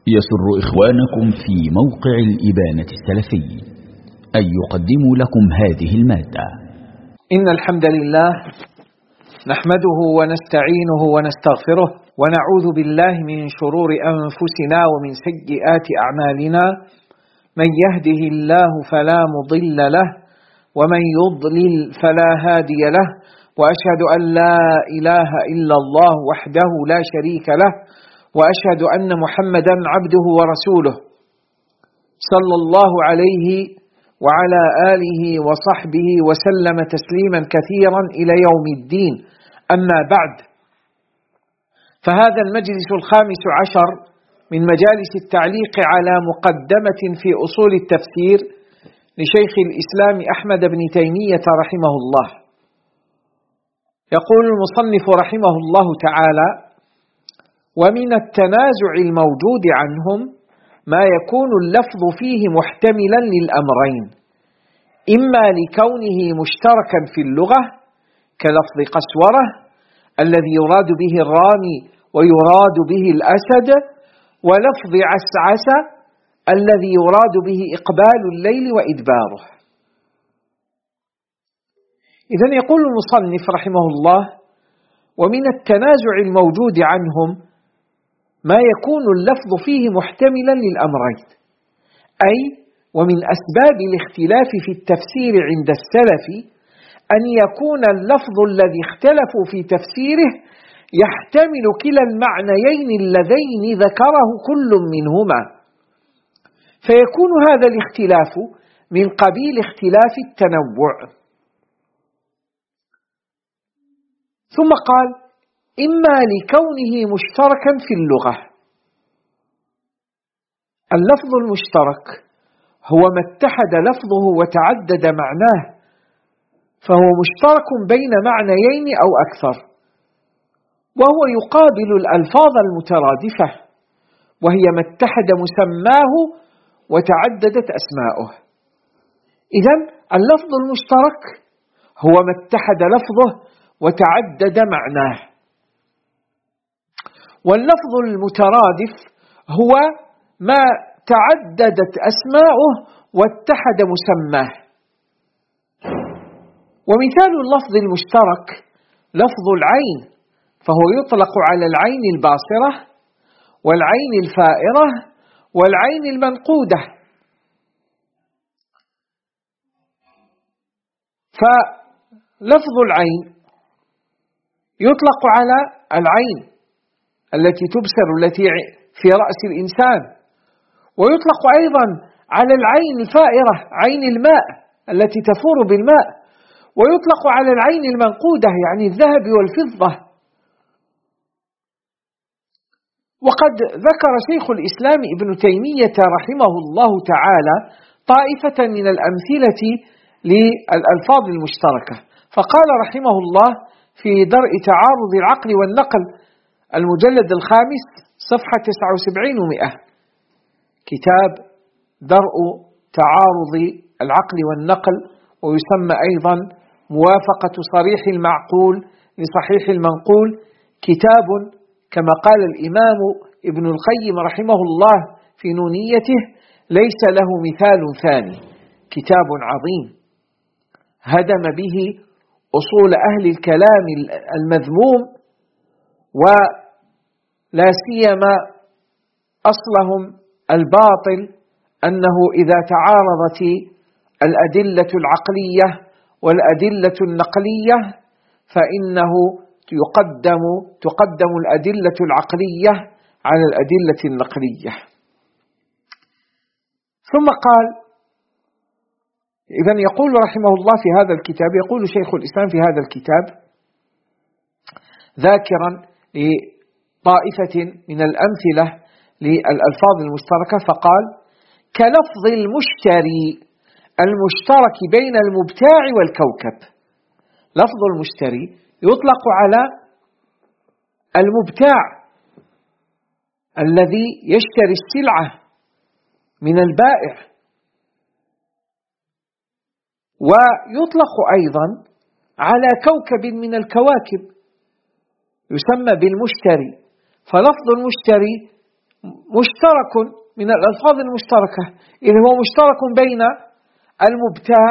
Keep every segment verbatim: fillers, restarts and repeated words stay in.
يسر إخوانكم في موقع الإبانة السلفي أن يقدموا لكم هذه المادة. إن الحمد لله نحمده ونستعينه ونستغفره ونعوذ بالله من شرور أنفسنا ومن سيئات أعمالنا. من يهده الله فلا مضل له ومن يضلل فلا هادي له، وأشهد أن لا إله إلا الله وحده لا شريك له، وأشهد أن محمدا عبده ورسوله صلى الله عليه وعلى آله وصحبه وسلم تسليما كثيرا إلى يوم الدين. أما بعد، فهذا المجلس الخامس عشر من مجالس التعليق على مقدمة في أصول التفسير لشيخ الإسلام أحمد بن تيمية رحمه الله. يقول المصنف رحمه الله تعالى: ومن التنازع الموجود عنهم ما يكون اللفظ فيه محتملا للأمرين، إما لكونه مشتركا في اللغة كلفظ قسورة الذي يراد به الرامي ويراد به الأسد، ولفظ عسعس الذي يراد به إقبال الليل وإدباره. إذن يقول المصنف رحمه الله: ومن التنازع الموجود عنهم ما يكون اللفظ فيه محتملا للأمرين، أي ومن أسباب الاختلاف في التفسير عند السلف أن يكون اللفظ الذي اختلفوا في تفسيره يحتمل كلا المعنيين اللذين ذكره كل منهما، فيكون هذا الاختلاف من قبيل اختلاف التنوع. ثم قال: إما لكونه مشتركا في اللغة. اللفظ المشترك هو ما اتحد لفظه وتعدد معناه، فهو مشترك بين معنيين أو أكثر، وهو يقابل الألفاظ المترادفة، وهي ما اتحد مسماه وتعددت أسماؤه. إذن اللفظ المشترك هو ما اتحد لفظه وتعدد معناه، واللفظ المترادف هو ما تعددت أسماؤه واتحد مسماه. ومثال اللفظ المشترك لفظ العين، فهو يطلق على العين الباصرة والعين الفائرة والعين المنقودة. فلفظ العين يطلق على العين التي تبصر التي في رأس الإنسان، ويطلق أيضا على العين الفائرة عين الماء التي تفور بالماء، ويطلق على العين المنقودة يعني الذهب والفضة. وقد ذكر شيخ الإسلام ابن تيمية رحمه الله تعالى طائفة من الأمثلة للألفاظ المشتركة، فقال رحمه الله في درء تعارض العقل والنقل المجلد الخامس صفحة تسعة وسبعين ومئة، كتاب درء تعارض العقل والنقل، ويسمى أيضا موافقة صريح المعقول لصحيح المنقول، كتاب كما قال الإمام ابن القيم رحمه الله في نونيته: ليس له مثال ثاني، كتاب عظيم هدم به أصول أهل الكلام المذموم، ولا سيما أصلهم الباطل أنه إذا تعارضت الأدلة العقلية والأدلة النقلية فإنه يقدم تقدم الأدلة العقلية على الأدلة النقلية. ثم قال: إذن يقول رحمه الله في هذا الكتاب، يقول شيخ الإسلام في هذا الكتاب ذاكرا لطائفة من الأمثلة للألفاظ المشتركة، فقال: كلفظ المشتري المشترك بين المبتاع والكوكب. لفظ المشتري يطلق على المبتاع الذي يشتري السلعة من البائع، ويطلق أيضا على كوكب من الكواكب يسمى بالمشتري. فلفظ المشتري مشترك من الألفاظ المشتركة، إذا هو مشترك بين المبتاع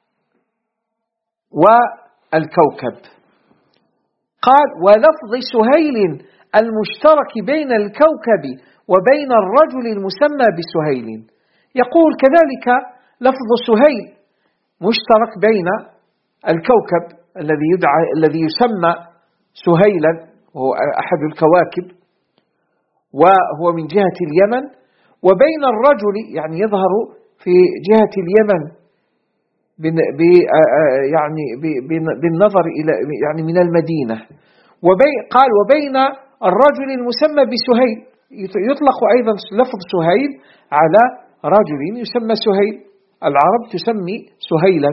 والكوكب. قال ولفظ سهيل المشترك بين الكوكب وبين الرجل المسمى بسهيل. يقول كذلك لفظ سهيل مشترك بين الكوكب الذي يدعى الذي يسمى سهيلا، وهو أحد الكواكب وهو من جهة اليمن، وبين الرجل يعني يظهر في جهة اليمن يعني بالنظر إلى يعني من المدينة. قال وبين الرجل المسمى بسهيل، يطلق أيضا لفظ سهيل على رجل يسمى سهيل، العرب تسمي سهيلا.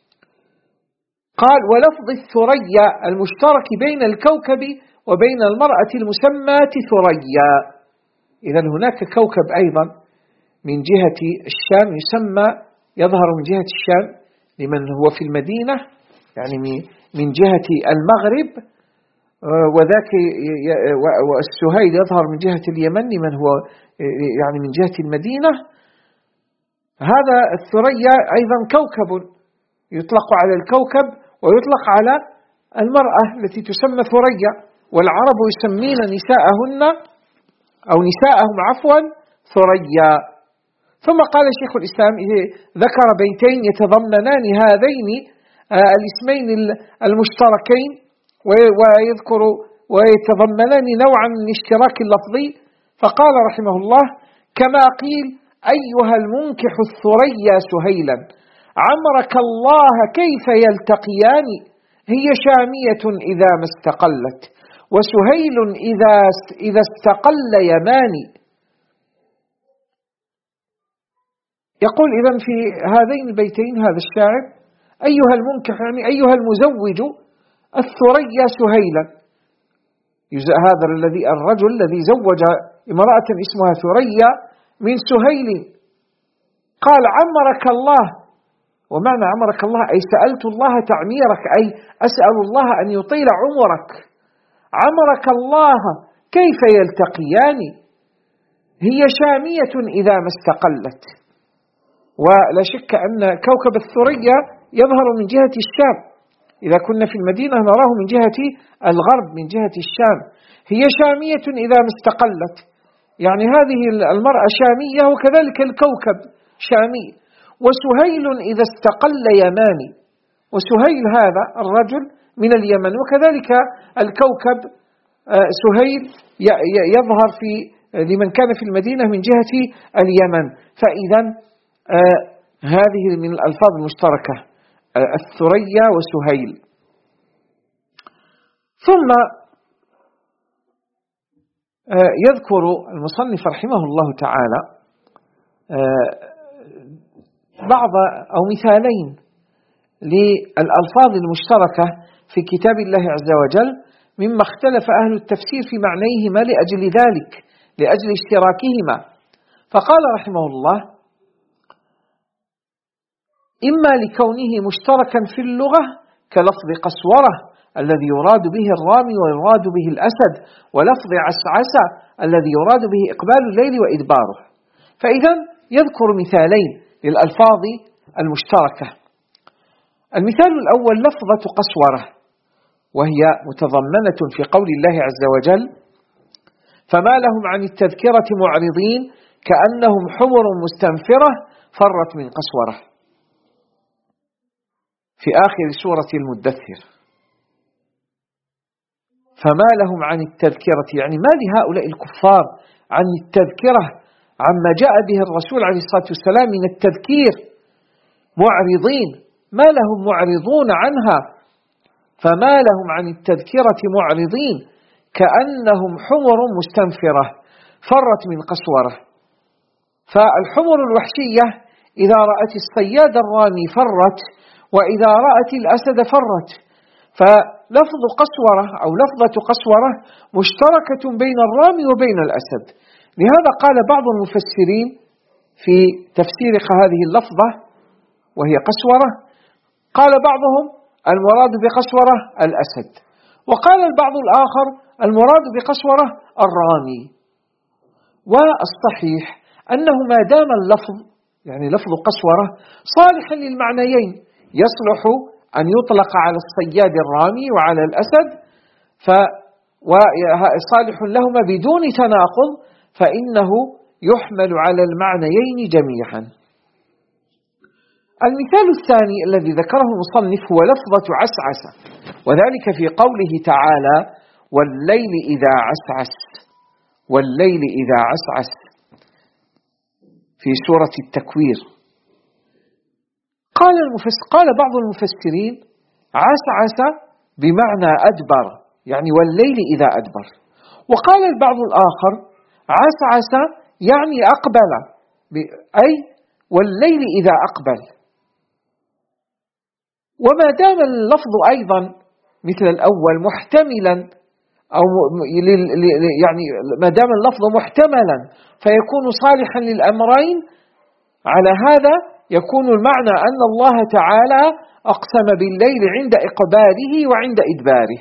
قال ولفظ الثريا المشترك بين الكوكب وبين المرأة المسماة ثريا. إذن هناك كوكب أيضا من جهة الشام يسمى، يظهر من جهة الشام لمن هو في المدينة يعني من جهة المغرب، وذاك والسهيل يظهر من جهة اليمن لمن هو يعني من جهة المدينة. هذا الثريا أيضا كوكب يطلق على الكوكب ويطلق على المرأة التي تسمى ثريا، والعرب يسمين نساءهن أو نساءهم عفوا ثريا. ثم قال شيخ الإسلام ذكر بيتين يتضمنان هذين الاسمين المشتركين ويذكر ويتضمنان نوعا من اشتراك اللفظي، فقال رحمه الله كما قيل أيها المنكح الثريا سهيلا عمرك الله كيف يلتقيان، هي شامية إذا ما استقلت وسهيل إذا إذا استقل يماني. يقول إذن في هذين البيتين هذا الشاعر أيها المنكح يعني أيها المزوج الثريا سهيلا، هذا الذي الرجل الذي زوج امرأة اسمها ثريا من سهيل. قال عمرك الله، ومعنى عمرك الله أي سألت الله تعميرك، أي أسأل الله أن يطيل عمرك. عمرك الله كيف يلتقيان، هي شامية إذا ما استقلت. ولا شك أن كوكب الثريا يظهر من جهة الشام، إذا كنا في المدينة نراه من جهة الغرب من جهة الشام. هي شامية إذا ما استقلت، يعني هذه المرأة شامية وكذلك الكوكب شامي. وسهيل إذا استقل يماني، وسهيل هذا الرجل من اليمن، وكذلك الكوكب سهيل يظهر في لمن كان في المدينة من جهة اليمن. فإذا هذه من الألفاظ المشتركة الثريا وسهيل. ثم يذكر المصنف رحمه الله تعالى بعض أو مثالين للألفاظ المشتركة في كتاب الله عز وجل مما اختلف أهل التفسير في معنيهما لأجل ذلك، لأجل اشتراكهما. فقال رحمه الله إما لكونه مشتركا في اللغة كلفظ قسورة الذي يراد به الرامي ويراد به الأسد، ولفظ عسعسة الذي يراد به إقبال الليل وإدباره. فإذا يذكر مثالين للألفاظ المشتركة. المثال الأول لفظة قسورة، وهي متضمنة في قول الله عز وجل فما لهم عن التذكرة معرضين كأنهم حمر مستنفرة فرت من قسورة في آخر سورة المدثر. فما لهم عن التذكرة يعني ما لهؤلاء الكفار عن التذكرة عما جاء به الرسول عليه الصلاة والسلام من التذكير معرضين، ما لهم معرضون عنها. فما لهم عن التذكرة معرضين كأنهم حمر مستنفرة فرت من قسورة. فالحمر الوحشية إذا رأت الصياد الرامي فرت، وإذا رأت الأسد فرت. فلفظ قسورة أو لفظة قسورة مشتركة بين الرامي وبين الأسد. لهذا قال بعض المفسرين في تفسير هذه اللفظة وهي قسورة، قال بعضهم المراد بقسورة الأسد، وقال البعض الآخر المراد بقسورة الرامي. والصحيح أنه ما دام اللفظ يعني لفظ قسورة صالحا للمعنيين، يصلح أن يطلق على الصياد الرامي وعلى الأسد وصالح لهما بدون تناقض، فإنه يحمل على المعنيين جميعا. المثال الثاني الذي ذكره المصنف هو لفظة عسعس، وذلك في قوله تعالى: والليل إذا عسعس، والليل إذا عسعس، في سورة التكوير. قال, قال بعض المفسرين: عسعس بمعنى أدبر، يعني والليل إذا أدبر. وقال البعض الآخر: عسعس يعني أقبل، أي والليل إذا أقبل. وما دام اللفظ أيضا مثل الأول محتملا، أو يعني ما دام اللفظ محتملا فيكون صالحا للأمرين، على هذا يكون المعنى أن الله تعالى أقسم بالليل عند إقباله وعند إدباره،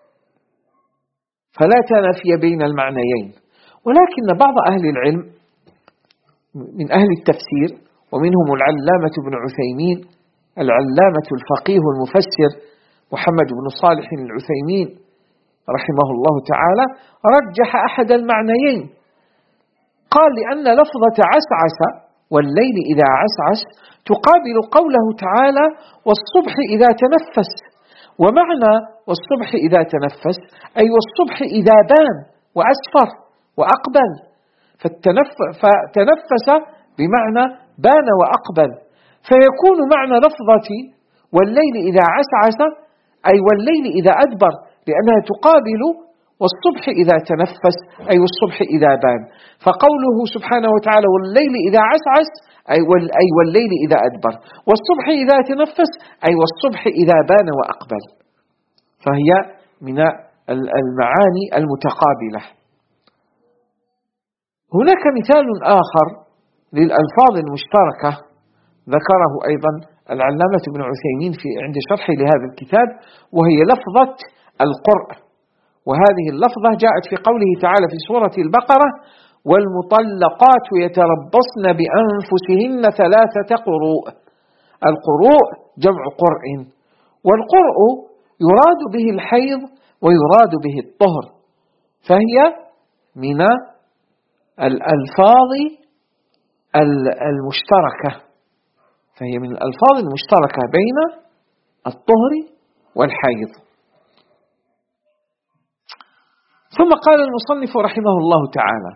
فلا تنافي بين المعنيين. ولكن بعض أهل العلم من أهل التفسير، ومنهم العلامة ابن عثيمين، العلامة الفقيه المفسر محمد بن صالح العثيمين رحمه الله تعالى، رجح أحد المعنيين. قال: لأن لفظة عسعس والليل إذا عسعس تقابل قوله تعالى: والصبح إذا تنفس. ومعنى والصبح إذا تنفس أي والصبح إذا بان وأسفر وأقبل، فتنفس بمعنى بان وأقبل، فيكون معنى لفظة والليل إذا عسعس أي والليل إذا أدبر، لأنها تقابل والصبح إذا تنفس أي والصبح إذا بان. فقوله سبحانه وتعالى: والليل إذا عسعس أي والليل إذا أدبر، والصبح إذا تنفس أي والصبح إذا بان وأقبل، فهي من المعاني المتقابلة. هناك مثال آخر للألفاظ المشتركة ذكره أيضا العلامة ابن عثيمين في عند شرحه لهذا الكتاب، وهي لفظة القرء. وهذه اللفظة جاءت في قوله تعالى في سورة البقرة: والمطلقات يتربصن بأنفسهن ثلاثة قروء. القروء جمع قرء، والقرء يراد به الحيض ويراد به الطهر، فهي من الألفاظ المشتركة، فهي من الألفاظ المشتركة بين الطهر والحيض. ثم قال المصنف رحمه الله تعالى: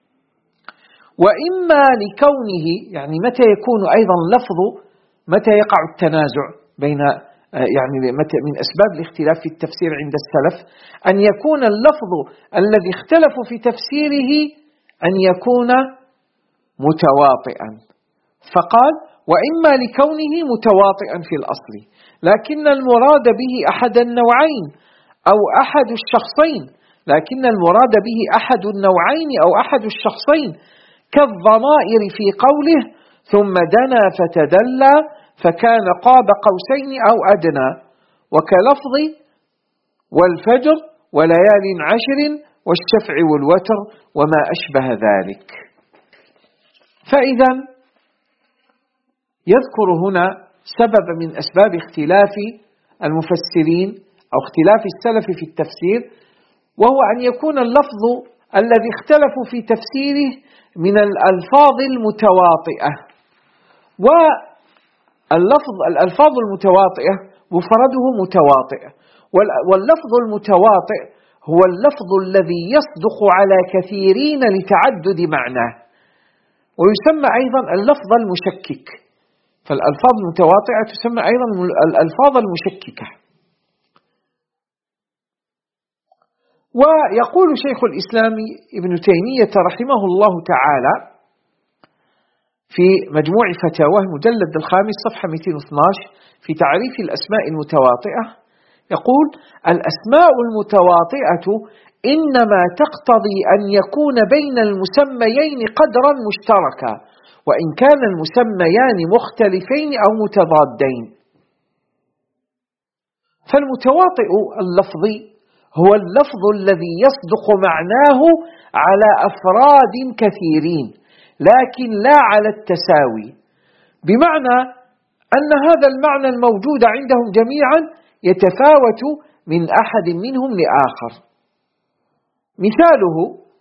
وإما لكونه، يعني متى يكون أيضا لفظ، متى يقع التنازع بين، يعني من أسباب الاختلاف في التفسير عند السلف أن يكون اللفظ الذي اختلفوا في تفسيره أن يكون متواطئا. فقال: وإما لكونه متواطئا في الأصل، لكن المراد به أحد النوعين أو أحد الشخصين، لكن المراد به أحد النوعين أو أحد الشخصين، كالضمائر في قوله: ثم دنا فتدلى فكان قاب قوسين أو أدنى، وكلفظ والفجر وليال عشر والشفع والوتر وما أشبه ذلك. فإذا يذكر هنا سبب من أسباب اختلاف المفسرين أو اختلاف السلف في التفسير، وهو أن يكون اللفظ الذي اختلفوا في تفسيره من الألفاظ المتواطئة. واللفظ الألفاظ المتواطئة مفرده متواطئ، واللفظ المتواطئ هو اللفظ الذي يصدق على كثيرين لتعدد معناه، ويسمى أيضا اللفظ المشكك. فالألفاظ المتواطئة تسمى أيضا الألفاظ المشككة. ويقول شيخ الإسلام ابن تيمية رحمه الله تعالى في مجموع فتاواه المجلد الخامس صفحة مئتين واثني عشر في تعريف الأسماء المتواطئة، يقول: الأسماء المتواطئة إنما تقتضي أن يكون بين المسميين قدرا مشتركا، وإن كان المسميان مختلفين أو متضادين. فالمتواطئ اللفظي هو اللفظ الذي يصدق معناه على أفراد كثيرين، لكن لا على التساوي، بمعنى أن هذا المعنى الموجود عندهم جميعا يتفاوت من أحد منهم لآخر. مثاله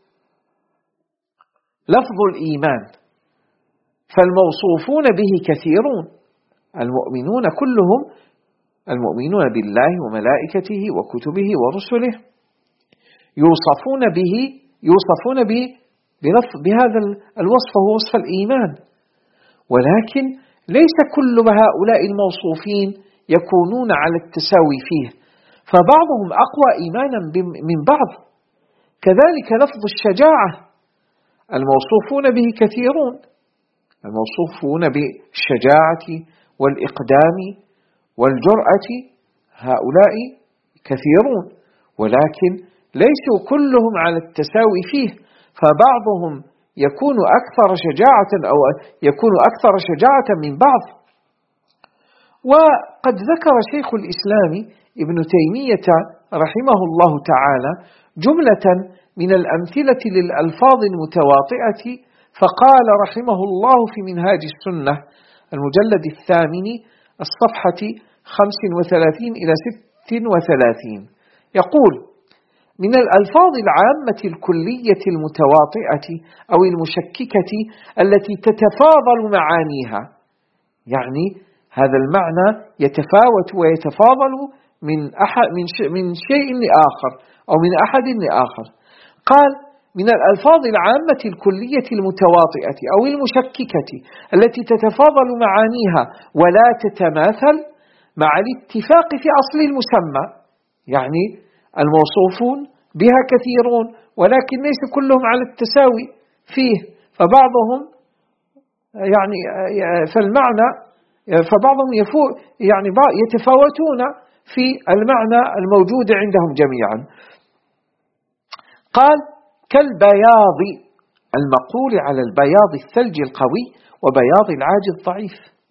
لفظ الإيمان، فالموصوفون به كثيرون، المؤمنون كلهم المؤمنون بالله وملائكته وكتبه ورسله يوصفون به يوصفون به بهذا الوصف، هو وصف الإيمان، ولكن ليس كل هؤلاء الموصوفين يكونون على التساوي فيه، فبعضهم أقوى إيمانا من بعض. كذلك لفظ الشجاعة، الموصوفون به كثيرون، الموصوفون بالشجاعة والإقدام والجرأة هؤلاء كثيرون، ولكن ليسوا كلهم على التساوي فيه، فبعضهم يكون أكثر شجاعة أو يكون أكثر شجاعة من بعض. وقد ذكر شيخ الإسلام ابن تيمية رحمه الله تعالى جملة من الأمثلة للألفاظ المتواطئة، فقال رحمه الله في منهاج السنة المجلد الثامن الصفحة خمس وثلاثين إلى ست وثلاثين، يقول: من الألفاظ العامة الكلية المتواطئة أو المشككة التي تتفاضل معانيها، يعني هذا المعنى يتفاوت ويتفاضل من أحد من شيء لآخر أو من أحد لآخر. قال: من الألفاظ العامة الكلية المتواطئة أو المشككة التي تتفاضل معانيها ولا تتماثل مع الاتفاق في أصل المسمى، يعني الموصوفون بها كثيرون ولكن ليس كلهم على التساوي فيه، فبعضهم يعني فالمعنى فبعضهم يفوق يعني يتفاوتون في المعنى الموجود عندهم جميعا. قال: كالبياض المقول على البياض الثلج القوي وبياض العاج الضعيف.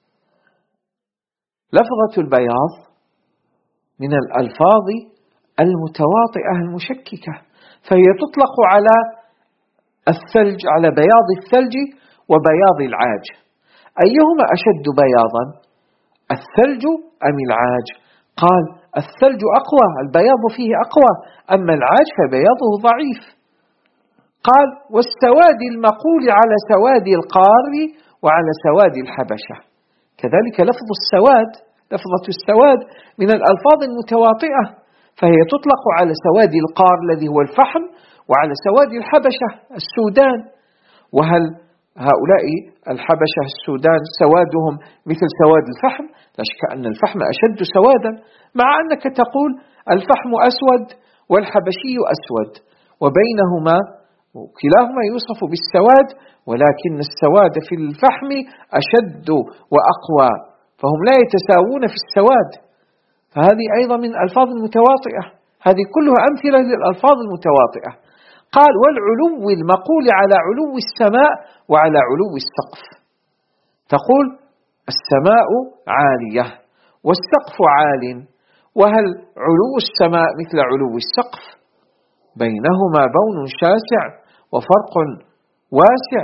لفظة البياض من الألفاظ المتواطئة المشككة، فهي تطلق على الثلج، على بياض الثلج وبياض العاج. أيهما أشد بياضا، الثلج أم العاج؟ قال: الثلج أقوى، البياض فيه أقوى، أما العاج فبياضه ضعيف. قال: والسواد المقول على سواد القار وعلى سواد الحبشة. كذلك لفظ السواد، لفظة السواد من الألفاظ المتواطئة، فهي تطلق على سواد القار الذي هو الفحم وعلى سواد الحبشة السودان. وهل هؤلاء الحبشة السودان سوادهم مثل سواد الفحم؟ لا شك أن الفحم أشد سوادا، مع أنك تقول الفحم أسود والحبشي أسود، وبينهما كلاهما يوصف بالسواد، ولكن السواد في الفحم أشد وأقوى، فهم لا يتساوون في السواد. فهذه أيضا من الألفاظ المتواطئة، هذه كلها أمثلة للألفاظ المتواطئة. قال: والعلو المقول على علو السماء وعلى علو السقف. تقول السماء عالية والسقف عال، وهل علو السماء مثل علو السقف؟ بينهما بون شاسع وفرق واسع،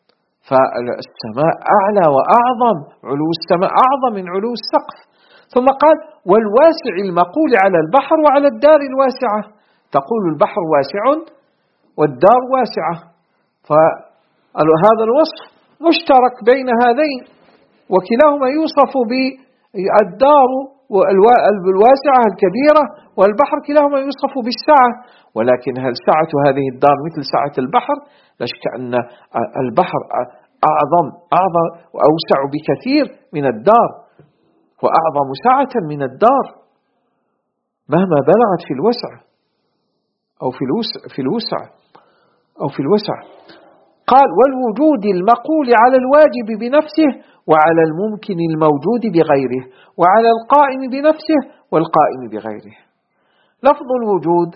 فالسماء أعلى وأعظم، علو السماء أعظم من علو السقف. ثم قال: والواسع المقول على البحر وعلى الدار الواسعة. تقول البحر واسع والدار واسعة، فهذا الوصف مشترك بين هذين، وكلاهما يوصف بالدار الواسعة الكبيرة، والبحر كلاهما يوصف بالسعة. ولكن هل سعة هذه الدار مثل سعة البحر؟ لا شك أن البحر أعظم أعظم وأوسع بكثير من الدار، وأعظم سعة من الدار مهما بلغت في الوسع أو في الوسع في الوسع أو في الوسع. قال: والوجود المقول على الواجب بنفسه وعلى الممكن الموجود بغيره وعلى القائم بنفسه والقائم بغيره. لفظ الوجود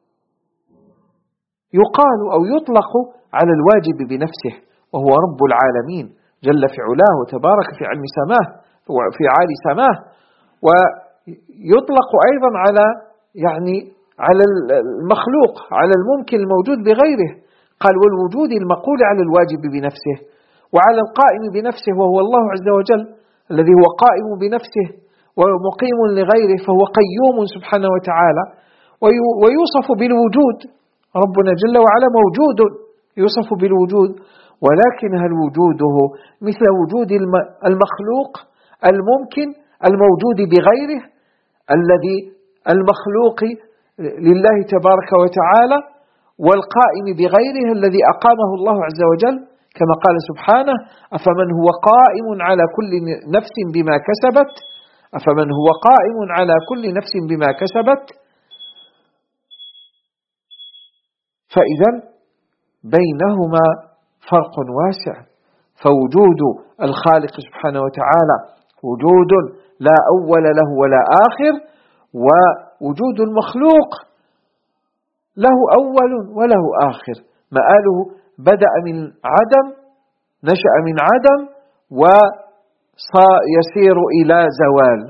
يقال أو يطلق على الواجب بنفسه، وهو رب العالمين جل في علاه وتبارك في علم سماه وفي عالي سماه، ويطلق أيضا على يعني على المخلوق، على الممكن الموجود بغيره. قال والوجود المقول على الواجب بنفسه، وعلى القائم بنفسه وهو الله عز وجل الذي هو قائم بنفسه ومقيم لغيره، فهو قيوم سبحانه وتعالى ويوصف بالوجود. ربنا جل وعلا موجود يوصف بالوجود، ولكن هل وجوده مثل وجود المخلوق الممكن الموجود بغيره الذي المخلوق لله تبارك وتعالى والقائم بغيره الذي أقامه الله عز وجل، كما قال سبحانه أفمن هو قائم على كل نفس بما كسبت أفمن هو قائم على كل نفس بما كسبت. فإذا بينهما فرق واسع، فوجود الخالق سبحانه وتعالى وجود لا أول له ولا آخر، ووجود المخلوق له أول وله آخر، مآله بدأ من عدم، نشأ من عدم ويسير إلى زوال.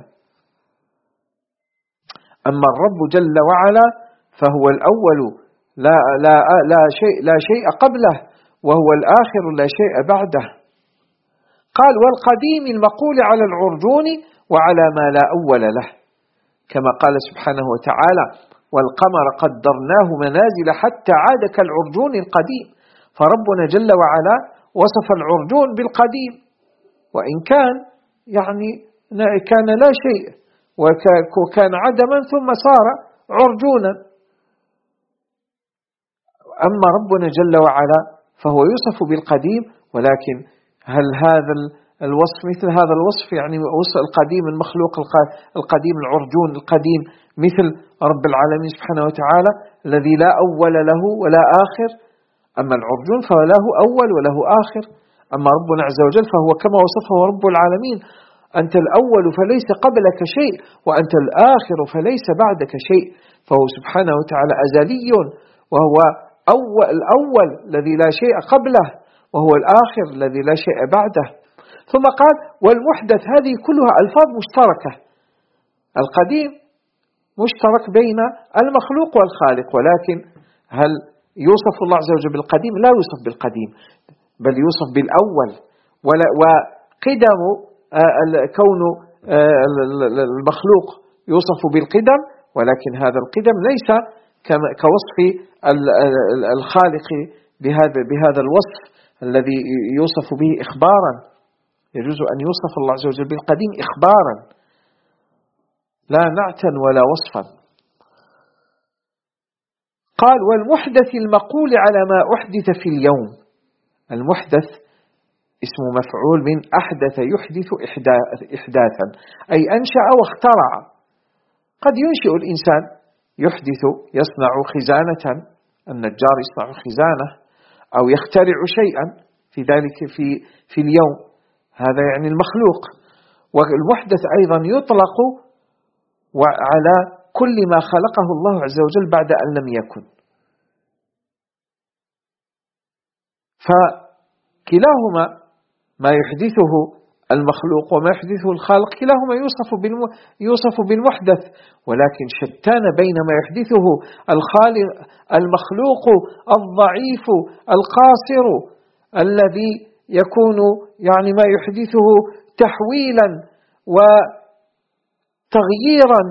أما الرب جل وعلا فهو الأول لا, لا, لا, شيء, لا شيء قبله، وهو الآخر لا شيء بعده. قال والقديم المقول على العرجون وعلى ما لا أول له، كما قال سبحانه وتعالى والقمر قدرناه منازل حتى عاد كالعرجون القديم. فربنا جل وعلا وصف العرجون بالقديم، وإن كان يعني كان لا شيء وكان عدما ثم صار عرجونا. أما ربنا جل وعلا فهو يوصف بالقديم، ولكن هل هذا الوصف مثل هذا الوصف، يعني وصف القديم المخلوق القديم العرجون القديم مثل رب العالمين سبحانه وتعالى الذي لا أول له ولا آخر؟ أما العرجون فله أول وله آخر، أما ربنا عز وجل فهو كما وصفه رب العالمين أنت الأول فليس قبلك شيء، وأنت الآخر فليس بعدك شيء. فهو سبحانه وتعالى أزلي، وهو أول الأول الذي لا شيء قبله، وهو الآخر الذي لا شيء بعده. ثم قال والمحدث، هذه كلها ألفاظ مشتركة، القديم مشترك بين المخلوق والخالق، ولكن هل يوصف الله عز وجل بالقديم؟ لا يوصف بالقديم، بل يوصف بالأول. وقدم كون المخلوق يوصف بالقدم، ولكن هذا القدم ليس كوصف الخالق بهذا بهذا الوصف الذي يوصف به إخبارا. يجوز أن يوصف الله عز وجل بالقديم إخبارا لا نعتا ولا وصفا. قال والمحدث المقول على ما أحدث في اليوم. المحدث اسم مفعول من أحدث يحدث إحداثا، أي أنشأ واخترع. قد ينشئ الإنسان يحدث، يصنع خزانة، النجار يصنع خزانة، أو يخترع شيئا في ذلك في في اليوم، هذا يعني المخلوق. والمحدث أيضا يطلق على كل ما خلقه الله عز وجل بعد أن لم يكن. فكلاهما ما يحدثه المخلوق وما يحدثه الخالق كلاهما يوصف يوصف بالمحدث، ولكن شتان بين ما يحدثه الخالق المخلوق الضعيف القاصر الذي يكون يعني ما يحدثه تحويلا وتغييرا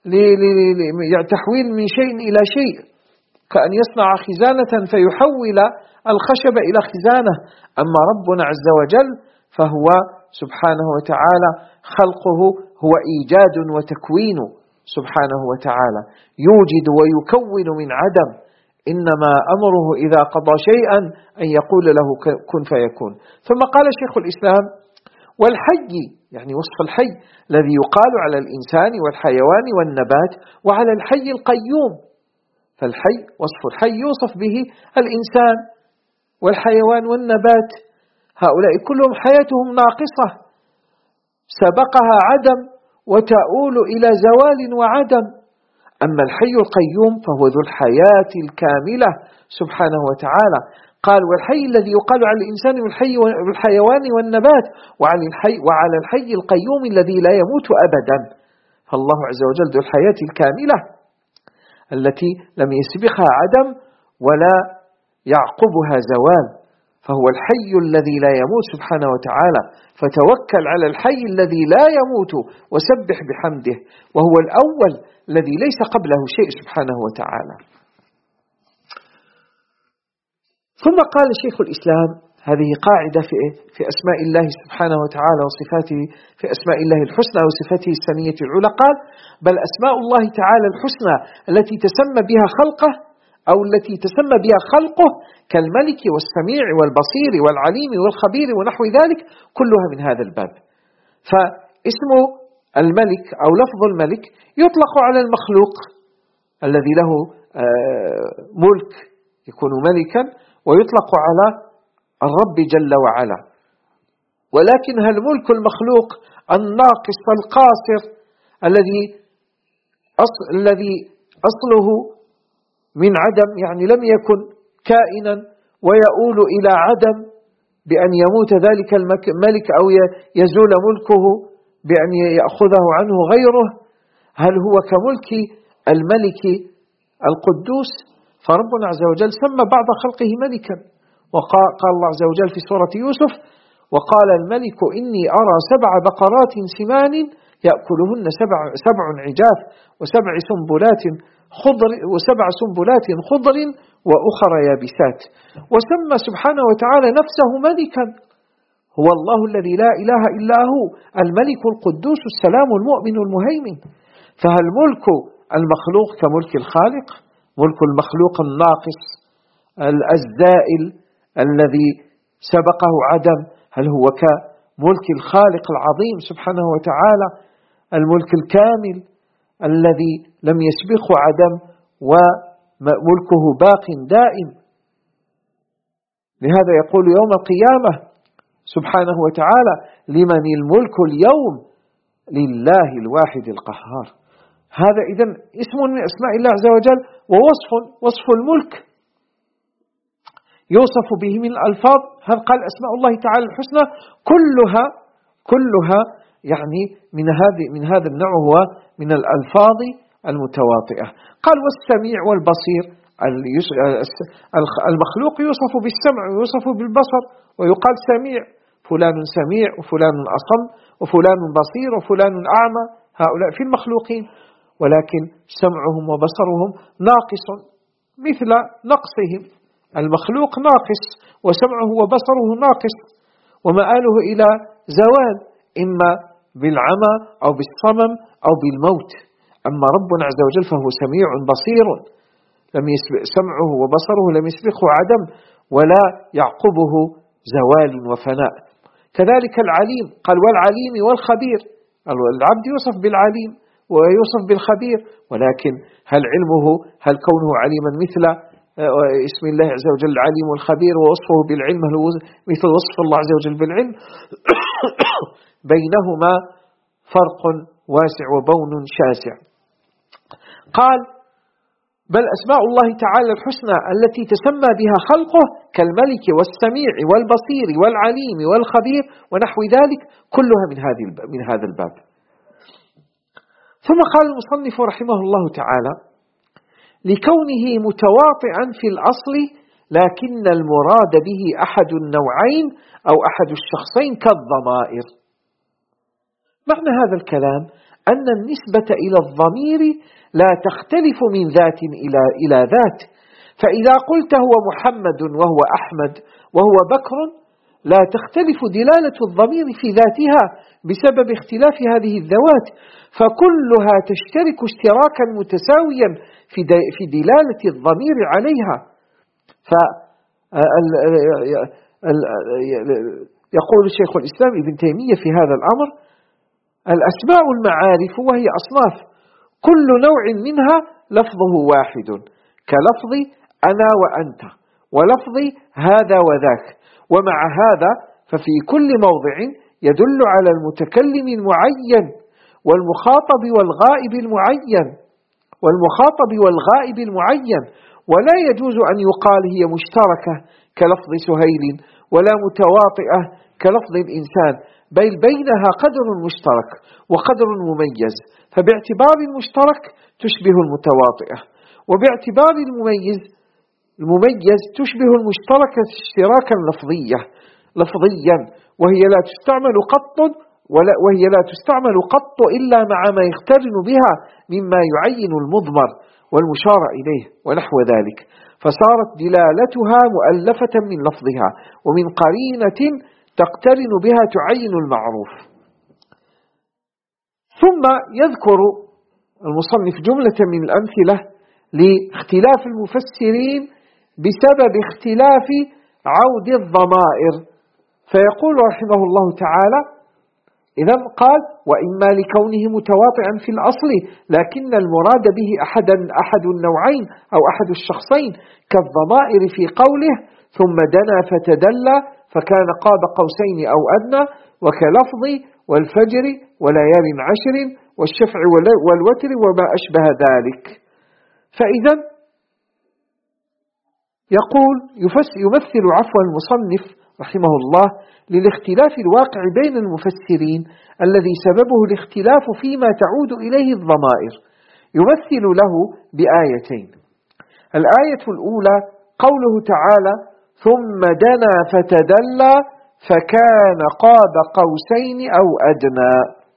تحويل من شيء إلى شيء، كأن يصنع خزانة فيحول الخشب إلى خزانة. أما ربنا عز وجل فهو سبحانه وتعالى خلقه هو إيجاد وتكوين سبحانه وتعالى، يوجد ويكون من عدم، إنما أمره إذا قضى شيئا أن يقول له كن فيكون. ثم قال شيخ الإسلام والحي، يعني وصف الحي الذي يقال على الإنسان والحيوان والنبات وعلى الحي القيوم. فالحي وصف الحي يوصف به الإنسان والحيوان والنبات، هؤلاء كلهم حياتهم ناقصة سبقها عدم وتؤول إلى زوال وعدم. أما الحي القيوم فهو ذو الحياة الكاملة سبحانه وتعالى. قال والحي الذي يقال على الإنسان والحيوان والنبات وعلى الحي, وعلى الحي القيوم الذي لا يموت أبدا، فالله عز وجل ذو الحياة الكاملة. التي لم يسبقها عدم ولا يعقبها زوال، فهو الحي الذي لا يموت سبحانه وتعالى، فتوكل على الحي الذي لا يموت وسبح بحمده، وهو الأول الذي ليس قبله شيء سبحانه وتعالى. ثم قال شيخ الإسلام: هذه قاعدة في في أسماء الله سبحانه وتعالى وصفاته، في أسماء الله الحسنى وصفاته السنية العلى، قال: بل أسماء الله تعالى الحسنى التي تسمى بها خلقه أو التي تسمى بها خلقه كالملك والسميع والبصير والعليم والخبير ونحو ذلك كلها من هذا الباب. فاسم الملك أو لفظ الملك يطلق على المخلوق الذي له ملك يكون ملكا، ويطلق على الرب جل وعلا. ولكن هل ملك المخلوق الناقص القاصر الذي أصل الذي أصله من عدم، يعني لم يكن كائنا ويؤول إلى عدم بأن يموت ذلك الملك أو يزول ملكه بأن يأخذه عنه غيره، هل هو كملك الملك القدوس؟ فربنا عز وجل سمى بعض خلقه ملكا، وقال الله عز وجل في سورة يوسف: وقال الملك إني أرى سبع بقرات سمان يأكلهن سبع, سبع عجاف وسبع سنبلات خضر وسبع سنبلات خضر وأخر يابسات. وسمى سبحانه وتعالى نفسه ملكا، هو الله الذي لا إله إلا هو الملك القدوس السلام المؤمن المهيمن. فهل ملك المخلوق كملك الخالق؟ ملك المخلوق الناقص الزائل الذي سبقه عدم، هل هو كملك الخالق العظيم سبحانه وتعالى الملك الكامل الذي لم يسبقه عدم وملكه باق دائم؟ لهذا يقول يوم القيامة سبحانه وتعالى: لمن الملك اليوم؟ لله الواحد القهار. هذا إذن اسم من أسماء الله عز وجل، ووصف وصف الملك يوصف به من الألفاظ. هذا قال أسماء الله تعالى الحسنى كلها كلها يعني من هذه من هذا النوع، هو من الألفاظ المتواطئة. قال: والسميع والبصير، المخلوق يوصف بالسمع ويوصف بالبصر، ويقال سميع، فلان سميع وفلان أصم وفلان بصير وفلان أعمى، هؤلاء في المخلوقين، ولكن سمعهم وبصرهم ناقص مثل نقصهم. المخلوق ناقص وسمعه وبصره ناقص، ومآله إلى زوال، إما بالعمى أو بالصمم أو بالموت. أما ربنا عز وجل فهو سميع بصير، لم يسبق سمعه وبصره لم يسبقه عدم ولا يعقبه زوال وفناء. كذلك العليم، قال: والعليم والخبير، العبد يوصف بالعليم ويوصف بالخبير، ولكن هل علمه هل كونه عليما مثل اسم الله عز وجل العليم والخبير ووصفه بالعلم هل هو مثل وصف الله عز وجل بالعلم؟ بينهما فرق واسع وبون شاسع. قال: بل أسماء الله تعالى الحسنى التي تسمى بها خلقه كالملك والسميع والبصير والعليم والخبير ونحو ذلك كلها من هذه من هذا الباب. ثم قال المصنف رحمه الله تعالى: لكونه متواطئا في الأصل، لكن المراد به أحد النوعين أو أحد الشخصين كالضمائر. معنى هذا الكلام أن النسبة إلى الضمير لا تختلف من ذات إلى إلى ذات، فإذا قلت هو محمد وهو أحمد وهو بكر لا تختلف دلالة الضمير في ذاتها بسبب اختلاف هذه الذوات، فكلها تشترك اشتراكا متساويا في في دلالة الضمير عليها. ف يقول شيخ الإسلام ابن تيمية في هذا الأمر: الأسماء المعارف وهي أصناف، كل نوع منها لفظه واحد، كلفظ أنا وأنت، ولفظ هذا وذاك، ومع هذا ففي كل موضع يدل على المتكلم المعين والمخاطب والغائب المعين والمخاطب والغائب المعين، ولا يجوز أن يقال هي مشتركة كلفظ سهيل، ولا متواطئة كلفظ الإنسان، بل بينها قدر مشترك وقدر مميز، فباعتبار المشترك تشبه المتواطئة، وباعتبار المميز المميز تشبه المشتركة اشتراكا لفظية لفظيا وهي لا تستعمل قط ولا وهي لا تستعمل قط إلا مع ما يقترن بها مما يعين المضمر والمشار إليه ونحو ذلك، فصارت دلالتها مؤلفة من لفظها ومن قرينة تقترن بها تعين المعروف. ثم يذكر المصنف جملة من الأمثلة لاختلاف المفسرين بسبب اختلاف عود الضمائر، فيقول رحمه الله تعالى: إذا قال: وإما لكونه متواطئا في الأصل لكن المراد به أحد أحد النوعين أو أحد الشخصين كالضمائر في قوله ثم دنا فتدلى فكان قاب قوسين أو أدنى، وكلفظ والفجر وليال عشر والشفع والوتر وما أشبه ذلك. فإذا يقول يمثل عفو المصنف رحمه الله للاختلاف الواقع بين المفسرين الذي سببه الاختلاف فيما تعود إليه الضمائر، يمثل له بآيتين. الآية الأولى قوله تعالى: ثم دنا فتدلى فكان قاب قوسين أو أدنى.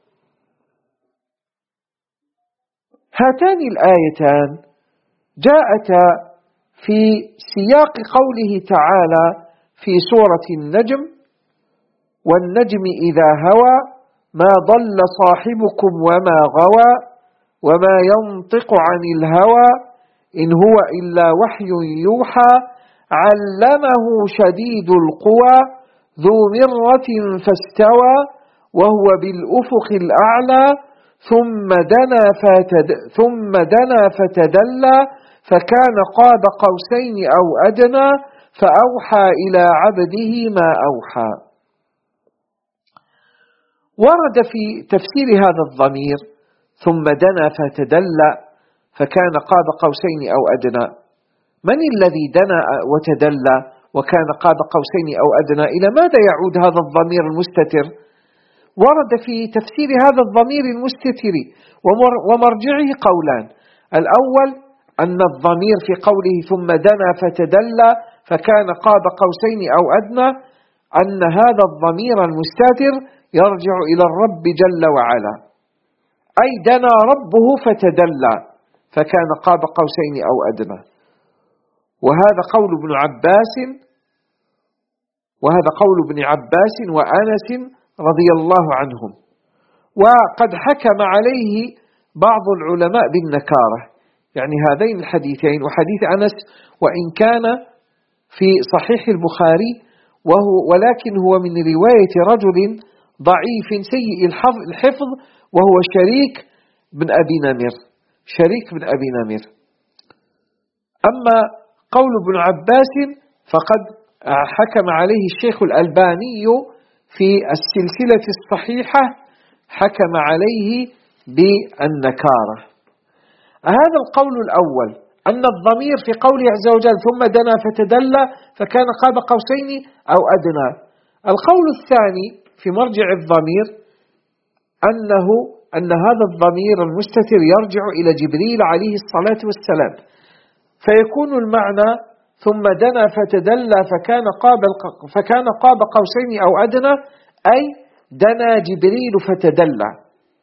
هاتان الآيتان جاءتا في سياق قوله تعالى في سورة النجم: والنجم إذا هوى ما ضل صاحبكم وما غوى وما ينطق عن الهوى إن هو إلا وحي يوحى علمه شديد القوى ذو مرة فاستوى وهو بالأفق الأعلى ثم دنا فتد ثم دنا فتدلى فكان قاب قوسين أو أدنى فأوحى إلى عبده ما أوحى. ورد في تفسير هذا الضمير ثم دنا فتدلى فكان قاب قوسين أو أدنى، من الذي دنا وتدلى وكان قاب قوسين أو أدنى؟ إلى ماذا يعود هذا الضمير المستتر؟ ورد في تفسير هذا الضمير المستتر ومرجعه قولان: الأول أن الضمير في قوله ثم دنا فتدلى فكان قاب قوسين أو أدنى أن هذا الضمير المستتر يرجع إلى الرب جل وعلا، أي دنا ربه فتدلى فكان قاب قوسين أو أدنى. وهذا قول ابن عباس وهذا قول ابن عباس وأنس رضي الله عنهم، وقد حكم عليه بعض العلماء بالنكارة، يعني هذين الحديثين وحديث أنس وإن كان في صحيح البخاري وهو ولكن هو من رواية رجل ضعيف سيء الحفظ وهو شريك بن أبي نمر شريك بن أبي نمر. أما قول ابن عباس فقد حكم عليه الشيخ الألباني في السلسلة الصحيحة، حكم عليه بالنكارة. هذا القول الأول أن الضمير في قوله عز وجل ثم دنا فتدلى فكان قاب قوسين أو أدنى. القول الثاني في مرجع الضمير أنه أن هذا الضمير المستتر يرجع إلى جبريل عليه الصلاة والسلام، فيكون المعنى ثم دنا فتدلى فكان قاب فكان قاب قوسين أو أدنى، أي دنا جبريل فتدلى.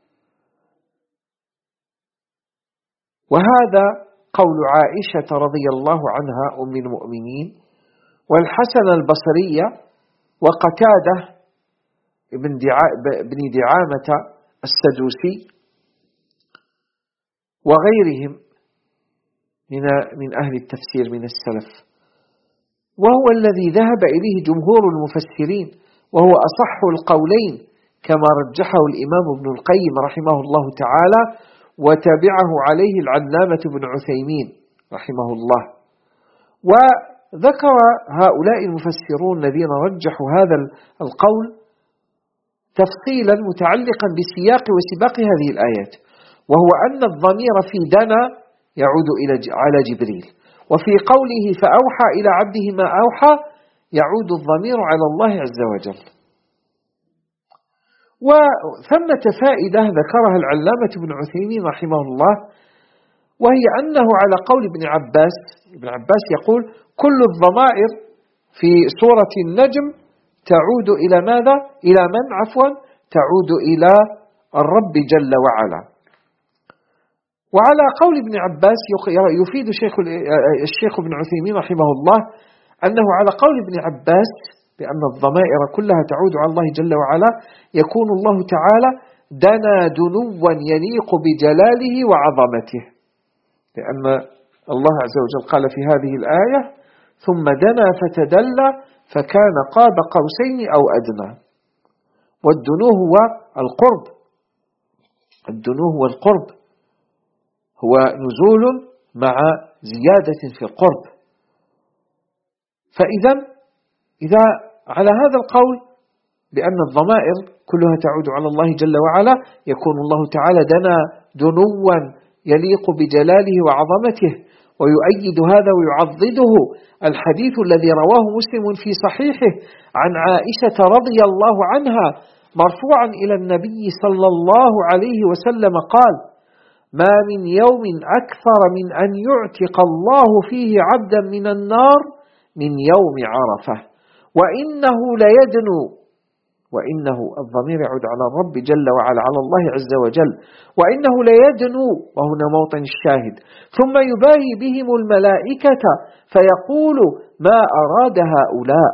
وهذا قول عائشة رضي الله عنها أم المؤمنين والحسن البصري وقتادة بن دعامة السدوسي وغيرهم من من أهل التفسير من السلف، وهو الذي ذهب إليه جمهور المفسرين وهو أصح القولين كما رجحه الإمام ابن القيم رحمه الله تعالى وتبعه عليه العلامة ابن عثيمين رحمه الله. وذكر هؤلاء المفسرون الذين رجحوا هذا القول تفصيلا متعلقا بسياق وسباق هذه الآيات، وهو أن الضمير في دنا يعود إلى على جبريل، وفي قوله فأوحى إلى عبده ما أوحى يعود الضمير على الله عز وجل. وثمة فائدة ذكرها العلامة ابن عثيمين رحمه الله، وهي أنه على قول ابن عباس. ابن عباس يقول كل الضمائر في سورة النجم تعود إلى ماذا؟ إلى من عفوا؟ تعود إلى الرب جل وعلا. وعلى قول ابن عباس يفيد الشيخ الشيخ ابن عثيمين رحمه الله أنه على قول ابن عباس بأن الضمائر كلها تعود على الله جل وعلا، يكون الله تعالى دنا دنوا يليق بجلاله وعظمته، لأن الله عز وجل قال في هذه الآية ثم دنا فتدلى فكان قاب قوسين أو أدنى. والدنو هو القرب، الدنو هو القرب، هو نزول مع زيادة في القرب. فإذا إذا على هذا القول بأن الضمائر كلها تعود على الله جل وعلا، يكون الله تعالى دنا دنوا يليق بجلاله وعظمته. ويؤيد هذا ويعضده الحديث الذي رواه مسلم في صحيحه عن عائشة رضي الله عنها مرفوعا إلى النبي صلى الله عليه وسلم قال: ما من يوم أكثر من أن يعتق الله فيه عبدا من النار من يوم عرفة، وإنه ليدنو، وإنه الضمير يعود على الرب جل وعلا على الله عز وجل، وإنه ليدنو، وهنا موطن الشاهد، ثم يباهي بهم الملائكة فيقول ما أراد هؤلاء.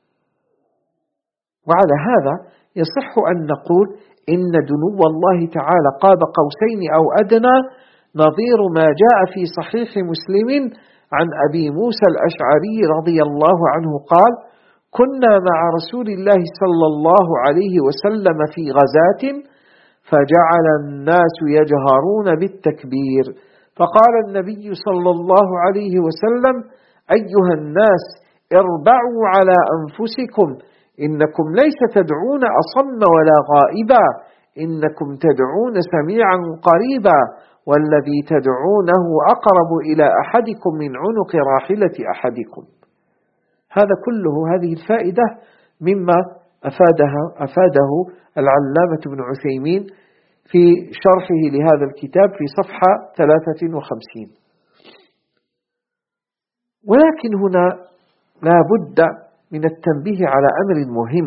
وعلى هذا يصح أن نقول إن دنو الله تعالى قاب قوسين أو أدنى نظير ما جاء في صحيح مسلم عن أبي موسى الأشعري رضي الله عنه قال: كنا مع رسول الله صلى الله عليه وسلم في غزاة فجعل الناس يجهرون بالتكبير، فقال النبي صلى الله عليه وسلم: أيها الناس اربعوا على أنفسكم، إنكم ليس تدعون أصم ولا غائبا، إنكم تدعون سميعا قريبا، والذي تدعونه أقرب إلى أحدكم من عنق راحلة أحدكم. هذا كله، هذه الفائدة مما أفادها أفاده العلامة ابن عثيمين في شرحه لهذا الكتاب في صفحة ثلاثة وخمسين. ولكن هنا لا بد من التنبيه على أمر مهم،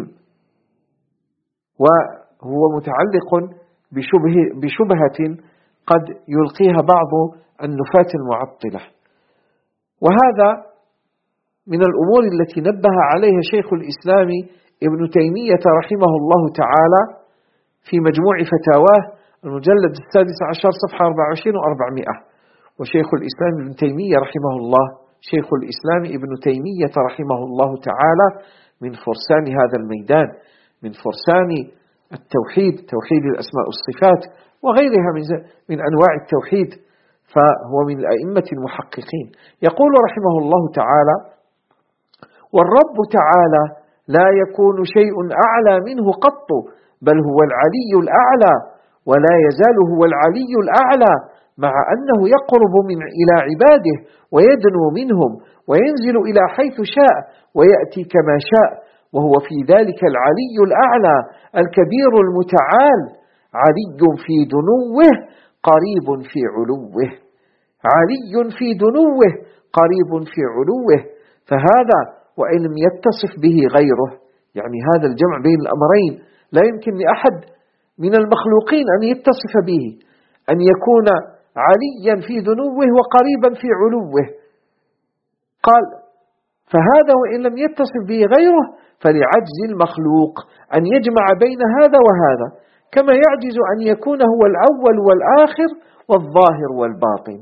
وهو متعلق بشبه بشبهة قد يلقيها بعض النفاة المعطلة، وهذا من الأمور التي نبه عليها شيخ الإسلام ابن تيمية رحمه الله تعالى في مجموع فتاواه المجلد السادس عشر صفحة أربعة وعشرين وأربعمائة. وشيخ الإسلام ابن تيمية رحمه الله شيخ الإسلام ابن تيمية رحمه الله تعالى من فرسان هذا الميدان، من فرسان التوحيد، توحيد الأسماء والصفات وغيرها من من أنواع التوحيد، فهو من الأئمة المحققين. يقول رحمه الله تعالى: والرب تعالى لا يكون شيء أعلى منه قط، بل هو العلي الأعلى، ولا يزال هو العلي الأعلى، مع أنه يقرب من إلى عباده ويدنو منهم وينزل إلى حيث شاء ويأتي كما شاء، وهو في ذلك العلي الأعلى الكبير المتعال، علي في دنوه قريب في علوه، علي في دنوه قريب في علوه. فهذا وإن لم يتصف به غيره، يعني هذا الجمع بين الأمرين لا يمكن لأحد من المخلوقين أن يتصف به، أن يكون عليا في دنوه وقريبا في علوه. قال: فهذا وإن لم يتصف به غيره فلعجز المخلوق أن يجمع بين هذا وهذا، كما يعجز أن يكون هو الأول والآخر والظاهر والباطن.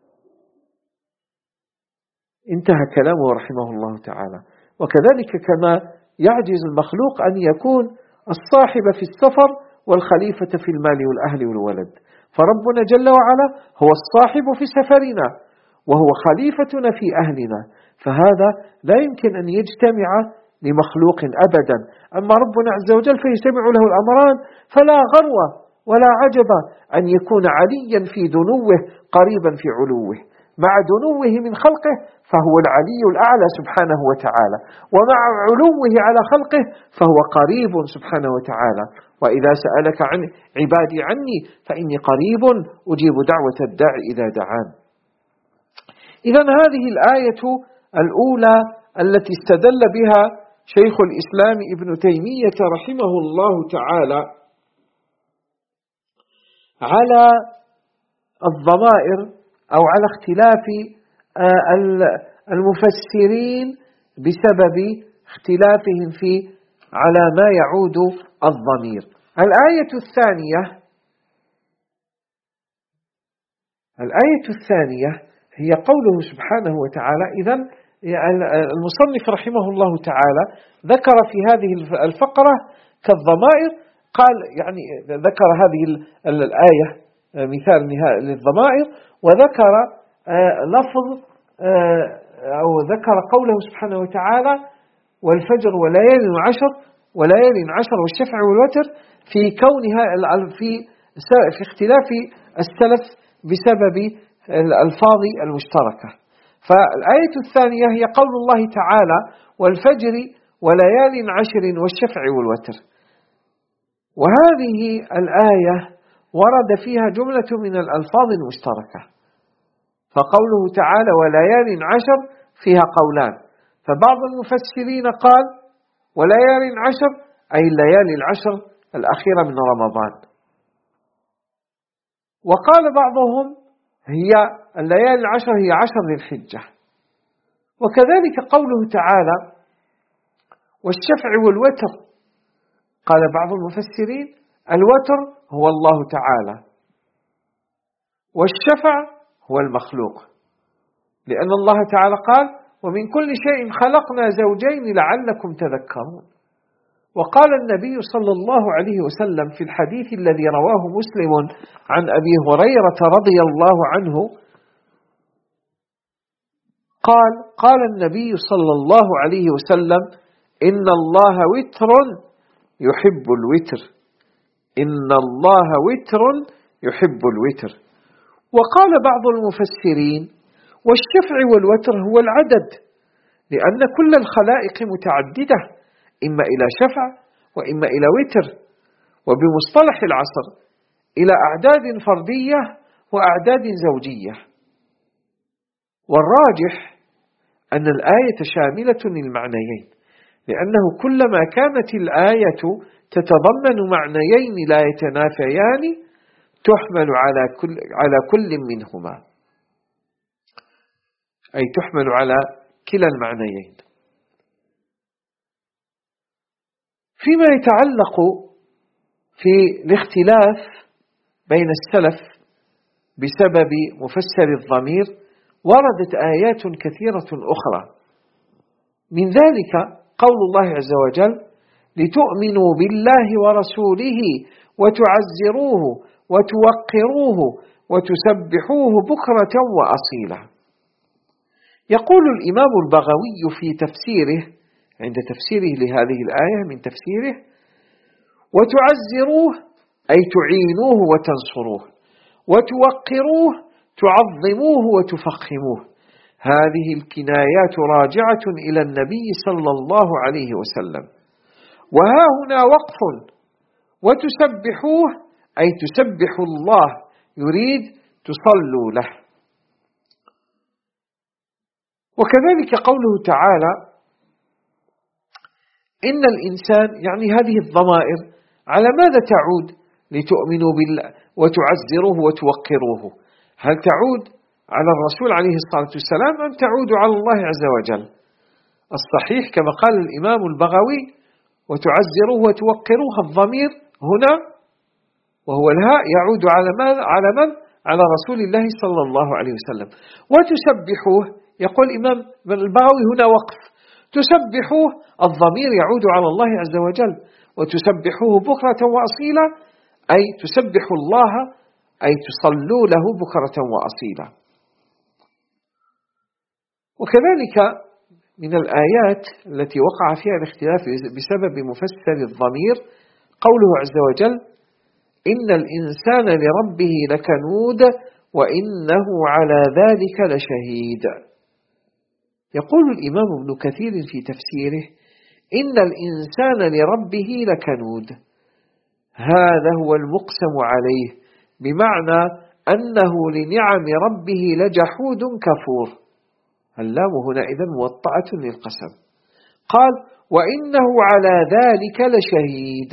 انتهى كلامه رحمه الله تعالى. وكذلك كما يعجز المخلوق أن يكون الصاحب في السفر والخليفة في المال والأهل والولد، فربنا جل وعلا هو الصاحب في سفرنا وهو خليفتنا في أهلنا، فهذا لا يمكن أن يجتمع لمخلوق أبدا. أما ربنا عز وجل فيجتمع له الأمران، فلا غرو ولا عجب أن يكون عليا في دنوه قريبا في علوه. مع دنوه من خلقه فهو العلي الأعلى سبحانه وتعالى، ومع علوه على خلقه فهو قريب سبحانه وتعالى. وإذا سألك عن عبادي عني فإني قريب أجيب دعوة الداعي إذا دعان. إذن هذه الآية الأولى التي استدل بها شيخ الإسلام ابن تيمية رحمه الله تعالى على الضمائر أو على اختلاف المفسرين بسبب اختلافهم في على ما يعود الضمير. الآية الثانية الآية الثانية هي قوله سبحانه وتعالى. إذن المصنف رحمه الله تعالى ذكر في هذه الفقرة كالضمائر، قال يعني ذكر هذه الآية مثال للضمائر، وذكر لفظ أو ذكر قوله سبحانه وتعالى والفجر وليال عشر وليال عشر والشفع والوتر في كونها في في اختلاف السلف بسبب الألفاظ المشتركة. فالآية الثانية هي قول الله تعالى والفجر وليال عشر والشفع والوتر، وهذه الآية ورد فيها جملة من الألفاظ المشتركة، فقوله تعالى وليال عشر فيها قولان، فبعض المفسرين قال وليال عشر أي الليالي العشر الأخيرة من رمضان، وقال بعضهم هي الليالي العشر هي عشر ذي الحجة. وكذلك قوله تعالى والشفع والوتر، قال بعض المفسرين الوتر هو الله تعالى والشفع هو المخلوق، لأن الله تعالى قال ومن كل شيء خلقنا زوجين لعلكم تذكرون. وقال النبي صلى الله عليه وسلم في الحديث الذي رواه مسلم عن أبي هريرة رضي الله عنه قال قال النبي صلى الله عليه وسلم إن الله وتر يحب الوتر إن الله وتر يحب الوتر. وقال بعض المفسرين والشفع والوتر هو العدد، لأن كل الخلائق متعددة إما إلى شفع وإما إلى وتر، وبمصطلح العصر إلى أعداد فردية وأعداد زوجية. والراجح أن الآية شاملة للمعنيين، لأنه كلما كانت الآية تتضمن معنيين لا يتنافيان تحمل على كل على كل منهما، أي تحمل على كلا المعنيين. فيما يتعلق في الاختلاف بين السلف بسبب مفسر الضمير وردت آيات كثيرة أخرى، من ذلك قول الله عز وجل لتؤمنوا بالله ورسوله وتعزروه وتوقروه وتسبحوه بكرة وأصيلا. يقول الإمام البغوي في تفسيره عند تفسيره لهذه الآية من تفسيره وتعزروه أي تعينوه وتنصروه، وتوقروه تعظموه وتفخموه. هذه الكنايات راجعة إلى النبي صلى الله عليه وسلم. وها هنا وقف وتسبحوه أي تسبحوا الله، يريد تصلوا له. وكذلك قوله تعالى إن الإنسان، يعني هذه الضمائر على ماذا تعود؟ لتؤمنوا بالله وتعزروه وتوقروه، هل تعود على الرسول عليه الصلاة والسلام أم تعود على الله عز وجل؟ الصحيح كما قال الإمام البغوي وتعزروه وتوقروه، الضمير هنا وهو الهاء يعود على ماذا؟ على من؟ على رسول الله صلى الله عليه وسلم. وتسبحوه، يقول الإمام البغوي هنا وقف، تسبحوه الضمير يعود على الله عز وجل، وتسبحوه بكرة وأصيلا أي تسبحوا الله أي تصلوا له بكرة وأصيلا. وكذلك من الآيات التي وقع فيها الاختلاف بسبب مفسر الضمير قوله عز وجل إن الإنسان لربه لكنود وإنه على ذلك لشهيد. يقول الإمام ابن كثير في تفسيره: إن الإنسان لربه لكنود، هذا هو المقسم عليه، بمعنى أنه لنعم ربه لجحود كفور. اللام هنا إذن موطأة للقسم. قال: وإنه على ذلك لشهيد.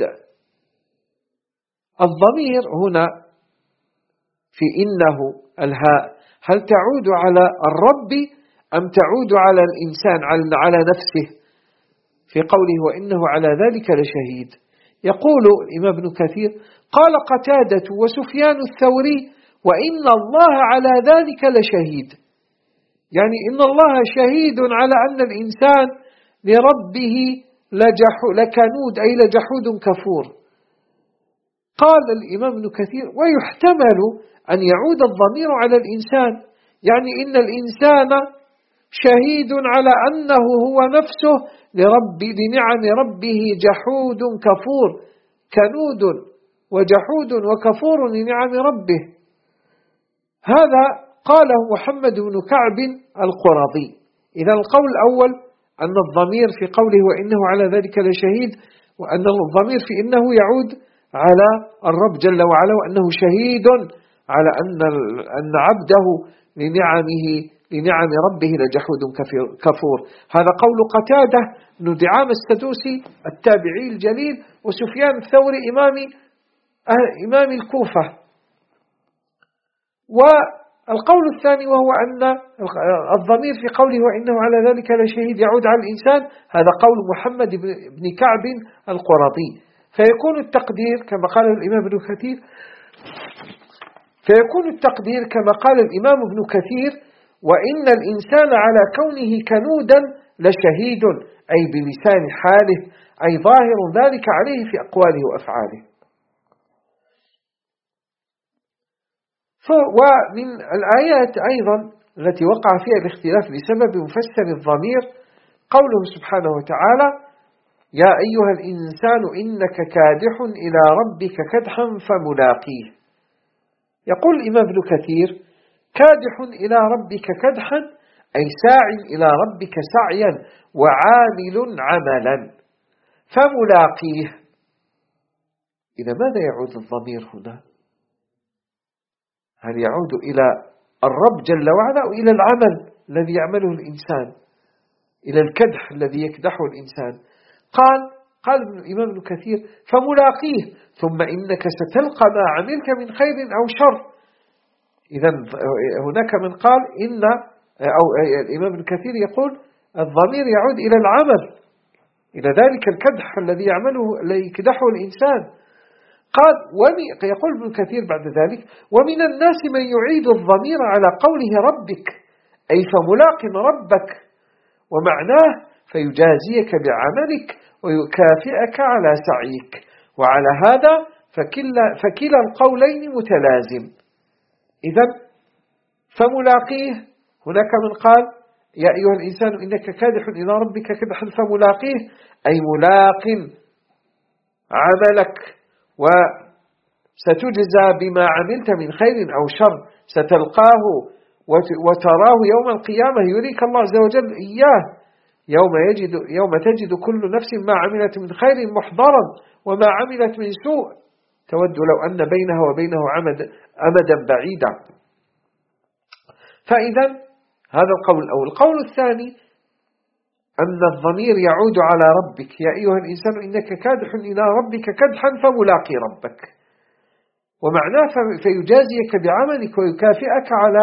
الضمير هنا في إنه الهاء هل تعود على الرب أم تعود على الإنسان على نفسه في قوله وإنه على ذلك لشهيد؟ يقول الإمام ابن كثير: قال قتادة وسفيان الثوري: وإن الله على ذلك لشهيد، يعني إن الله شهيد على أن الإنسان لربه لكنود، أي لجحود كفور. قال الإمام ابن كثير: ويحتمل أن يعود الضمير على الإنسان، يعني إن الإنسان شهيد على أنه هو نفسه لرب لنعم ربه جحود كفور، كنود وجحود وكفور لنعم ربه. هذا قاله محمد بن كعب القرظي. إذا القول الأول أن الضمير في قوله وإنه على ذلك لشهيد، وأن الضمير في إنه يعود على الرب جل وعلا، وأنه شهيد على أن أن عبده لنعمه لنعم ربه لجحود كفور. هذا قول قتادة بن دعامة السدوسي التابعي الجليل، وسفيان الثوري إمام إمام الكوفة. والقول الثاني وهو أن الضمير في قوله وإنه على ذلك لشهيد يعود على الإنسان، هذا قول محمد بن كعب القرظي. فيكون التقدير كما قال الإمام ابن كثير فيكون التقدير كما قال الإمام ابن كثير: وإن الإنسان على كونه كنودا لشهيد، أي بلسان حاله، أي ظاهر ذلك عليه في أقواله وأفعاله. ومن الآيات أيضا التي وقع فيها الاختلاف بسبب مفسر الضمير قوله سبحانه وتعالى: يا أيها الإنسان إنك كادح إلى ربك كدحا فملاقيه. يقول الإمام ابن كثير: كادح إلى ربك كدحا أي ساع إلى ربك سعيا وعامل عملا، فملاقيه. إذا ماذا يعود الضمير هنا؟ هل يعود إلى الرب جل وعلا أو إلى العمل الذي يعمله الإنسان، إلى الكدح الذي يكدحه الإنسان؟ قال قال الإمام ابن كثير: فملاقيه، ثم إنك ستلقى ما عملك من خير أو شر. إذا هناك من قال إن أو الإمام ابن كثير يقول الضمير يعود إلى العمل، إلى ذلك الكدح الذي يعمله الذي يكدحه الإنسان. قال يقول ابن كثير بعد ذلك: ومن الناس من يعيد الضمير على قوله ربك، أي فملاق ربك، ومعناه فيجازيك بعملك ويكافئك على سعيك. وعلى هذا فكلا, فكلا القولين متلازم. إذن فملاقيه، هناك من قال يا أيها الإنسان إنك كادح إلى ربك كدحا فملاقيه، أي ملاق عملك وستجزى بما عملت من خير أو شر، ستلقاه وتراه يوم القيامة، يريك الله عز وجل إياه، يوم, يجد يوم تجد كل نفس ما عملت من خير محضرا وما عملت من سوء تود لو أن بينها وبينه عمد أمدا بعيدا. فإذا هذا القول الأول. القول الثاني أن الضمير يعود على ربك، يا أيها الإنسان إنك كادح إلى ربك كدحا فملاقي ربك، ومعناه فيجازيك بعملك ويكافئك على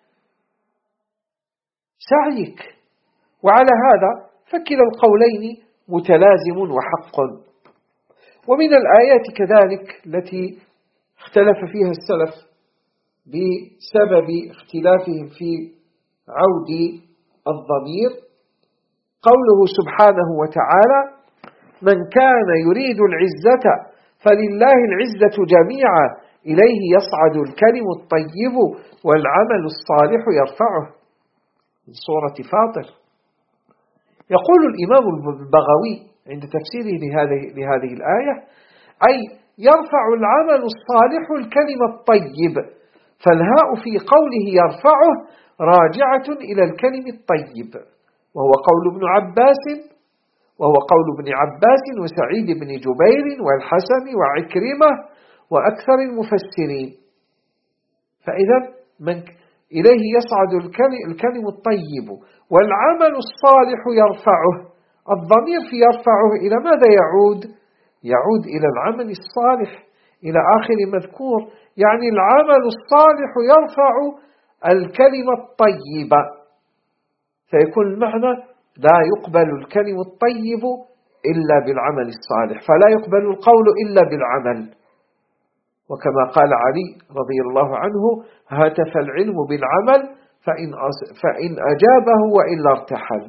سعيك. وعلى هذا فكلا القولين متلازم وحق. ومن الآيات كذلك التي اختلف فيها السلف بسبب اختلافهم في عود الضمير قوله سبحانه وتعالى: من كان يريد العزة فلله العزة جميعا إليه يصعد الكلم الطيب والعمل الصالح يرفعه، من سورة فاطر. يقول الإمام البغوي عند تفسيره لهذه, لهذه الآية: أي يرفع العمل الصالح الكلم الطيب، فالهاء في قوله يرفعه راجعة إلى الكلم الطيب، وهو قول ابن عباس وهو قول ابن عباس وسعيد بن جبير والحسن وعكرمة وأكثر المفسرين. فإذا من إليه يصعد الكلم الطيب والعمل الصالح يرفعه. الضمير في يرفعه إلى ماذا يعود؟ يعود إلى العمل الصالح، إلى آخر مذكور، يعني العمل الصالح يرفع الكلمة الطيبة، فيكون المعنى لا يقبل الكلم الطيب إلا بالعمل الصالح، فلا يقبل القول إلا بالعمل. وكما قال علي رضي الله عنه: هاتف العلم بالعمل فإن, فإن أجابه وإلا ارتحل.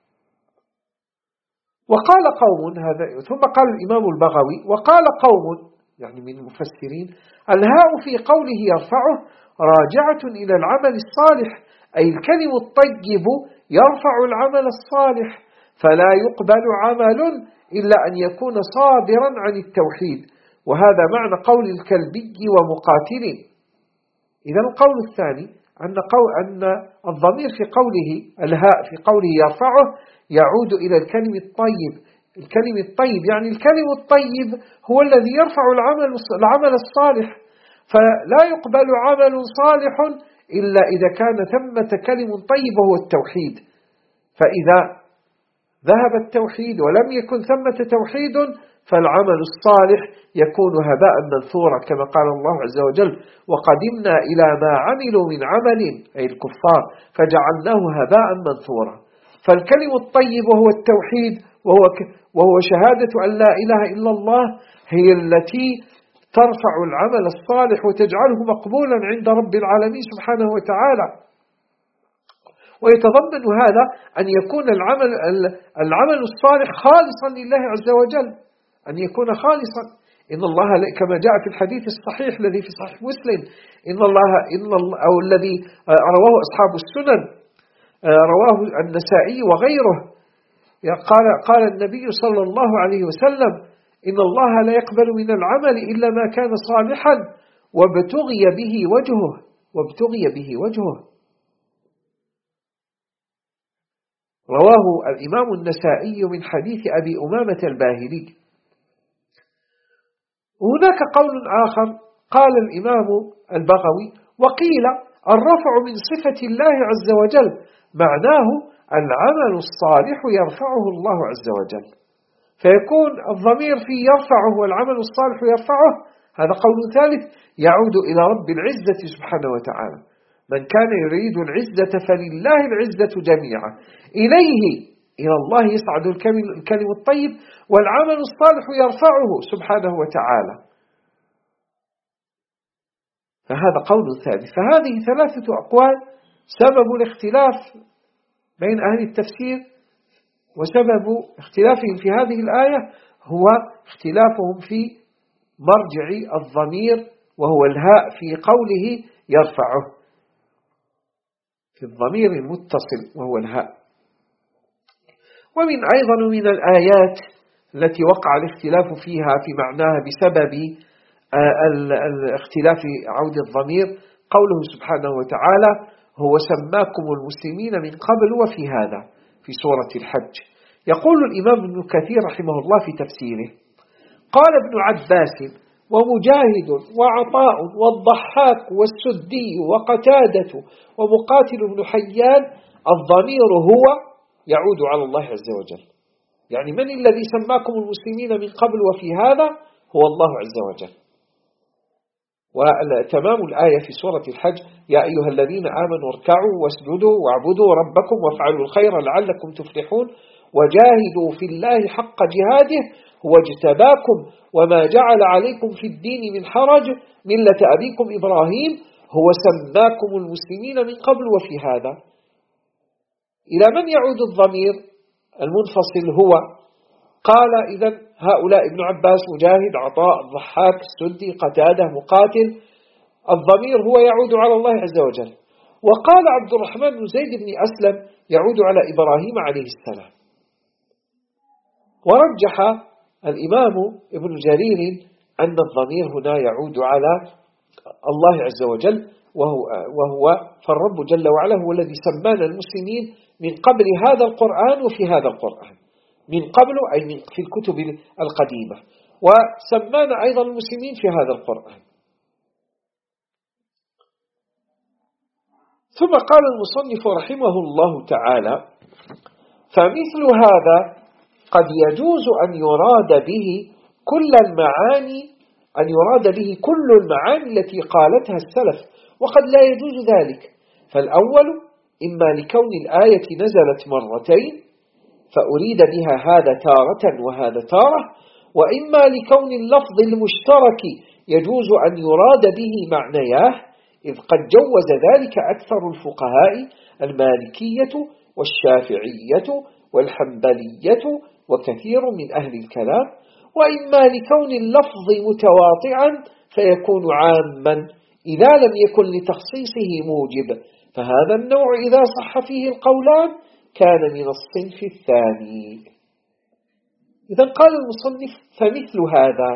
وقال قوم هذا ثم قال الإمام البغوي: وقال قوم يعني من المفسرين: الهاء في قوله يرفعه راجعة إلى العمل الصالح، أي الكلم الطيب يرفع العمل الصالح، فلا يقبل عمل إلا أن يكون صادرا عن التوحيد. وهذا معنى قول الكلبي ومقاتل. إذا القول الثاني أن, قول أن الضمير في قوله الهاء في قوله يرفعه يعود إلى الكلم الطيب. الكلم الطيب يعني الكلم الطيب هو الذي يرفع العمل العمل الصالح، فلا يقبل عمل صالح إلا إذا كان ثمة كلم طيب وهو التوحيد. فإذا ذهب التوحيد ولم يكن ثمة توحيد فالعمل الصالح يكون هباء منثورا، كما قال الله عز وجل: وقدمنا إلى ما عملوا من عمل، أي الكفار، فجعلناه هباء منثورا. فالكلم الطيب وهو التوحيد وهو, وهو شهادة أن لا إله إلا الله هي التي ترفع العمل الصالح وتجعله مقبولا عند رب العالمين سبحانه وتعالى. ويتضمن هذا أن يكون العمل, العمل الصالح خالصا لله عز وجل، أن يكون خالصا. إن الله كما جاء في الحديث الصحيح الذي في صحيح مسلم إن الله, إن الله أو الذي رواه أصحاب السنن، رواه النسائي وغيره، قال, قال النبي صلى الله عليه وسلم: إن الله لا يقبل من العمل إلا ما كان صالحا وابتغي به وجهه وابتغي به وجهه. رواه الإمام النسائي من حديث أبي أمامة الباهلي. هناك قول آخر قال الإمام البغوي: وقيل الرفع من صفة الله عز وجل معناه العمل الصالح يرفعه الله عز وجل، فيكون الضمير في يرفعه والعمل الصالح يرفعه. هذا قول ثالث يعود إلى رب العزة سبحانه وتعالى: من كان يريد العزة فلله العزة جميعا، إليه إلى الله يصعد الكلم الطيب والعمل الصالح يرفعه سبحانه وتعالى. فهذا قول ثالث. فهذه ثلاثة أقوال سبب الاختلاف بين أهل التفسير، وسبب اختلافهم في هذه الآية هو اختلافهم في مرجع الضمير وهو الهاء في قوله يرفعه، في الضمير المتصل وهو الهاء. ومن أيضا من الآيات التي وقع الاختلاف فيها في معناها بسبب الاختلاف عود الضمير قوله سبحانه وتعالى: هو سماكم المسلمين من قبل وفي هذا، في سورة الحج. يقول الإمام ابن كثير رحمه الله في تفسيره: قال ابن عباس ومجاهد وعطاء والضحاك والسدي وقتادة ومقاتل بن حيان الضمير هو يعود على الله عز وجل. يعني من الذي سماكم المسلمين من قبل وفي هذا؟ هو الله عز وجل. وتمام الآية في سورة الحج: يا أيها الذين آمنوا اركعوا واسجدوا واعبدوا ربكم وافعلوا الخير لعلكم تفلحون وجاهدوا في الله حق جهاده هو اجتباكم وما جعل عليكم في الدين من حرج ملة أبيكم إبراهيم هو سماكم المسلمين من قبل وفي هذا. إلى من يعود الضمير المنفصل هو؟ قال: إذن هؤلاء ابن عباس مجاهد عطاء ضحاك السدي قتادة مقاتل، الضمير هو يعود على الله عز وجل. وقال عبد الرحمن بن زيد بن أسلم يعود على إبراهيم عليه السلام. ورجح الإمام ابن جرير أن الضمير هنا يعود على الله عز وجل، وهو, وهو فالرب جل وعلا هو الذي سمانا المسلمين من قبل هذا القرآن وفي هذا القرآن، من قبل أي من في الكتب القديمة، وسمانا أيضا المسلمين في هذا القرآن. ثم قال المصنف رحمه الله تعالى: فمثل هذا قد يجوز أن يراد به كل المعاني أن يراد به كل المعاني التي قالتها السلف، وقد لا يجوز ذلك. فالأول إما لكون الآية نزلت مرتين فأريد بها هذا تارة وهذا تارة، وإما لكون اللفظ المشترك يجوز أن يراد به معنياه، إذ قد جوز ذلك أكثر الفقهاء المالكية والشافعية والحنبلية وكثير من أهل الكلام، وإما لكون اللفظ متواطئا فيكون عاما إذا لم يكن لتخصيصه موجب، فهذا النوع إذا صح فيه القولان كان من الصنف الثاني. إذا قال المصنف: فمثل هذا،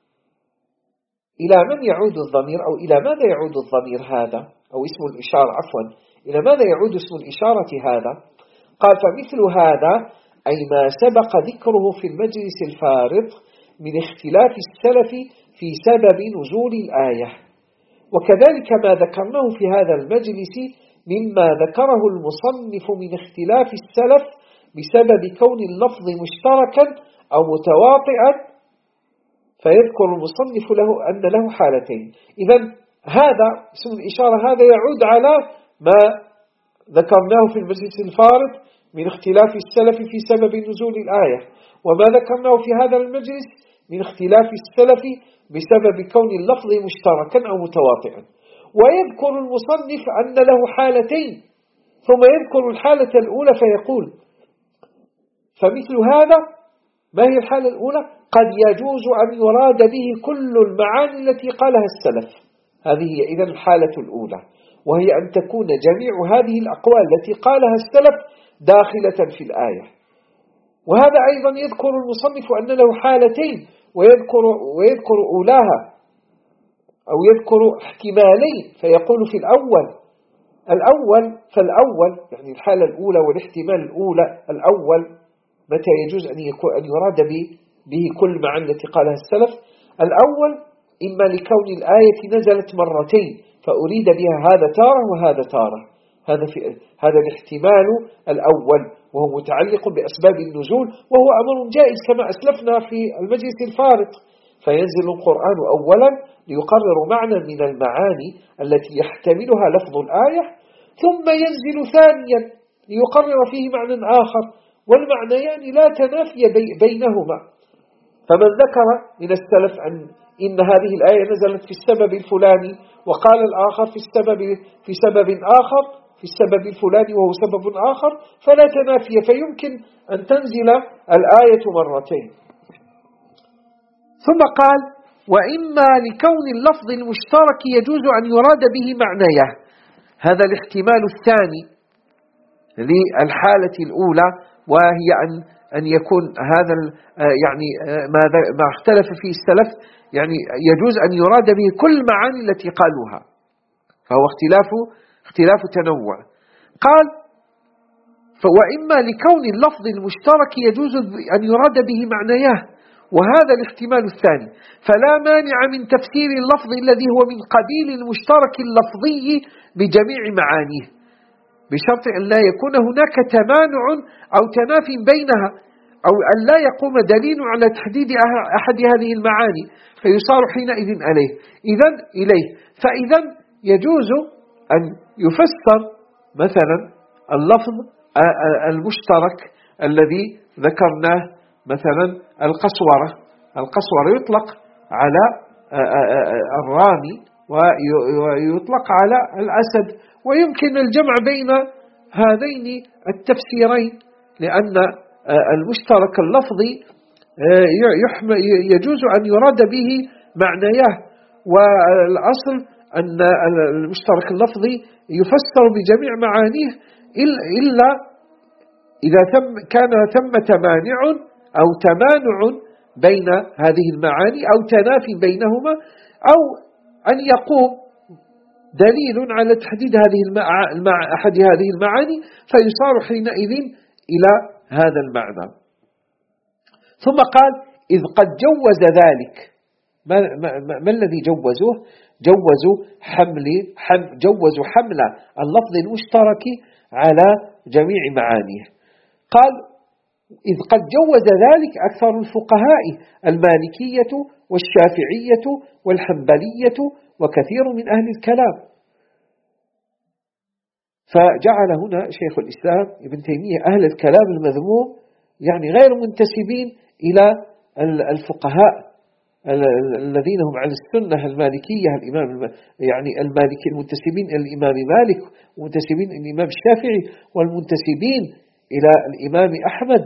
إلى من يعود الضمير أو إلى ماذا يعود الضمير هذا أو اسم الإشارة عفوا إلى ماذا يعود اسم الإشارة هذا؟ قال: فمثل هذا أي ما سبق ذكره في المجلس الفارض من اختلاف السلف في سبب نزول الآية، وكذلك ما ذكرناه في هذا المجلس مما ذكره المصنف من اختلاف السلف بسبب كون اللفظ مشتركا أو متواطئا، فيذكر المصنف له أن له حالتين. إذن هذا اسم الإشارة هذا يعود على ما ذكرناه في المجلس الفارض من اختلاف السلف في سبب نزول الآية، وما ذكرناه في هذا المجلس من اختلاف السلف بسبب كون اللفظ مشتركا أو متواطئا. ويذكر المصنف أن له حالتين، ثم يذكر الحالة الأولى فيقول: فمثل هذا، ما هي الحالة الأولى؟ قد يجوز أن يراد به كل المعاني التي قالها السلف. هذه هي إذن الحالة الأولى، وهي أن تكون جميع هذه الأقوال التي قالها السلف داخلة في الآية. وهذا أيضا يذكر المصنف أن له حالتين، ويذكر, ويذكر أولاها أو يذكر احتمالين، فيقول في الأول الأول فالأول يعني الحالة الأولى والاحتمال الأولى الأول متى يجوز أن يكون أن يراد به, به كل معاني التي قالها السلف. الأول إما لكون الآية نزلت مرتين فأريد بها هذا تارة وهذا تارة، هذا في هذا الاحتمال الأول، وهو متعلق بأسباب النزول، وهو أمر جائز كما أسلفنا في المجلس الفارط. فينزل القرآن أولا ليقرر معنى من المعاني التي يحتملها لفظ الآية، ثم ينزل ثانيا ليقرر فيه معنى آخر، والمعنيان لا تنافي بينهما. فمن ذكر من السلف أن إن هذه الآية نزلت في السبب الفلاني، وقال الآخر في السبب في سبب آخر في السبب الفلاني وهو سبب آخر، فلا تنافي، فيمكن أن تنزل الآية مرتين. ثم قال: وإما لكون اللفظ المشترك يجوز أن يراد به معناه. هذا الاحتمال الثاني للحالة الأولى، وهي أن أن يكون هذا يعني ما ما اختلف فيه السلف، يعني يجوز أن يراد به كل معاني التي قالوها، فهو اختلاف اختلاف تنوع. قال: وإما لكون اللفظ المشترك يجوز أن يراد به معناه، وهذا الاحتمال الثاني، فلا مانع من تفسير اللفظ الذي هو من قبيل المشترك اللفظي بجميع معانيه، بشرط أن لا يكون هناك تمانع أو تناف بينها، أو أن لا يقوم دليل على تحديد أحد هذه المعاني فيصار حينئذ عليه إذن إليه. فإذا يجوز أن يفسر مثلا اللفظ المشترك الذي ذكرناه، مثلا القسورة القسورة يطلق على الرامي ويطلق على الأسد، ويمكن الجمع بين هذين التفسيرين، لأن المشترك اللفظي يجوز أن يراد به معنياه، والأصل أن المشترك اللفظي يفسر بجميع معانيه إلا إذا كان ثمة مانع أو تمانع بين هذه المعاني أو تنافي بينهما، أو أن يقوم دليل على تحديد هذه المع... أحد هذه المعاني، فيصار حينئذ إلى هذا المعنى. ثم قال إذ قد جوز ذلك. ما, ما, ما الذي جوزوه؟ جوزوا حمل حم جوزوا حمل اللفظ المشترك على جميع معانيه. قال إذ قد جوز ذلك أكثر الفقهاء المالكية والشافعية والحنبلية وكثير من أهل الكلام. فجعل هنا شيخ الإسلام ابن تيمية أهل الكلام المذموم يعني غير منتسبين إلى الفقهاء الذين هم على السنة المالكية، الإمام يعني المالكي المنتسبين إلى الإمام مالك ومنتسبين إلى الإمام الشافعي والمنتسبين إلى الإمام أحمد.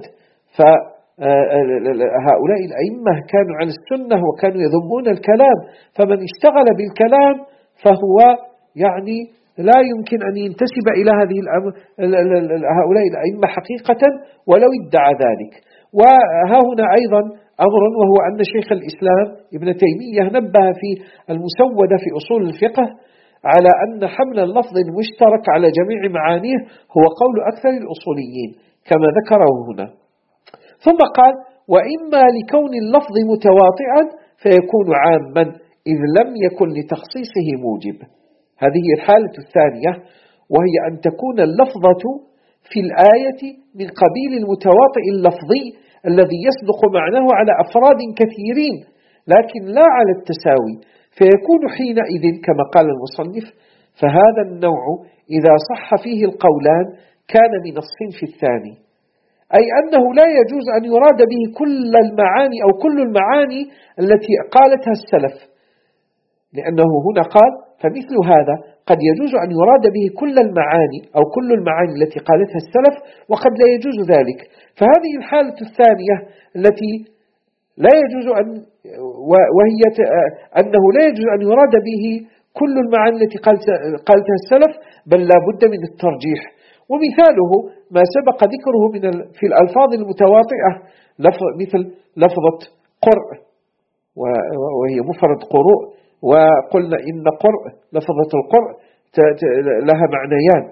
فهؤلاء الأئمة كانوا على السنة وكانوا يذمون الكلام، فمن اشتغل بالكلام فهو يعني لا يمكن أن ينتسب إلى هذه هؤلاء الأئمة حقيقة ولو ادعى ذلك. وها هنا أيضا أمر، وهو أن شيخ الإسلام ابن تيمية نبه في المسودة في أصول الفقه على أن حمل اللفظ المشترك على جميع معانيه هو قول أكثر الأصوليين كما ذكره هنا. ثم قال وإما لكون اللفظ متواطئا فيكون عاما إذ لم يكن لتخصيصه موجب. هذه الحالة الثانية، وهي أن تكون اللفظة في الآية من قبيل المتواطئ اللفظي الذي يصدق معناه على أفراد كثيرين لكن لا على التساوي، فيكون حينئذ كما قال المصنف فهذا النوع إذا صح فيه القولان كان من الصنف الثاني، أي أنه لا يجوز أن يراد به كل المعاني أو كل المعاني التي قالتها السلف، لأنه هنا قال فمثل هذا قد يجوز أن يراد به كل المعاني أو كل المعاني التي قالتها السلف وقد لا يجوز ذلك. فهذه الحالة الثانية التي لا يجوز أن وهي أنه لا يجوز أن يراد به كل المعاني التي قالتها السلف بل لا بد من الترجيح. ومثاله ما سبق ذكره من في الألفاظ المتواطئة مثل لفظة قرء وهي مفرد قروء، وقلنا إن قرء لفظة القرء لها معنيان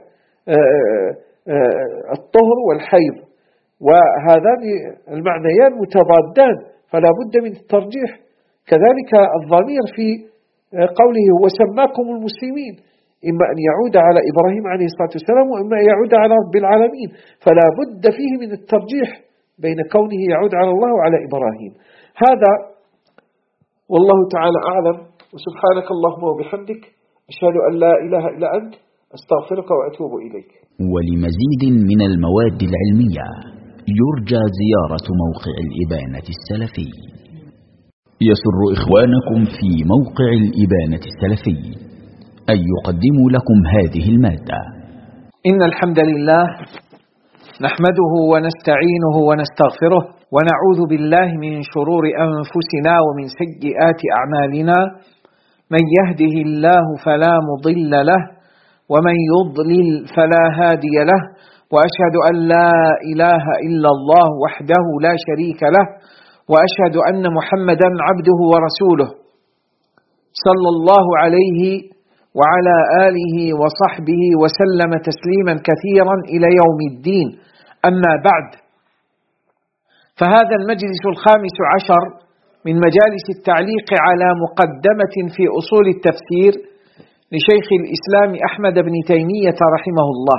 الطهر والحيض، وهذان المعنيان متضادان فلا بد من الترجيح. كذلك الضمير في قوله وسماكم المسلمين إما أن يعود على إبراهيم عليه الصلاة والسلام وإما أن يعود على رب العالمين، فلا بد فيه من الترجيح بين كونه يعود على الله وعلى إبراهيم. هذا والله تعالى أعلم، وسبحانك اللهم وبحمدك أشهد أن لا إله إلا أنت أستغفرك وأتوب إليك. ولمزيد من المواد العلمية يرجى زيارة موقع الإبانة السلفي. يسر إخوانكم في موقع الإبانة السلفي أن يقدموا لكم هذه المادة. إن الحمد لله نحمده ونستعينه ونستغفره ونعوذ بالله من شرور أنفسنا ومن سيئات أعمالنا، من يهده الله فلا مضل له ومن يضلل فلا هادي له، وأشهد أن لا إله إلا الله وحده لا شريك له، وأشهد أن محمدا عبده ورسوله صلى الله عليه وعلى آله وصحبه وسلم تسليما كثيرا إلى يوم الدين. أما بعد، فهذا المجلس الخامس عشر من مجالس التعليق على مقدمة في أصول التفسير لشيخ الإسلام أحمد بن تيمية رحمه الله.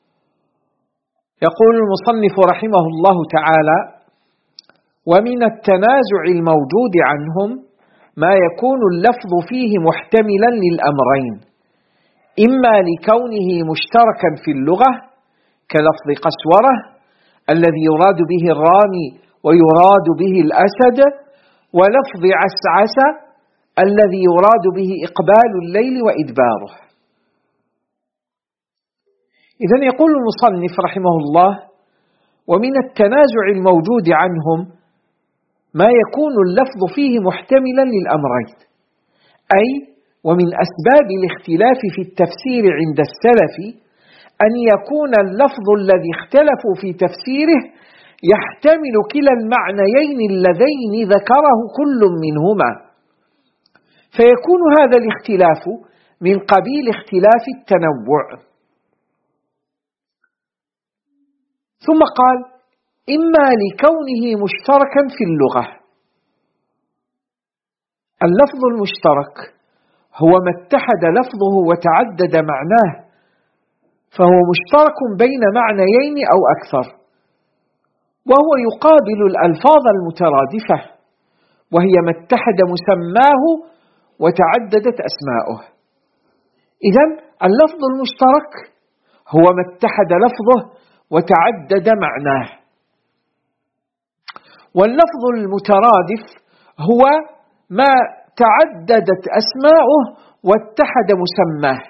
يقول المصنف رحمه الله تعالى: ومن التنازع الموجود عنهم ما يكون اللفظ فيه محتملا للأمرين، إما لكونه مشتركا في اللغة كلفظ قسورة الذي يراد به الرامي ويراد به الأسد، ولفظ عسعس الذي يراد به إقبال الليل وإدباره. إذن يقول المصنف رحمه الله: ومن التنازع الموجود عنهم ما يكون اللفظ فيه محتملا للأمرين، أي ومن أسباب الاختلاف في التفسير عند السلف أن يكون اللفظ الذي اختلفوا في تفسيره يحتمل كلا المعنيين اللذين ذكره كل منهما، فيكون هذا الاختلاف من قبيل اختلاف التنوع. ثم قال: إما لكونه مشتركا في اللغة. اللفظ المشترك هو ما اتحد لفظه وتعدد معناه، فهو مشترك بين معنيين أو أكثر، وهو يقابل الألفاظ المترادفة، وهي ما اتحد مسماه وتعددت أسماؤه. إذن اللفظ المشترك هو ما اتحد لفظه وتعدد معناه، واللفظ المترادف هو ما تعددت أسماؤه واتحد مسماه.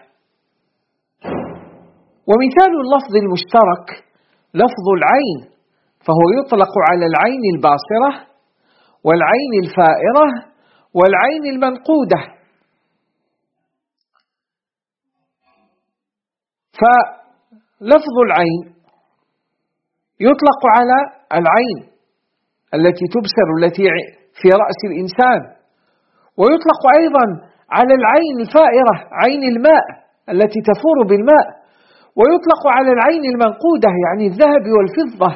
ومثال اللفظ المشترك لفظ العين، فهو يطلق على العين الباصرة والعين الفائرة والعين المنقودة. فلفظ العين يطلق على العين التي تبصر التي في رأس الإنسان، ويطلق أيضا على العين الفائرة عين الماء التي تفور بالماء، ويطلق على العين المنقودة يعني الذهب والفضة.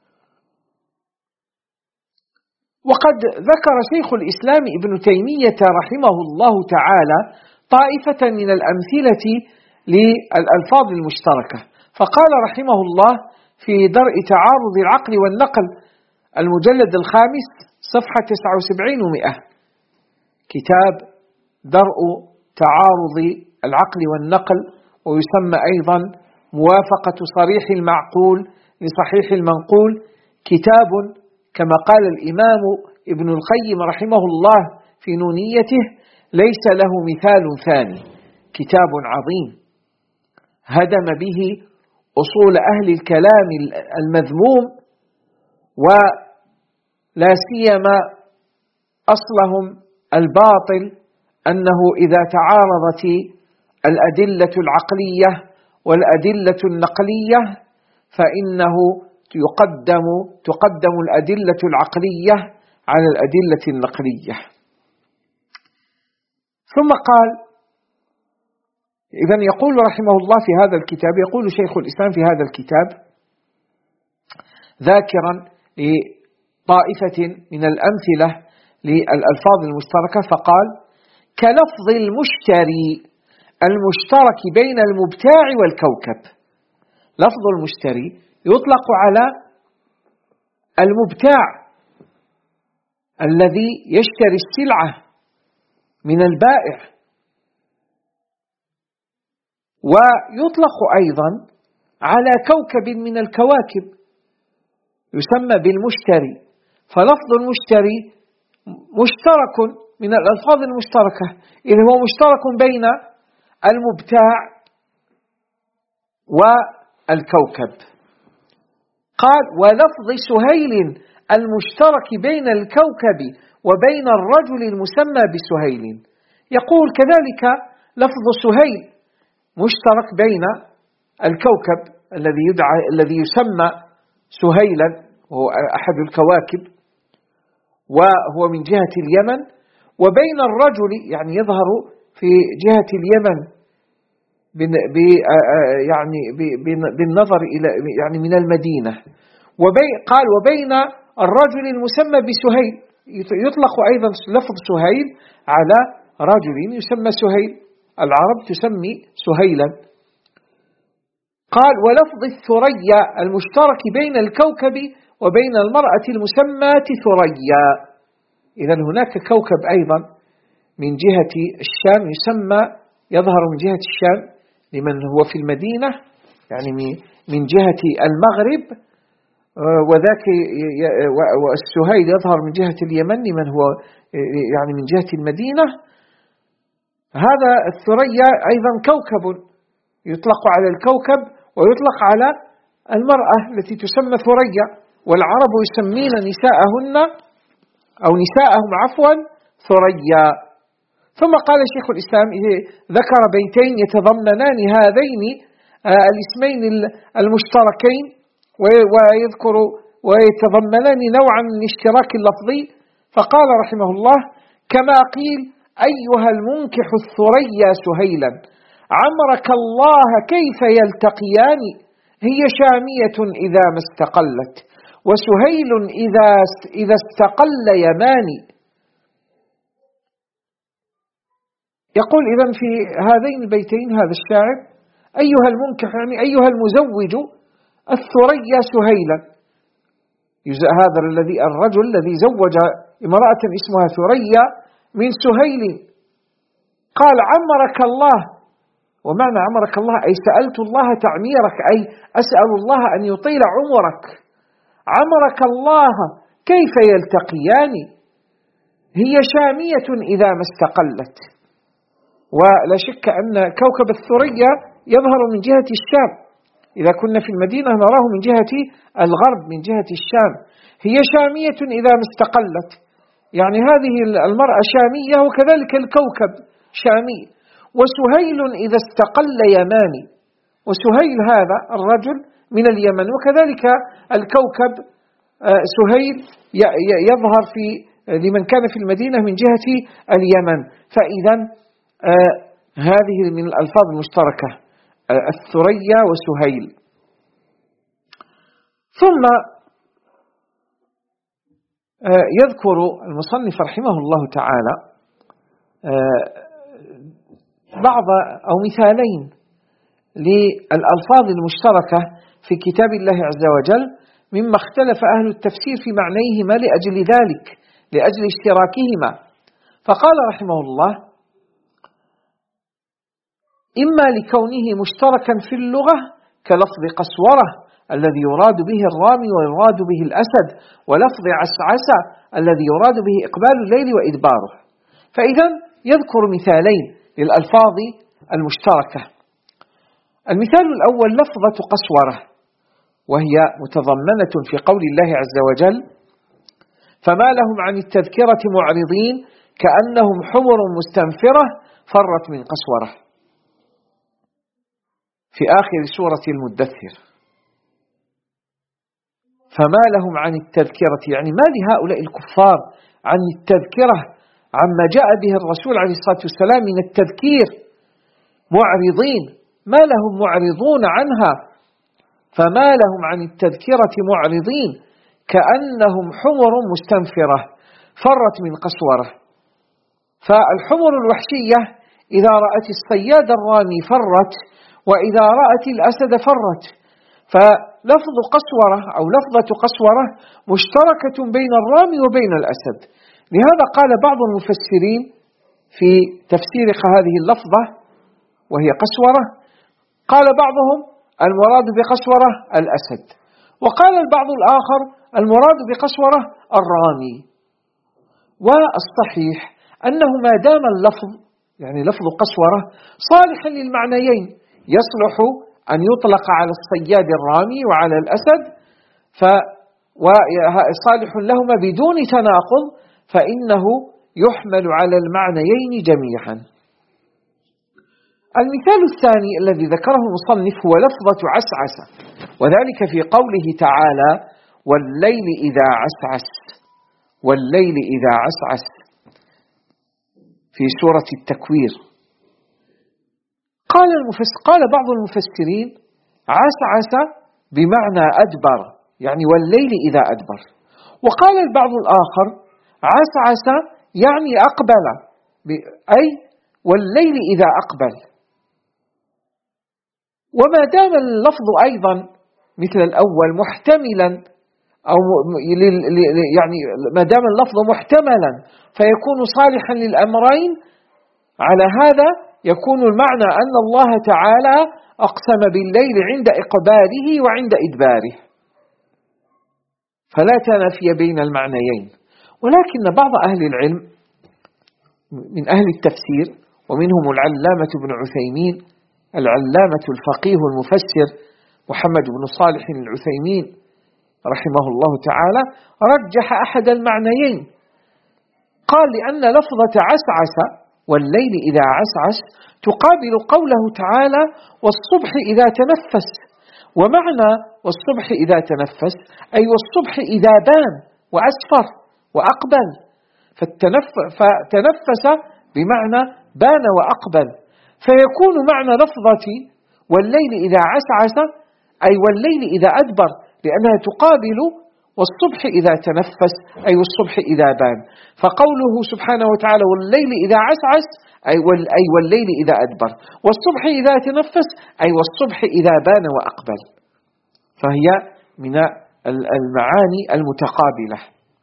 وقد ذكر شيخ الإسلام ابن تيمية رحمه الله تعالى طائفة من الأمثلة للألفاظ المشتركة، فقال رحمه الله في درء تعارض العقل والنقل المجلد الخامس صفحة تسعة وسبعين ومئة، كتاب درء تعارض العقل والنقل، ويسمى أيضا موافقة صريح المعقول لصحيح المنقول، كتاب كما قال الإمام ابن القيم رحمه الله في نونيته: ليس له مثال ثاني، كتاب عظيم هدم به أصول أهل الكلام المذموم، ولا سيما أصلهم الباطل، أنه إذا تعارضت الأدلة العقلية والأدلة النقلية فإنه يقدم تقدم الأدلة العقلية على الأدلة النقلية. ثم قال: إذن يقول رحمه الله في هذا الكتاب، يقول شيخ الإسلام في هذا الكتاب ذاكرا لطائفة من الأمثلة للألفاظ المشتركة، فقال: كلفظ المشتري المشترك بين المبتاع والكوكب. لفظ المشتري يطلق على المبتاع الذي يشتري السلعة من البائع، ويطلق أيضا على كوكب من الكواكب يسمى بالمشتري. فلفظ المشتري مشترك من الألفاظ المشتركة، إذ هو مشترك بين المبتاع والكوكب. قال: ولفظ سهيل المشترك بين الكوكب وبين الرجل المسمى بسهيل. يقول كذلك لفظ سهيل مشترك بين الكوكب الذي يدعى الذي يسمى سهيلا، وهو أحد الكواكب وهو من جهة اليمن، وبين الرجل يعني يظهر في جهة اليمن يعني بالنظر إلى يعني من المدينة. قال: وبين الرجل المسمى بسهيل. يطلق أيضا لفظ سهيل على رجل يسمى سهيل، العرب تسمي سهيلا. قال: ولفظ الثريا المشترك بين الكوكب وبين المرأة المسماة ثريا. إذن هناك كوكب أيضا من جهة الشام يسمى يظهر من جهة الشام لمن هو في المدينة يعني من جهة المغرب، وذاك والسهيل يظهر من جهة اليمن لمن هو يعني من جهة المدينة. هذا الثريا أيضا كوكب يطلق على الكوكب ويطلق على المرأة التي تسمى ثريا، والعرب يسمين نساءهن أو نساءهم عفوا ثريا. ثم قال شيخ الإسلام ذكر بيتين يتضمنان هذين الاسمين المشتركين، ويذكر ويتضمنان نوعا من اشتراك اللفظي، فقال رحمه الله: كما قيل أيها المنكح الثريا سهيلا عمرك الله كيف يلتقيان هي شامية إذا ما استقلت وسهيل إذا إذا استقل يماني. يقول إذن في هذين البيتين هذا الشاعر أيها المنكح يعني أيها المزوج الثريا سهيلا، هذا الذي الرجل الذي زوج امرأة اسمها ثريا من سهيل، قال عمرك الله، ومعنى عمرك الله أي سألت الله تعميرك، أي أسأل الله أن يطيل عمرك. عمرك الله كيف يلتقيان هي شامية إذا ما استقلت. ولا شك أن كوكب الثريا يظهر من جهة الشام، إذا كنا في المدينة نراه من جهة الغرب من جهة الشام. هي شامية إذا ما استقلت، يعني هذه المرأة شامية وكذلك الكوكب شامي. وسهيل إذا استقل يماني، وسهيل هذا الرجل من اليمن، وكذلك الكوكب سهيل يظهر في لمن كان في المدينة من جهة اليمن. فإذا هذه من الألفاظ المشتركة الثريا وسهيل. ثم يذكر المصنف رحمه الله تعالى بعض أو مثالين للألفاظ المشتركة في كتاب الله عز وجل مما اختلف أهل التفسير في معنيهما لأجل ذلك، لأجل اشتراكهما. فقال رحمه الله: إما لكونه مشتركا في اللغة كلفظ قسورة الذي يراد به الرامي ويراد به الأسد، ولفظ عسعسة الذي يراد به إقبال الليل وإدباره. فإذا يذكر مثالين للألفاظ المشتركة. المثال الأول لفظة قسورة، وهي متضمنة في قول الله عز وجل: فما لهم عن التذكرة معرضين كأنهم حمر مستنفرة فرت من قسورة، في آخر سورة المدثر. فما لهم عن التذكرة يعني ما لهؤلاء الكفار عن التذكرة عما جاء به الرسول عليه الصلاة والسلام من التذكير معرضين، ما لهم معرضون عنها. فما لهم عن التذكرة معرضين كأنهم حمر مستنفرة فرت من قسورة. فالحمر الوحشية إذا رأت الصياد الرامي فرت، وإذا رأت الأسد فرت. فلفظ قسورة أو لفظة قسورة مشتركة بين الرامي وبين الأسد. لهذا قال بعض المفسرين في تفسير هذه اللفظة وهي قسورة، قال بعضهم المراد بقسورة الأسد، وقال البعض الآخر المراد بقسورة الرامي. والصحيح أنه ما دام اللفظ يعني لفظ قسورة صالحا للمعنيين، يصلح أن يطلق على الصياد الرامي وعلى الأسد، وصالح لهما بدون تناقض، فإنه يحمل على المعنيين جميعا. المثال الثاني الذي ذكره المصنف هو لفظة عسعسة، وذلك في قوله تعالى: والليل إذا عسعس، والليل إذا عسعس، في سورة التكوير. قال, قال بعض المفسرين: عسعس بمعنى أدبر، يعني والليل إذا أدبر. وقال البعض الآخر: عسعس يعني أقبل، أي والليل إذا أقبل. وما دام اللفظ أيضا مثل الأول محتملا، أو يعني ما دام اللفظ محتملا فيكون صالحا للأمرين، على هذا يكون المعنى أن الله تعالى أقسم بالليل عند إقباله وعند إدباره، فلا تنافي بين المعنيين. ولكن بعض أهل العلم من أهل التفسير، ومنهم العلامة ابن عثيمين، العلامة الفقيه المفسر محمد بن صالح العثيمين رحمه الله تعالى، رجح أحد المعنيين. قال: لأن لفظة عسعس والليل إذا عسعس تقابل قوله تعالى: والصبح إذا تنفس. ومعنى والصبح إذا تنفس أي والصبح إذا بان وأسفر وأقبل، فتنفس بمعنى بان وأقبل، فيكون معنى لفظة والليل إذا عسعس أي والليل إذا أدبر، لأنها تقابل والصبح إذا تنفس أي والصبح إذا بان. فقوله سبحانه وتعالى والليل إذا عسعس أي والليل إذا أدبر، والصبح إذا تنفس أي والصبح إذا بان وأقبل، فهي من المعاني المتقابلة.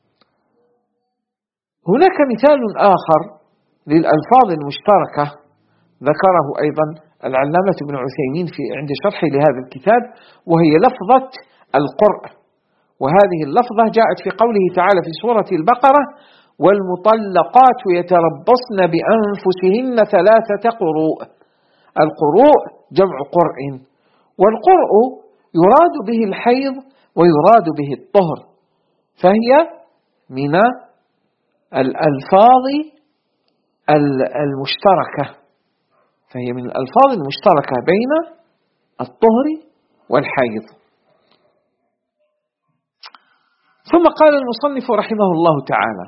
هناك مثال آخر للألفاظ المشتركة ذكره أيضا العلامة ابن عثيمين في عند شرحه لهذا الكتاب، وهي لفظة القرء. وهذه اللفظة جاءت في قوله تعالى في سورة البقرة: والمطلقات يتربصن بأنفسهن ثلاثة قروء. القروء جمع قرء، والقرء يراد به الحيض ويراد به الطهر، فهي من الألفاظ المشتركة، فهي من الألفاظ المشتركة بين الطهر والحيض. ثم قال المصنف رحمه الله تعالى: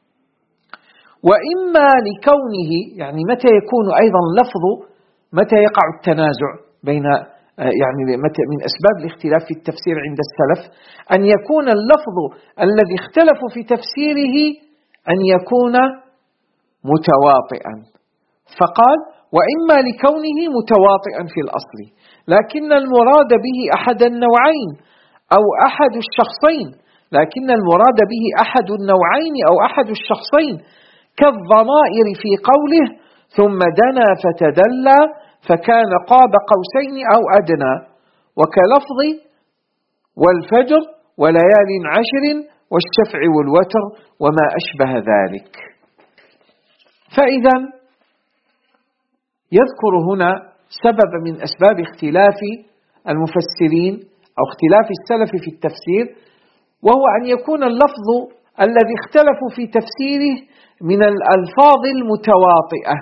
وإما لكونه، يعني متى يكون أيضا لفظ، متى يقع التنازع بين، يعني من أسباب الاختلاف في التفسير عند السلف أن يكون اللفظ الذي اختلفوا في تفسيره أن يكون متواطئا، فقال: وإما لكونه متواطئا في الأصل، لكن المراد به أحد النوعين أو أحد الشخصين، لكن المراد به أحد النوعين أو أحد الشخصين، كالضمائر في قوله ثم دنا فتدلى فكان قاب قوسين أو أدنى، وكلفظ والفجر وليال عشر والشفع والوتر وما أشبه ذلك. فإذا يذكر هنا سبب من أسباب اختلاف المفسرين أو اختلاف السلف في التفسير، وهو أن يكون اللفظ الذي اختلفوا في تفسيره من الألفاظ المتواطئة.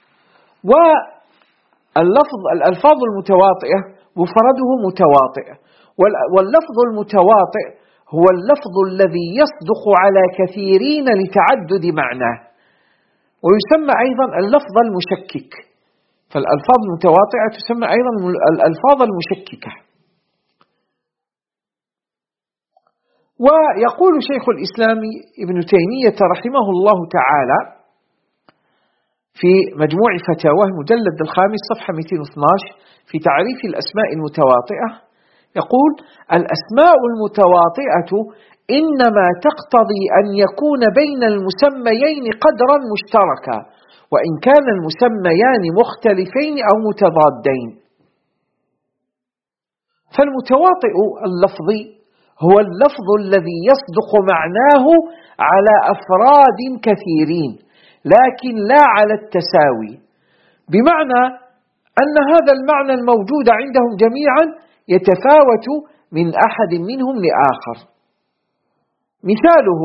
واللفظ الألفاظ المتواطئة مفرده متواطئ، واللفظ المتواطئ هو اللفظ الذي يصدق على كثيرين لتعدد معناه، ويسمى أيضا اللفظ المشكك. فالألفاظ المتواطئة تسمى أيضا الألفاظ المشككة. ويقول شيخ الإسلام ابن تيمية رحمه الله تعالى في مجموع فتاواه المجلد الخامس صفحة مئتين واثني عشر في تعريف الأسماء المتواطئة، يقول: الأسماء المتواطئة إنما تقتضي أن يكون بين المسميين قدرا مشتركا، وإن كان المسميان مختلفين أو متضادين. فالمتواطئ اللفظي هو اللفظ الذي يصدق معناه على أفراد كثيرين لكن لا على التساوي، بمعنى أن هذا المعنى الموجود عندهم جميعا يتفاوت من أحد منهم لآخر. مثاله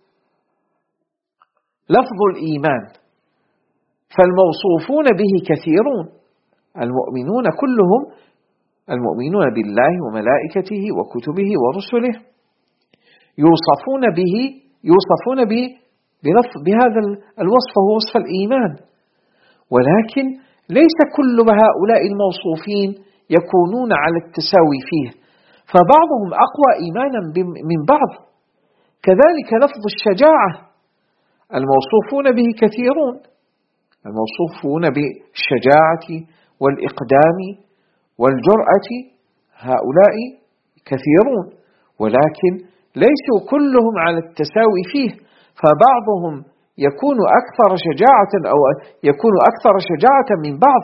لفظ الإيمان، فالموصوفون به كثيرون، المؤمنون كلهم المؤمنون بالله وملائكته وكتبه ورسله يوصفون به يوصفون به بهذا الوصف، هو وصف الإيمان، ولكن ليس كل هؤلاء الموصوفين يكونون على التساوي فيه، فبعضهم أقوى إيمانا من بعض. كذلك لفظ الشجاعة، الموصوفون به كثيرون، الموصوفون بالشجاعة والإقدام والجرأة هؤلاء كثيرون، ولكن ليسوا كلهم على التساوي فيه، فبعضهم يكون أكثر شجاعة أو يكون أكثر شجاعة من بعض.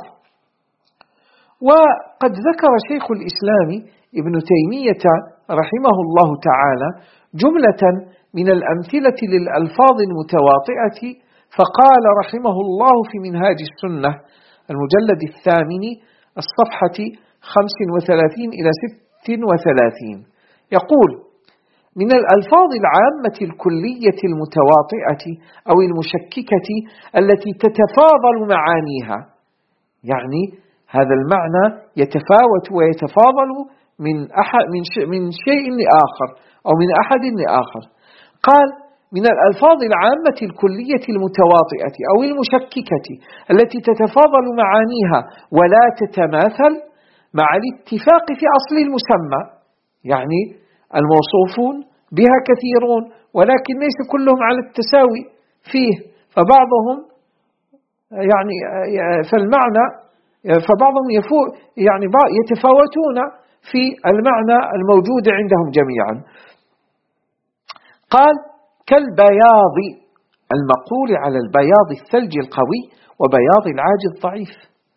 وقد ذكر شيخ الإسلام ابن تيمية رحمه الله تعالى جملة من الأمثلة للألفاظ المتواطئة، فقال رحمه الله في منهاج السنة المجلد الثامن الصفحة خمس وثلاثين إلى ست وثلاثين، يقول: من الألفاظ العامة الكلية المتواطئة أو المشككة التي تتفاضل معانيها، يعني هذا المعنى يتفاوت ويتفاضل من أحد من شيء لآخر أو من أحد لآخر. قال: من الألفاظ العامة الكلية المتواطئة أو المشككة التي تتفاضل معانيها ولا تتماثل مع الاتفاق في أصل المسمى، يعني الموصوفون بها كثيرون ولكن ليس كلهم على التساوي فيه، فبعضهم يعني فالمعنى فبعضهم يفوق يعني يتفاوتون في المعنى الموجود عندهم جميعا. قال كالبياض المقول على البياض الثلج القوي وبياض العاج الضعيف.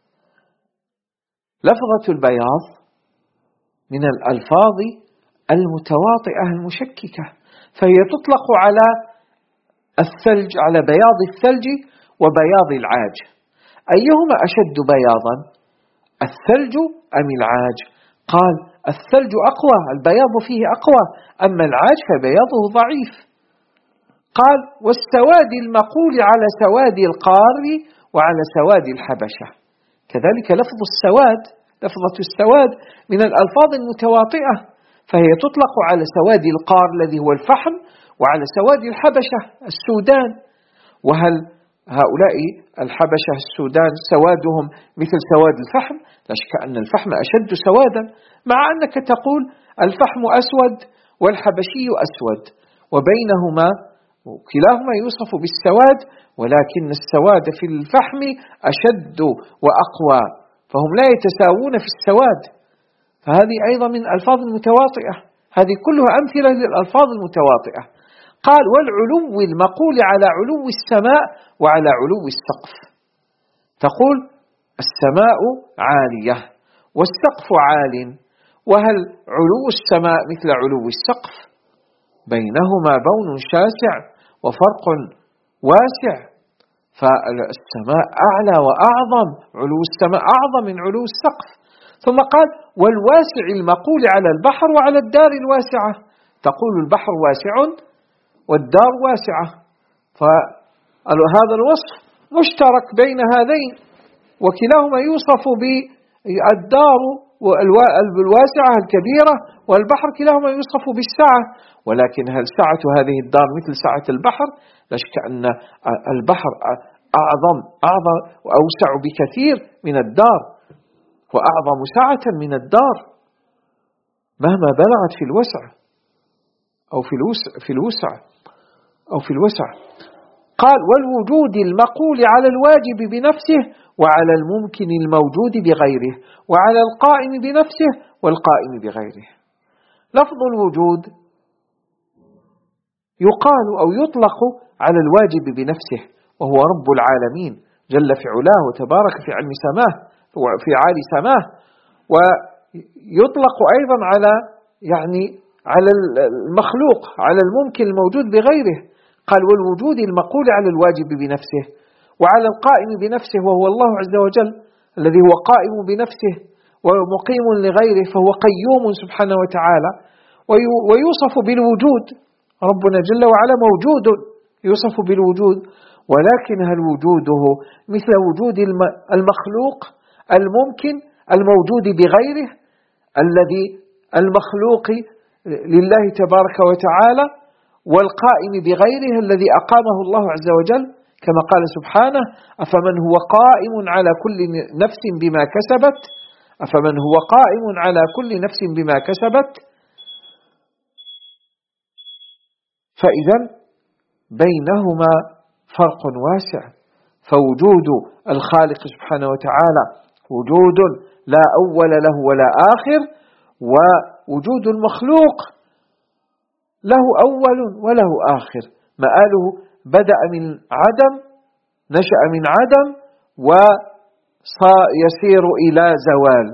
لفظة البياض من الألفاظ المتواطئة المشككة، فهي تطلق على الثلج على بياض الثلج وبياض العاج. أيهما أشد بياضا، الثلج أم العاج؟ قال الثلج أقوى، البياض فيه أقوى، أما العاج فبياضه ضعيف. قال والسواد المقول على سواد القار وعلى سواد الحبشة. كذلك لفظ السواد، لفظة السواد من الألفاظ المتواطئة، فهي تطلق على سواد القار الذي هو الفحم وعلى سواد الحبشة السودان. وهل هؤلاء الحبشة السودان سوادهم مثل سواد الفحم؟ لا شك أن الفحم أشد سوادا، مع أنك تقول الفحم أسود والحبشي أسود، وبينهما كلاهما يوصف بالسواد، ولكن السواد في الفحم أشد وأقوى، فهم لا يتساوون في السواد. فهذه أيضا من الألفاظ المتواطئة، هذه كلها أمثلة للألفاظ المتواطئة. قال والعلو المقول على علو السماء وعلى علو السقف. تقول السماء عالية والسقف عال، وهل علو السماء مثل علو السقف؟ بينهما بون شاسع وفرق واسع، فالسماء أعلى وأعظم، علو السماء أعظم من علو السقف. ثم قال والواسع المقول على البحر وعلى الدار الواسعة. تقول البحر واسع والدار واسعة، فهذا الوصف مشترك بين هذين، وكلاهما يوصف بالدار الواسعة الكبيرة، والبحر كلاهما يوصف بالسعة. ولكن هل سعة هذه الدار مثل سعة البحر؟ لا شك أن البحر أعظم أعظم وأوسع بكثير من الدار، وأعظم سعة من الدار مهما بلغت في الوسع أو في الوسع في الوسع أو في الوسع. قال والوجود المقول على الواجب بنفسه وعلى الممكن الموجود بغيره وعلى القائم بنفسه والقائم بغيره. لفظ الوجود يقال أو يطلق على الواجب بنفسه، وهو رب العالمين جل في علاه وتبارك في علم سماه وفي عالي سماه، ويطلق أيضا على يعني على المخلوق، على الممكن الموجود بغيره. قال والوجود المقول على الواجب بنفسه وعلى القائم بنفسه، وهو الله عز وجل الذي هو قائم بنفسه ومقيم لغيره، فهو قيوم سبحانه وتعالى، ويوصف بالوجود. ربنا جل وعلا موجود يوصف بالوجود، ولكن هل وجوده مثل وجود المخلوق الممكن الموجود بغيره، الذي المخلوق لله تبارك وتعالى والقائم بغيره الذي أقامه الله عز وجل، كما قال سبحانه أفمن هو قائم على كل نفس بما كسبت أفمن هو قائم على كل نفس بما كسبت. فإذا بينهما فرق واسع، فوجود الخالق سبحانه وتعالى وجود لا أول له ولا آخر، ووجود المخلوق له أول وله آخر، مآله بدأ من عدم، نشأ من عدم ويسير إلى زوال.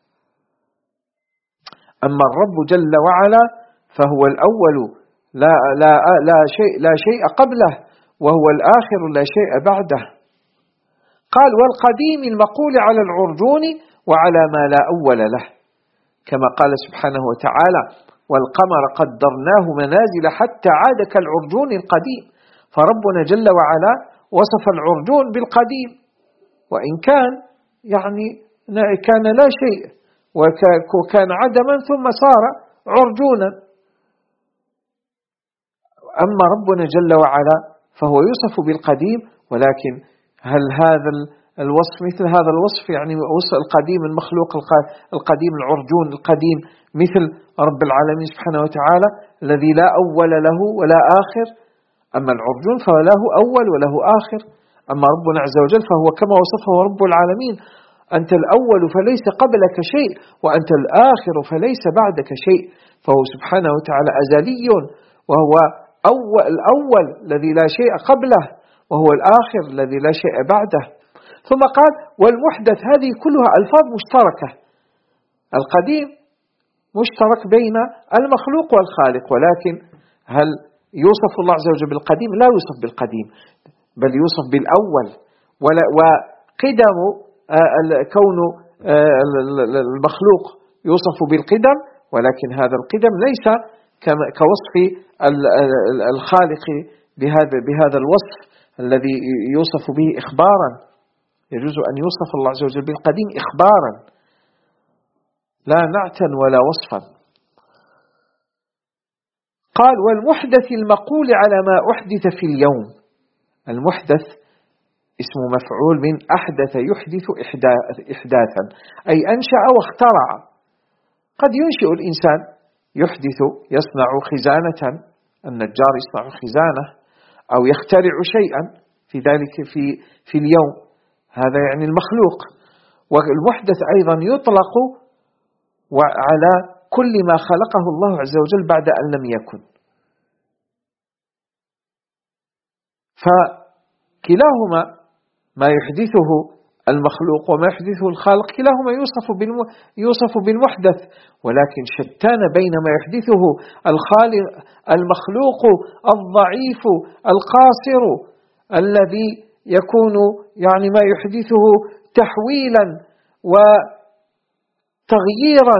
أما الرب جل وعلا فهو الأول لا, لا, لا, شيء لا شيء قبله، وهو الآخر لا شيء بعده. قال والقديم المقول على العرجون وعلى ما لا أول له، كما قال سبحانه وتعالى والقمر قدرناه منازل حتى عاد كالعرجون القديم. فربنا جل وعلا وصف العرجون بالقديم، وإن كان يعني كان لا شيء وكان عدما ثم صار عرجونا. أما ربنا جل وعلا فهو يوصف بالقديم، ولكن هل هذا الوصف مثل هذا الوصف، يعني وصف القديم المخلوق القديم العرجون القديم مثل رب العالمين سبحانه وتعالى الذي لا أول له ولا آخر؟ أما العرجون فله أول وله آخر، أما ربنا عز وجل فهو كما وصفه رب العالمين: أنت الأول فليس قبلك شيء، وأنت الآخر فليس بعدك شيء. فهو سبحانه وتعالى أزلي، وهو أول الأول الذي لا شيء قبله، وهو الآخر الذي لا شيء بعده. ثم قال: والمحدث. هذه كلها ألفاظ مشتركة، القديم مشترك بين المخلوق والخالق، ولكن هل يوصف الله عز وجل بالقديم؟ لا يوصف بالقديم، بل يوصف بالأول. وقدم كون المخلوق يوصف بالقدم، ولكن هذا القدم ليس كوصف الخالق بهذا بهذا الوصف الذي يوصف به إخبارا. يجوز أن يوصف الله عز وجل بالقديم إخبارا لا نعتا ولا وصفا. قال: والمحدث المقول على ما أحدث في اليوم. المحدث اسم مفعول من أحدث يحدث إحداثا، أي أنشأ واخترع. قد ينشئ الإنسان، يحدث، يصنع خزانة، النجار يصنع خزانة، أو يخترع شيئا في ذلك في في اليوم، هذا يعني المخلوق. والمحدث أيضا يطلق على كل ما خلقه الله عز وجل بعد أن لم يكن. فكلاهما ما يحدثه المخلوق وما يحدثه الخالق كلاهما يوصف يوصف بالمحدث، ولكن شتان بين ما يحدثه الخالق المخلوق الضعيف القاصر الذي يكون يعني ما يحدثه تحويلا وتغييرا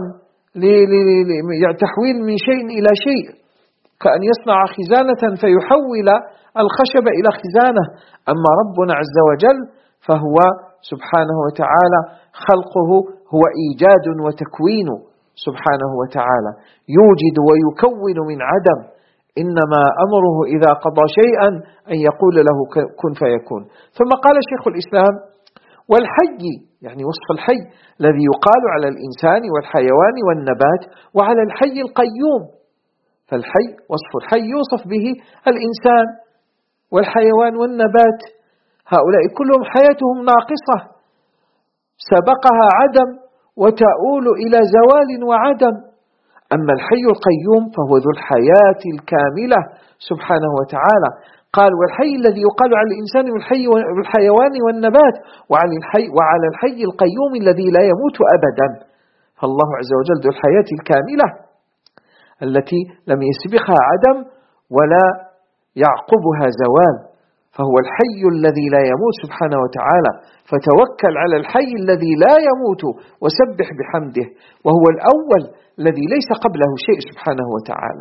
تحويل من شيء إلى شيء، كأن يصنع خزانة فيحول الخشب إلى خزانة. أما ربنا عز وجل فهو سبحانه وتعالى خلقه هو إيجاد وتكوين سبحانه وتعالى، يوجد ويكون من عدم، إنما أمره إذا قضى شيئا أن يقول له كن فيكون. ثم قال شيخ الإسلام: والحي، يعني وصف الحي الذي يقال على الإنسان والحيوان والنبات وعلى الحي القيوم. فالحي وصف الحي يوصف به الإنسان والحيوان والنبات، هؤلاء كلهم حياتهم ناقصة سبقها عدم وتؤول إلى زوال وعدم. أما الحي القيوم فهو ذو الحياة الكاملة سبحانه وتعالى. قال: والحي الذي يقال على الإنسان والحيوان والنبات وعلى الحي, وعلى الحي القيوم الذي لا يموت أبدا. فالله عز وجل ذو الحياة الكاملة التي لم يسبقها عدم ولا يعقبها زوال، فهو الحي الذي لا يموت سبحانه وتعالى. فتوكل على الحي الذي لا يموت وسبح بحمده، وهو الأول الذي ليس قبله شيء سبحانه وتعالى.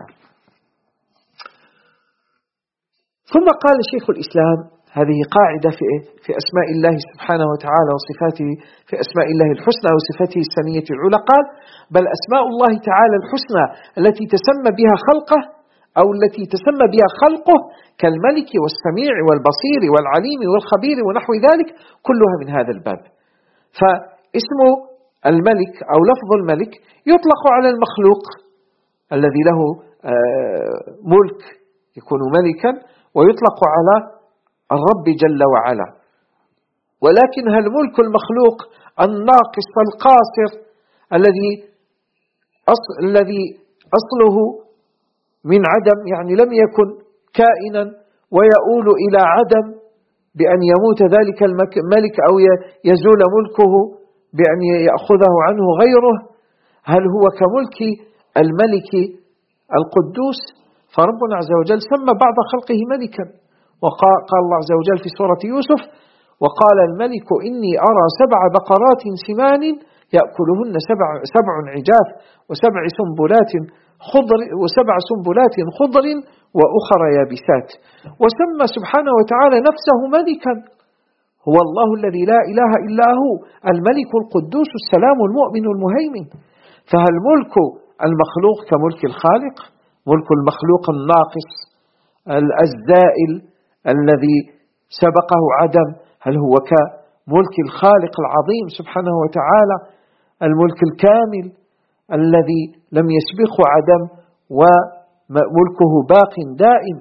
ثم قال شيخ الإسلام: هذه قاعدة في في أسماء الله سبحانه وتعالى وصفاته، في أسماء الله الحسنى وصفاته السنية العلى. قال: بل أسماء الله تعالى الحسنى التي تسمى بها خلقه أو التي تسمى بها خلقه كالملك والسميع والبصير والعليم والخبير ونحو ذلك كلها من هذا الباب. فاسم الملك أو لفظ الملك يطلق على المخلوق الذي له ملك يكون ملكا، ويطلق على الرب جل وعلا. ولكن هل ملك المخلوق الناقص القاصر الذي أصل الذي أصله من عدم، يعني لم يكن كائنا ويؤول إلى عدم بأن يموت ذلك الملك أو يزول ملكه بأن يأخذه عنه غيره، هل هو كملك الملك القدوس؟ فربنا عز وجل سمى بعض خلقه ملكا، وقال الله عز وجل في سورة يوسف: وقال الملك إني أرى سبع بقرات سمان يأكلهن سبع, سبع عجاف وسبع سنبلات خضر وسبع سنبلات خضر وأخر يابسات. وسمى سبحانه وتعالى نفسه ملكا، هو الله الذي لا إله إلا هو الملك القدوس السلام المؤمن المهيمن. فهل ملك المخلوق كملك الخالق؟ ملك المخلوق الناقص الزائل الذي سبقه عدم؟ هل هو كملك الخالق العظيم سبحانه وتعالى الملك الكامل الذي لم يسبقه عدم وملكه باق دائم؟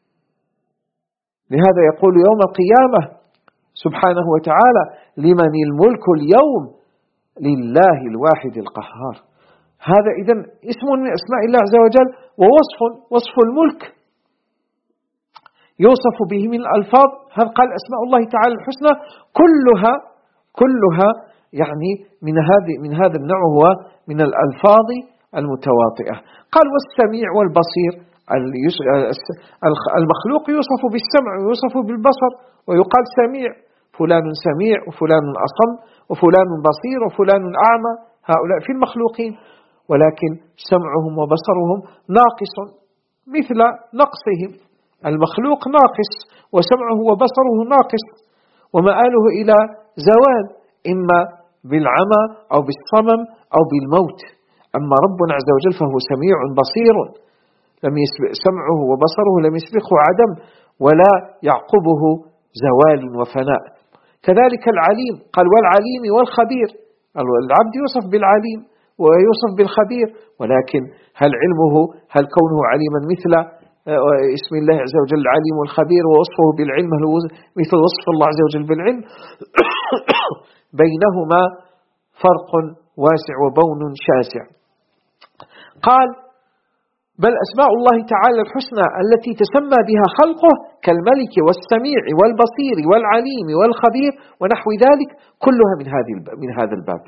لهذا يقول يوم القيامة سبحانه وتعالى: لمن الملك اليوم؟ لله الواحد القهار. هذا إذن اسم من أسماء الله عز وجل ووصف وصف الملك يوصف به من الألفاظ. هذا قال أسماء الله تعالى الحسنى كلها كلها يعني من هذه من هذا النوع، هو من الألفاظ المتواطئة. قال: والسميع والبصير. المخلوق يوصف بالسمع ويوصف بالبصر ويقال سميع، فلان سميع وفلان أصم وفلان بصير وفلان أعمى، هؤلاء في المخلوقين، ولكن سمعهم وبصرهم ناقص مثل نقصهم. المخلوق ناقص وسمعه وبصره ناقص ومآله إلى زوال، إما بالعمى أو بالصمم أو بالموت. أما ربنا عز وجل فهو سميع بصير، لم يسبق سمعه وبصره لم يسبقه عدم ولا يعقبه زوال وفناء. كذلك العليم، قال: والعليم والخبير. العبد يوصف بالعليم ويوصف بالخبير، ولكن هل علمه هل كونه عليما مثل اسم الله عز وجل العليم والخبير ووصفه بالعلم هل هو مثل وصف الله عز وجل بالعلم؟ بينهما فرق واسع وبون شاسع. قال: بل أسماء الله تعالى الحسنى التي تسمى بها خلقه كالملك والسميع والبصير والعليم والخبير ونحو ذلك كلها من هذه من هذا الباب.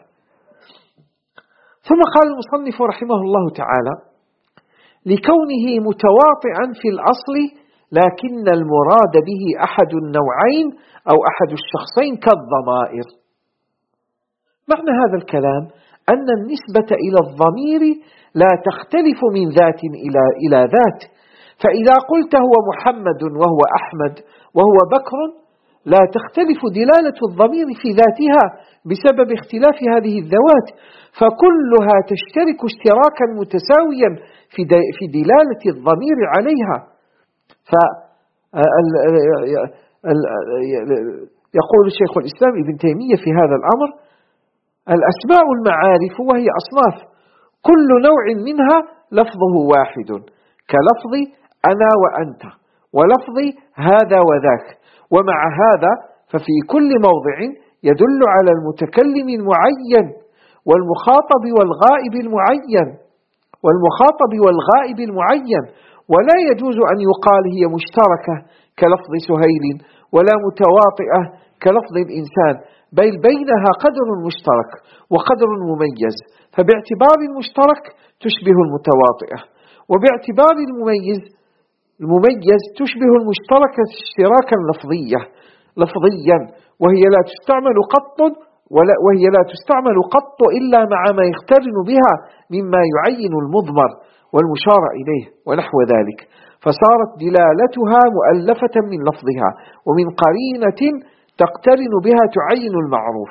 ثم قال المصنف رحمه الله تعالى: لكونه متواطئا في الأصل لكن المراد به أحد النوعين أو أحد الشخصين كالضمائر. معنى هذا الكلام أن النسبة إلى الضمير لا تختلف من ذات إلى إلى ذات، فإذا قلت هو محمد وهو أحمد وهو بكر لا تختلف دلالة الضمير في ذاتها بسبب اختلاف هذه الذوات، فكلها تشترك اشتراكا متساويا في في دلالة الضمير عليها. ف يقول شيخ الإسلام ابن تيمية في هذا الأمر: الأسماء المعارف وهي أصناف، كل نوع منها لفظه واحد، كلفظ أنا وأنت ولفظ هذا وذاك، ومع هذا ففي كل موضع يدل على المتكلم المعين والمخاطب والغائب المعين والمخاطب والغائب المعين، ولا يجوز أن يقال هي مشتركة كلفظ سهيل ولا متواطئة كلفظ الإنسان، بل بينها قدر مشترك وقدر مميز، فباعتبار المشترك تشبه المتواطئة، وباعتبار المميز المميز تشبه المشترك اشتراكا لفظيا لفظيا وهي لا تستعمل قط ولا وهي لا تستعمل قط إلا مع ما يقترن بها مما يعين المضمر والمشار إليه ونحو ذلك، فصارت دلالتها مؤلفة من لفظها ومن قرينة تقترن بها تعين المعروف.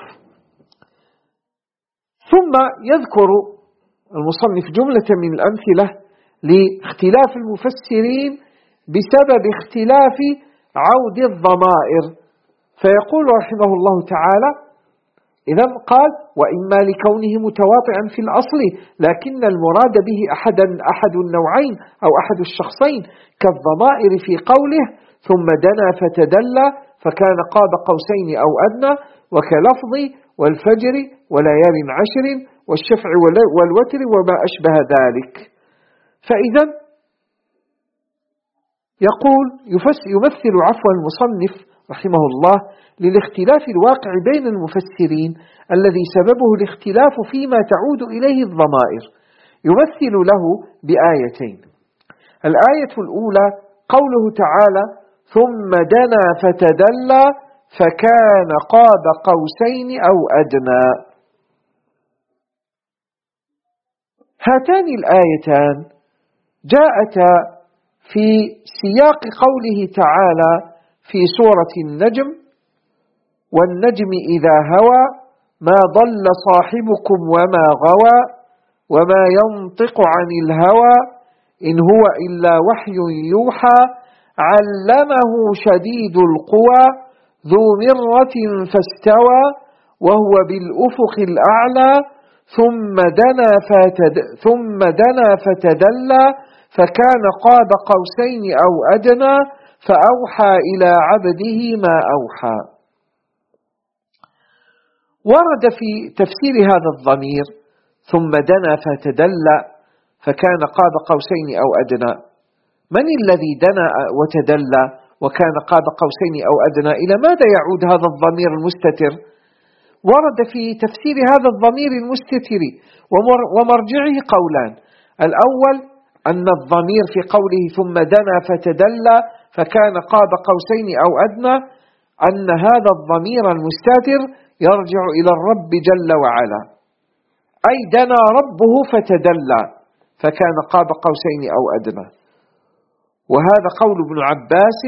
ثم يذكر المصنف جملة من الأمثلة لاختلاف المفسرين بسبب اختلاف عود الضمائر، فيقول رحمه الله تعالى: إذا قال: وإما لكونه متواطئا في الأصل لكن المراد به أحد أحد النوعين أو أحد الشخصين كالضمائر في قوله ثم دنا فتدلى فكان قاب قوسين أو أدنى، وكلفظ والفجر وليال عشر والشفع والوتر وما أشبه ذلك. فإذا يقول يمثل عفو المصنف رحمه الله للاختلاف الواقع بين المفسرين الذي سببه الاختلاف فيما تعود إليه الضمائر، يمثل له بآيتين. الآية الأولى قوله تعالى: ثم دنا فتدلى فكان قاب قوسين أو أدنى. هاتان الآيتان جاءتا في سياق قوله تعالى في سورة النجم: والنجم إذا هوى ما ضل صاحبكم وما غوى وما ينطق عن الهوى إن هو إلا وحي يوحى علمه شديد القوى ذو مرة فاستوى وهو بالأفق الأعلى ثم دنا فتد ثم دنا فتدلى فكان قاب قوسين أو أدنى فأوحى إلى عبده ما أوحى. ورد في تفسير هذا الضمير ثم دنا فتدلى فكان قاب قوسين أو أدنى، من الذي دنا وتدلى وكان قاب قوسين أو أدنى؟ إلى ماذا يعود هذا الضمير المستتر؟ ورد في تفسير هذا الضمير المستتر ومرجعه قولان: الأول أن الضمير في قوله ثم دنا فتدلى فكان قاب قوسين أو أدنى أن هذا الضمير المستتر يرجع إلى الرب جل وعلا، أي دنا ربه فتدلى فكان قاب قوسين أو أدنى. وهذا قول ابن عباس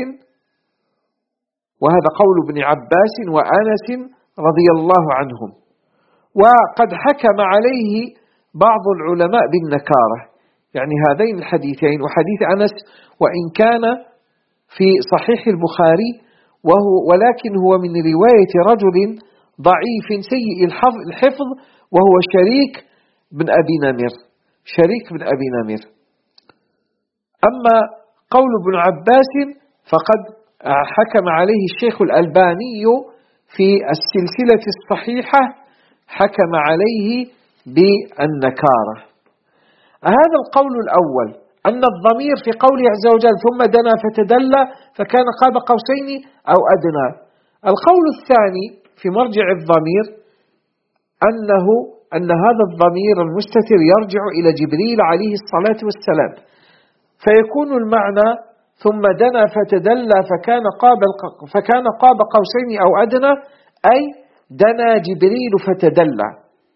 وهذا قول ابن عباس وأنس رضي الله عنهم. وقد حكم عليه بعض العلماء بالنكارة، يعني هذين الحديثين وحديث أنس وإن كان في صحيح البخاري وهو ولكن هو من رواية رجل ضعيف سيء الحفظ وهو شريك بن أبي نمر شريك بن أبي نمر. أما قول ابن عباس فقد حكم عليه الشيخ الألباني في السلسلة الصحيحة، حكم عليه بالنكارة. هذا القول الأول أن الضمير في قوله عز وجل ثم دنا فتدلى فكان قاب قوسين أو أدنى. القول الثاني في مرجع الضمير أنه أن هذا الضمير المستتر يرجع إلى جبريل عليه الصلاة والسلام، فيكون المعنى ثم دنا فتدلى فكان قاب فكان قاب قوسين أو أدنى، أي دنا جبريل فتدلى.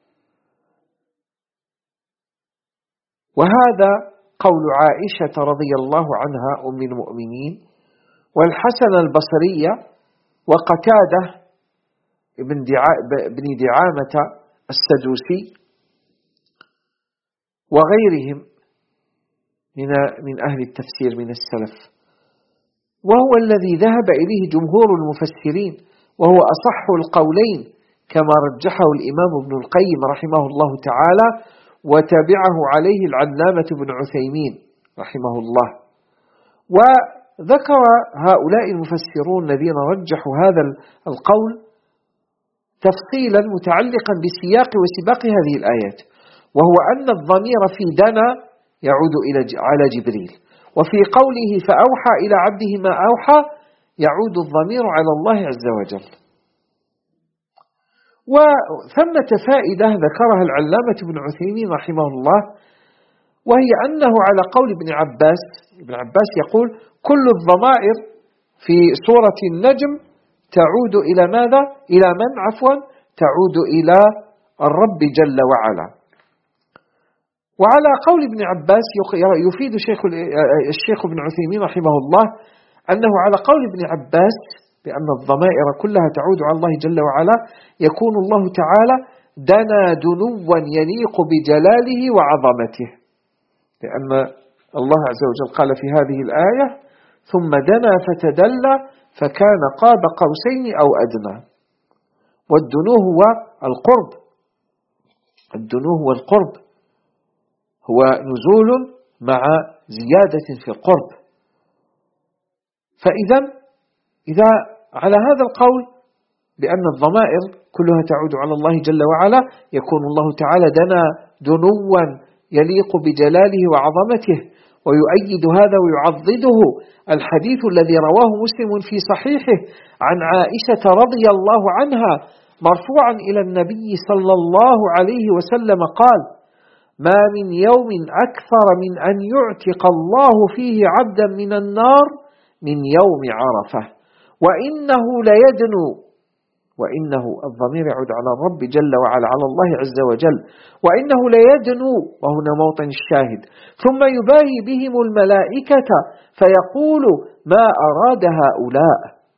وهذا قول عائشة رضي الله عنها أم المؤمنين والحسن البصري وقتادة بن دعامة السدوسي وغيرهم من من أهل التفسير من السلف، وهو الذي ذهب إليه جمهور المفسرين، وهو أصح القولين كما رجحه الإمام ابن القيم رحمه الله تعالى، وتبعه عليه العلامة ابن عثيمين رحمه الله. وذكر هؤلاء المفسرون الذين رجحوا هذا القول تفصيلا متعلقا بسياق وسباق هذه الآيات، وهو أن الضمير في دنا يعود إلى على جبريل، وفي قوله فأوحى إلى عبده ما أوحى يعود الضمير على الله عز وجل. وثمة فائدة ذكرها العلامة ابن عثيمين رحمه الله، وهي أنه على قول ابن عباس ابن عباس يقول كل الضمائر في سورة النجم تعود إلى ماذا؟ إلى من عفوا؟ تعود إلى الرب جل وعلا. وعلى قول ابن عباس يفيد الشيخ الشيخ ابن عثيمين رحمه الله أنه على قول ابن عباس بأن الضمائر كلها تعود على الله جل وعلا، يكون الله تعالى دنا دنوا يليق بجلاله وعظمته، لأن الله عز وجل قال في هذه الآية ثم دنا فتدلى فكان قاب قوسين أو أدنى. والدنو هو القرب، الدنو هو القرب، هو نزول مع زيادة في القرب. فإذا إذا على هذا القول بأن الضمائر كلها تعود على الله جل وعلا، يكون الله تعالى دنا دنوا يليق بجلاله وعظمته. ويؤيد هذا ويعضده الحديث الذي رواه مسلم في صحيحه عن عائشة رضي الله عنها مرفوعا إلى النبي صلى الله عليه وسلم قال: ما من يوم أكثر من أن يعتق الله فيه عبدا من النار من يوم عرفة، وإنه ليدنو، وإنه الضمير يعود على الرب جل وعلا على الله عز وجل، وإنه ليدنو، وهنا موطن الشاهد، ثم يباهي بهم الملائكة فيقول ما أراد هؤلاء.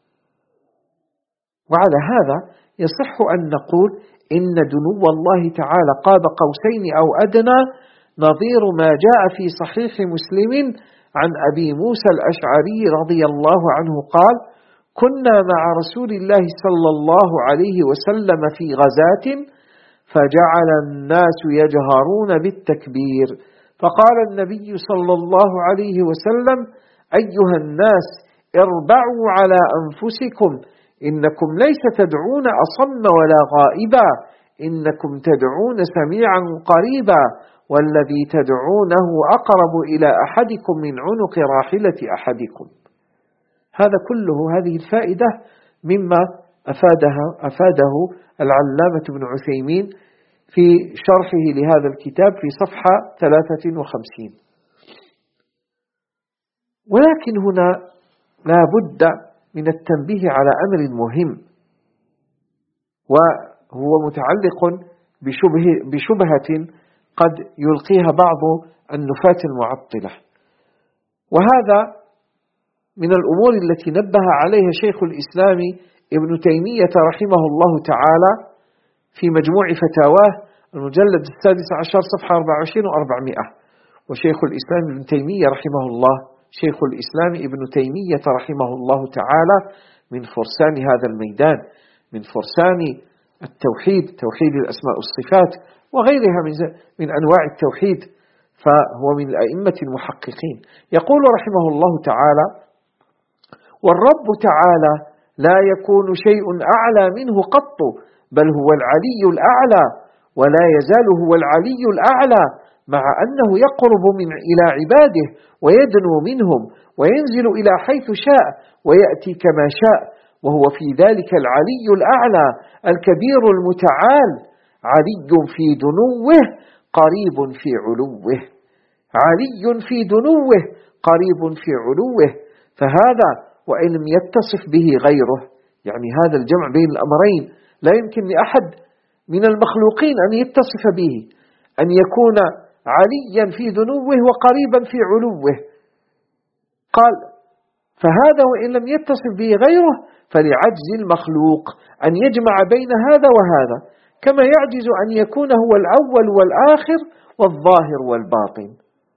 وعلى هذا يصح أن نقول إن دنو الله تعالى قاب قوسين أو أدنى نظير ما جاء في صحيح مسلم عن أبي موسى الأشعري رضي الله عنه قال: كنا مع رسول الله صلى الله عليه وسلم في غزاة فجعل الناس يجهرون بالتكبير، فقال النبي صلى الله عليه وسلم: أيها الناس اربعوا على أنفسكم، إنكم ليس تدعون أصم ولا غائبا، إنكم تدعون سميعا قريبا، والذي تدعونه أقرب إلى أحدكم من عنق راحلة أحدكم. هذا كله، هذه الفائدة مما أفادها أفاده العلامة ابن عثيمين في شرحه لهذا الكتاب في صفحة ثلاثة وخمسين. ولكن هنا لا بد من التنبيه على أمر مهم، وهو متعلق بشبه بشبهة قد يلقيها بعض النفاة المعطلة، وهذا من الأمور التي نبه عليها شيخ الإسلام ابن تيمية رحمه الله تعالى في مجموع فتاواه المجلد السادس عشر صفحة أربعة وعشرين وأربعمائة. وشيخ الإسلام ابن تيمية رحمه الله شيخ الإسلام ابن تيمية رحمه الله تعالى من فرسان هذا الميدان، من فرسان التوحيد، توحيد الأسماء والصفات وغيرها من من أنواع التوحيد، فهو من الأئمة المحققين. يقول رحمه الله تعالى: والرب تعالى لا يكون شيء أعلى منه قط، بل هو العلي الأعلى، ولا يزال هو العلي الأعلى، مع أنه يقرب من إلى عباده ويدنو منهم وينزل إلى حيث شاء ويأتي كما شاء، وهو في ذلك العلي الأعلى الكبير المتعال، علي في دنوه قريب في علوه، علي في دنوه قريب في علوه. فهذا وإن لم يتصف به غيره، يعني هذا الجمع بين الأمرين لا يمكن لأحد من المخلوقين أن يتصف به، أن يكون عليا في دنوه وقريبا في علوه. قال: فهذا وإن لم يتصف به غيره فلعجز المخلوق أن يجمع بين هذا وهذا، كما يعجز أن يكون هو الأول والآخر والظاهر والباطن.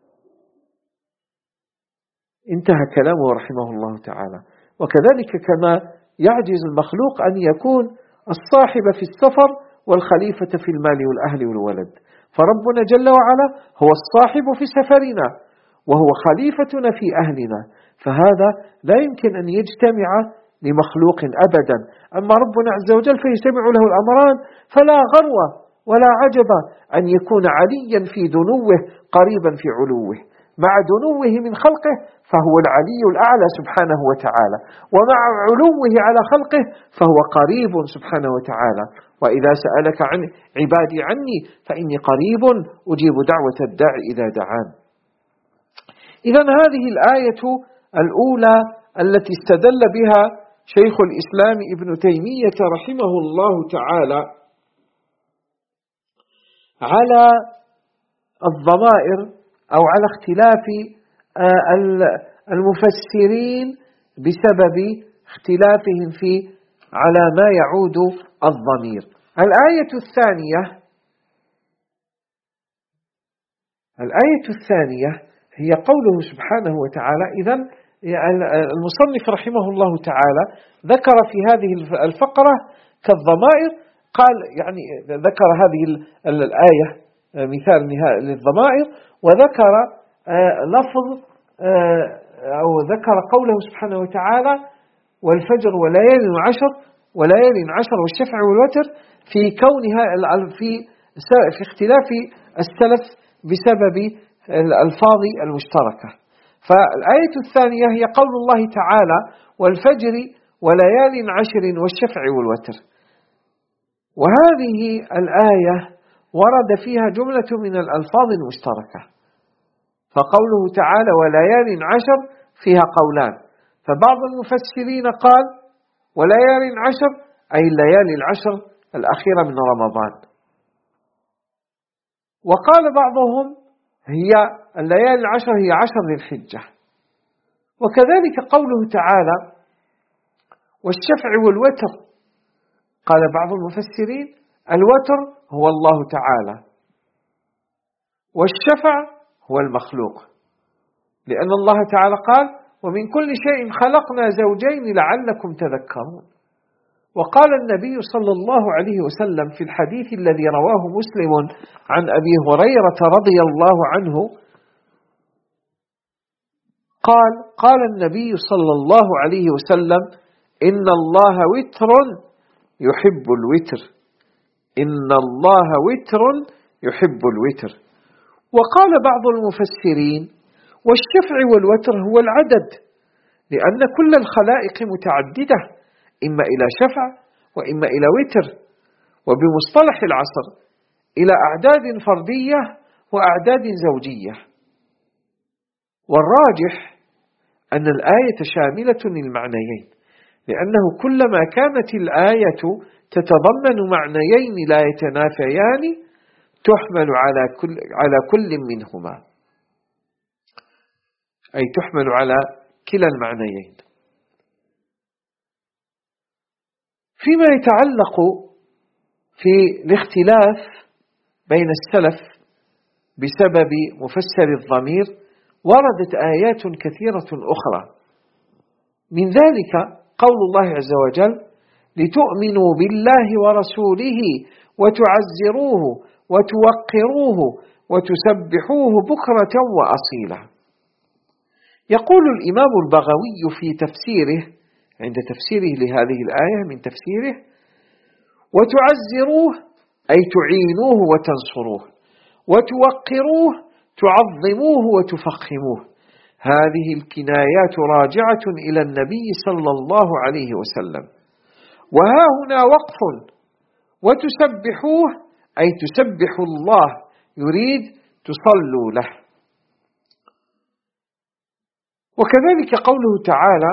انتهى كلامه رحمه الله تعالى. وكذلك كما يعجز المخلوق أن يكون الصاحب في السفر والخليفة في المال والأهل والولد، فربنا جل وعلا هو الصاحب في سفرنا وهو خليفتنا في أهلنا، فهذا لا يمكن أن يجتمع لمخلوق أبدا. أما ربنا عز وجل فيجتمع له الأمران، فلا غرو ولا عجب أن يكون عليا في دنوه قريبا في علوه، مع دنوه من خلقه فهو العلي الأعلى سبحانه وتعالى، ومع علوه على خلقه فهو قريب سبحانه وتعالى. وإذا سألك عن عبادي عني فإني قريب أجيب دعوة الداعي إذا دعان. إذن هذه الآية الأولى التي استدل بها شيخ الإسلام ابن تيمية رحمه الله تعالى على الضمائر أو على اختلاف المفسرين بسبب اختلافهم في على ما يعود الضمير. الآية الثانية الآية الثانية هي قوله سبحانه وتعالى. إذن المصنف رحمه الله تعالى ذكر في هذه الفقرة كالضمائر، قال يعني ذكر هذه الآية مثال للضمائر، وذكر لفظ أو ذكر قوله سبحانه وتعالى: والفجر وليال عشر وليال عشر والشفع والوتر، في كونها في في اختلاف السلف بسبب الألفاظ المشتركة. فالآية الثانية هي قول الله تعالى: والفجر وليال عشر والشفع والوتر. وهذه الآية ورد فيها جملة من الألفاظ المشتركة، فقوله تعالى وليال عشر فيها قولان، فبعض المفسرين قال وليال عشر أي الليالي العشر الأخيرة من رمضان، وقال بعضهم هي الليالي العشر هي عشر ذي الحجة. وكذلك قوله تعالى والشفع والوتر، قال بعض المفسرين الوتر هو الله تعالى، والشفع هو المخلوق، لأن الله تعالى قال ومن كل شيء خلقنا زوجين لعلكم تذكرون. وقال النبي صلى الله عليه وسلم في الحديث الذي رواه مسلم عن أبي هريرة رضي الله عنه قال قال النبي صلى الله عليه وسلم إن الله وتر يحب الوتر، إن الله وتر يحب الوتر. وقال بعض المفسرين والشفع والوتر هو العدد، لأن كل الخلائق متعددة إما إلى شفع وإما إلى وتر، وبمصطلح العصر إلى أعداد فردية وأعداد زوجية. والراجح أن الآية شاملة للمعنيين، لأنه كلما كانت الآية تتضمن معنيين لا يتنافيان تحمل على كل على كل منهما، أي تحمل على كلا المعنيين. فيما يتعلق في الاختلاف بين السلف بسبب مفسر الضمير وردت آيات كثيرة أخرى، من ذلك قول الله عز وجل لتؤمنوا بالله ورسوله وتعزروه وتوقروه وتسبحوه بكرة وأصيلا. يقول الإمام البغوي في تفسيره عند تفسيره لهذه الآية من تفسيره وتعزروه أي تعينوه وتنصروه، وتوقروه تعظموه وتفخموه. هذه الكنايات راجعة إلى النبي صلى الله عليه وسلم. وها هنا وقف، وتسبحوه أي تسبحوا الله، يريد تصلوا له. وكذلك قوله تعالى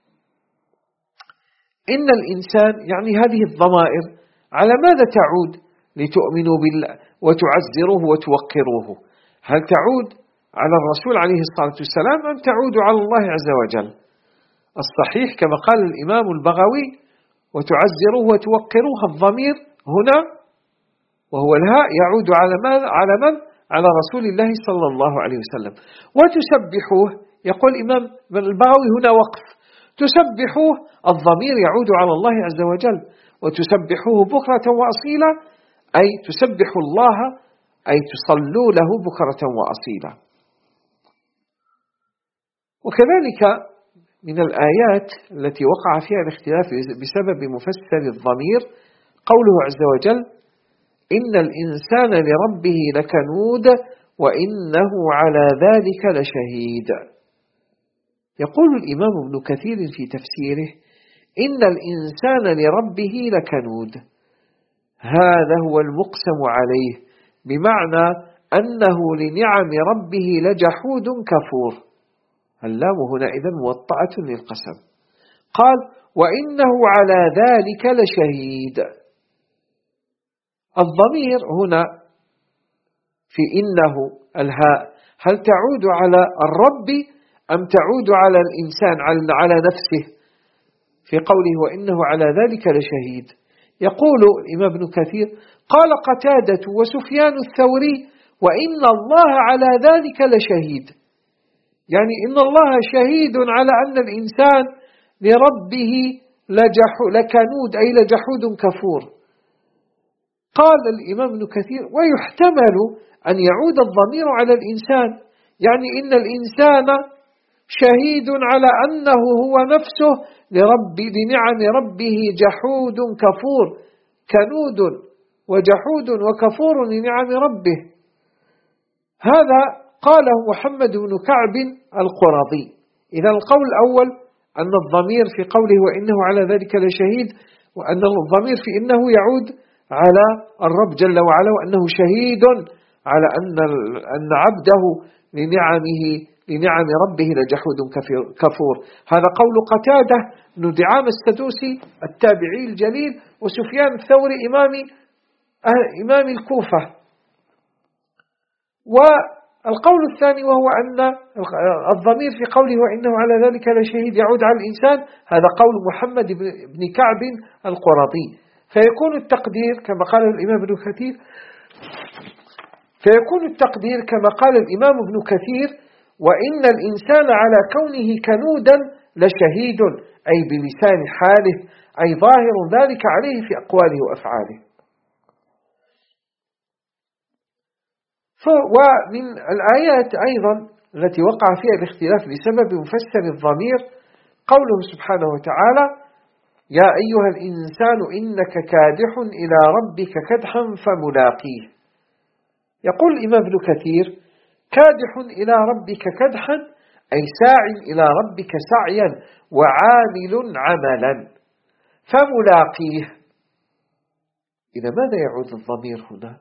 إن الإنسان، يعني هذه الضمائر على ماذا تعود؟ لتؤمنوا بالله وتعزروه وتوقروه، هل تعود على الرسول عليه الصلاة والسلام أم تعود على الله عز وجل؟ الصحيح كما قال الإمام البغوي وتعزروه وتوقروه، الضمير هنا وهو الهاء يعود على ماذا؟ على من؟ على رسول الله صلى الله عليه وسلم. وتسبحوه، يقول الإمام البغوي هنا وقف، تسبحوه الضمير يعود على الله عز وجل، وتسبحوه بكرة وأصيلا أي تسبحوا الله أي تصلوا له بكرة وأصيلا. وكذلك من الآيات التي وقع فيها الاختلاف بسبب مفسر الضمير قوله عز وجل إن الإنسان لربه لكنود وإنه على ذلك لشهيد. يقول الإمام ابن كثير في تفسيره إن الإنسان لربه لكنود، هذا هو المقسم عليه، بمعنى أنه لنعم ربه لجحود كفور. اللام هنا إذن موطأة للقسم. قال وإنه على ذلك لشهيد. الضمير هنا في إنه الهاء هل تعود على الرب أم تعود على الإنسان على نفسه في قوله وإنه على ذلك لشهيد؟ يقول الإمام ابن كثير قال قتادة وسفيان الثوري وإن الله على ذلك لشهيد، يعني إن الله شهيد على أن الإنسان لربه لكنود أي لجحود كفور. قال الإمام ابن كثير ويحتمل أن يعود الضمير على الإنسان، يعني إن الإنسان شهيد على أنه هو نفسه لرب لنعم ربه جحود كفور، كنود وجحود وكفور لنعم ربه. هذا قاله محمد بن كعب القرظي. إذا القول الأول أن الضمير في قوله وإنه على ذلك لشهيد، وأن الضمير في إنه يعود على الرب جل وعلا، وأنه شهيد على أن أن عبده لنعمه لنعم ربه لجحود كفور. هذا قول قتادة بن دعامة السدوسي التابعي الجليل، وسفيان الثوري إمام إمام الكوفة. والقول الثاني وهو أن الضمير في قوله وإنه على ذلك لشهيد يعود على الإنسان، هذا قول محمد بن كعب القرظي. فيكون التقدير كما قال الإمام ابن كثير فيكون التقدير كما قال الإمام ابن كثير: وإن الإنسان على كونه كنودا لشهيد، أي بلسان حاله، أي ظاهر ذلك عليه في أقواله وأفعاله. ومن الآيات أيضا التي وقع فيها الاختلاف بسبب مفسر الضمير قوله سبحانه وتعالى: يا أيها الإنسان إنك كادح إلى ربك كدحا فملاقيه. يقول الإمام ابن كثير: كادح إلى ربك كدحا أي ساع إلى ربك سعيا وعامل عملا، فملاقيه. إلى ماذا يعود الضمير هنا؟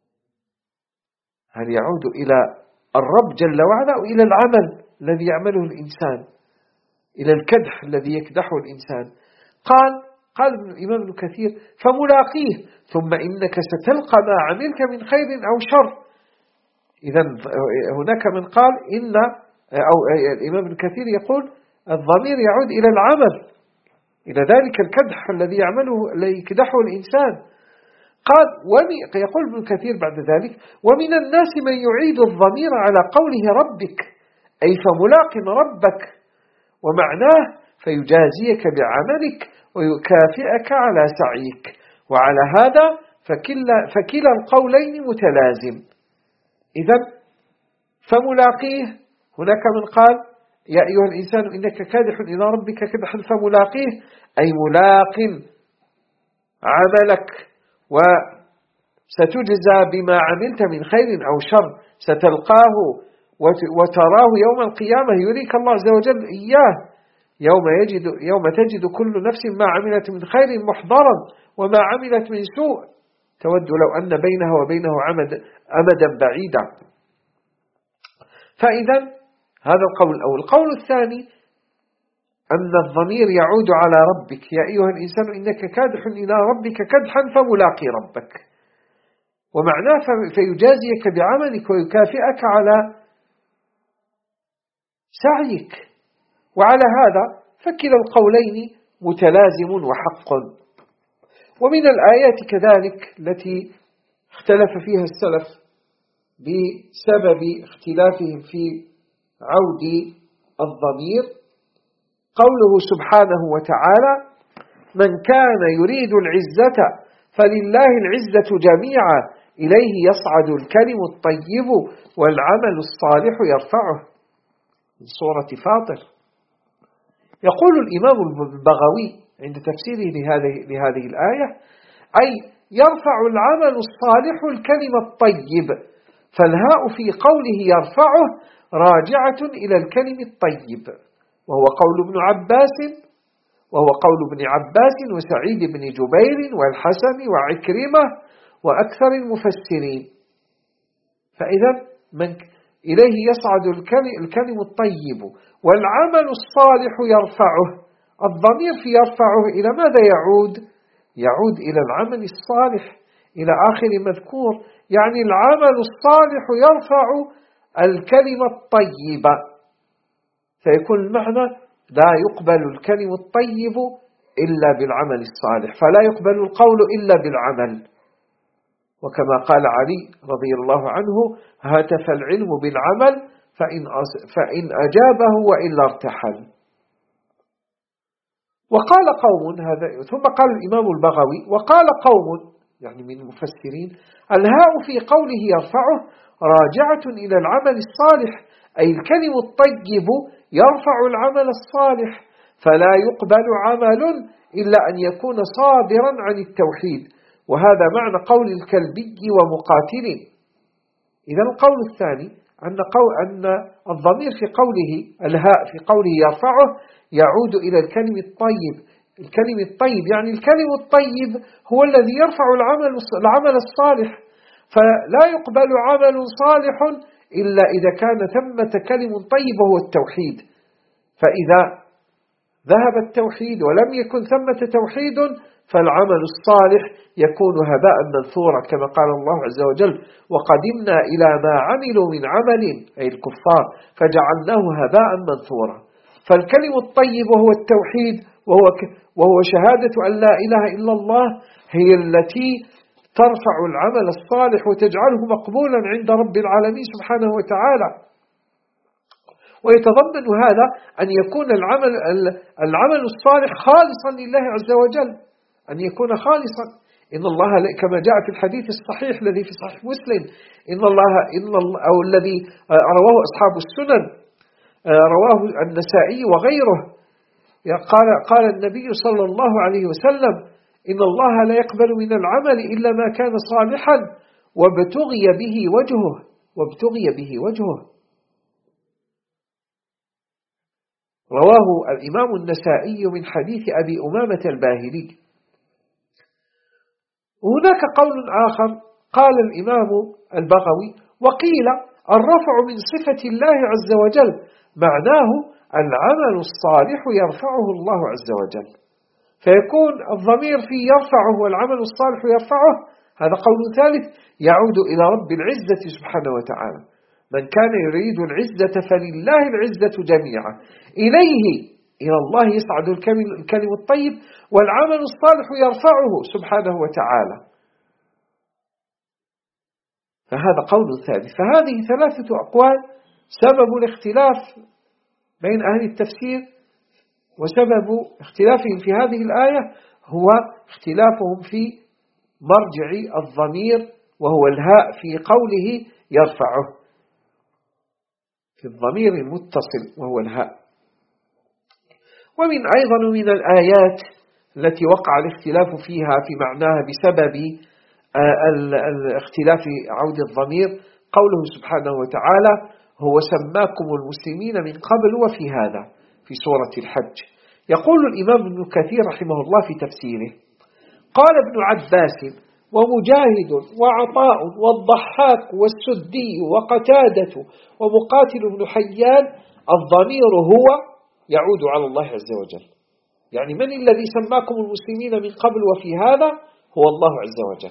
هل يعود إلى الرب جل وعلا أو إلى العمل الذي يعمله الإنسان، إلى الكدح الذي يكدحه الإنسان؟ قال قال الإمام ابن كثير: فملاقيه، ثم إنك ستلقى ما عملك من خير أو شر. إذن هناك من قال إن أو الإمام ابن كثير يقول الضمير يعود إلى العمل، إلى ذلك الكدح الذي يعمله الذي يكدحه الإنسان. قال يقول ابن كثير بعد ذلك: ومن الناس من يعيد الضمير على قوله ربك، أي فملاق ربك، ومعناه فيجازيك بعملك ويكافئك على سعيك. وعلى هذا فكلا, فكلا القولين متلازم. إذن فملاقيه، هناك من قال: يا أيها الإنسان إنك كادح إلى ربك كدحا فملاقيه، أي ملاق عملك وستجزى بما عملت من خير أو شر، ستلقاه وتراه يوم القيامة، يريك الله عز وجل إياه، يوم, يجد يوم تجد كل نفس ما عملت من خير محضرا وما عملت من سوء، تود لو أن بينها وبينه عمد أمدا بعيدا. فإذا هذا القول الأول. القول الثاني أن الضمير يعود على ربك، يا أيها الإنسان إنك كادح إلى ربك كدحا فملاقي ربك، ومعناه فيجازيك بعملك ويكافئك على سعيك. وعلى هذا فكلا القولين متلازم وحق. ومن الآيات كذلك التي اختلف فيها السلف بسبب اختلافهم في عود الضمير قوله سبحانه وتعالى: من كان يريد العزة فلله العزة جميعا إليه يصعد الكلم الطيب والعمل الصالح يرفعه، من سورة فاطر. يقول الإمام البغوي عند تفسيره لهذه, لهذه الآية: أي يرفع العمل الصالح الكلم الطيب، فالهاء في قوله يرفعه راجعة إلى الكلم الطيب، وهو قول ابن عباس وهو قول ابن عباس وسعيد بن جبير والحسن وعكرمة وأكثر المفسرين. فإذا من إليه يصعد الكلم الطيب والعمل الصالح يرفعه، الضمير في يرفعه إلى ماذا يعود؟ يعود إلى العمل الصالح، إلى آخر مذكور، يعني العمل الصالح يرفع الكلمة الطيبة، فيكون المعنى لا يقبل الكلم الطيب إلا بالعمل الصالح، فلا يقبل القول إلا بالعمل. وكما قال علي رضي الله عنه: هاتف العلم بالعمل فإن, فإن أجابه وإلا ارتحل. وقال قوم هذا، ثم قال الإمام البغوي: وقال قوم يعني من المفسرين: الهاء في قوله يرفعه راجعة إلى العمل الصالح، أي الكلم الطيب يرفع العمل الصالح، فلا يقبل عمل إلا أن يكون صادرا عن التوحيد. وهذا معنى قول الكلبي ومقاتل. إذا القول الثاني أن, قول أن الضمير في قوله الهاء في قوله يرفعه يعود إلى الكلم الطيب. الكلم الطيب يعني الكلم الطيب هو الذي يرفع العمل العمل الصالح، فلا يقبل عمل صالح إلا إذا كان ثمة كلم طيب وهو التوحيد. فإذا ذهب التوحيد ولم يكن ثمة توحيد فالعمل الصالح يكون هباء منثورا، كما قال الله عز وجل: وقدمنا إلى ما عملوا من عمل، أي الكفار، فجعلناه هباء منثورا. فالكلم الطيب وهو التوحيد وهو, وهو شهادة أن لا إله إلا الله هي التي ترفع العمل الصالح وتجعله مقبولا عند رب العالمين سبحانه وتعالى. ويتضمن هذا أن يكون العمل العمل الصالح خالصا لله عز وجل، أن يكون خالصا. إن الله كما جاء في الحديث الصحيح الذي في صحيح مسلم، إن الله إن الله أو الذي رواه أصحاب السنن، رواه النسائي وغيره، قال قال النبي صلى الله عليه وسلم: إن الله لا يقبل من العمل إلا ما كان صالحا وابتغي به وجهه وابتغي به وجهه. رواه الإمام النسائي من حديث أبي أمامة الباهلي. وهناك قول آخر قال الإمام البغوي: وقيل الرفع من صفة الله عز وجل معناه العمل الصالح يرفعه الله عز وجل، فيكون الضمير في يرفعه والعمل الصالح يرفعه. هذا قول ثالث يعود إلى رب العزة سبحانه وتعالى. من كان يريد العزة فلله العزة جميعا، إليه إلى الله يصعد الكلم الطيب والعمل الصالح يرفعه سبحانه وتعالى. فهذا قول ثالث. فهذه ثلاثة أقوال سبب الاختلاف بين أهل التفسير، وسبب اختلافهم في هذه الآية هو اختلافهم في مرجع الضمير وهو الهاء في قوله يرفعه، في الضمير المتصل وهو الهاء. ومن أيضا من الآيات التي وقع الاختلاف فيها في معناها بسبب الاختلاف عود الضمير قوله سبحانه وتعالى: هو سماكم المسلمين من قبل وفي هذا، في سورة الحج. يقول الإمام ابن كثير رحمه الله في تفسيره: قال ابن عباس ومجاهد وعطاء والضحاك والسدي وقتادة ومقاتل بن حيان الضمير هو يعود على الله عز وجل. يعني من الذي سماكم المسلمين من قبل وفي هذا؟ هو الله عز وجل.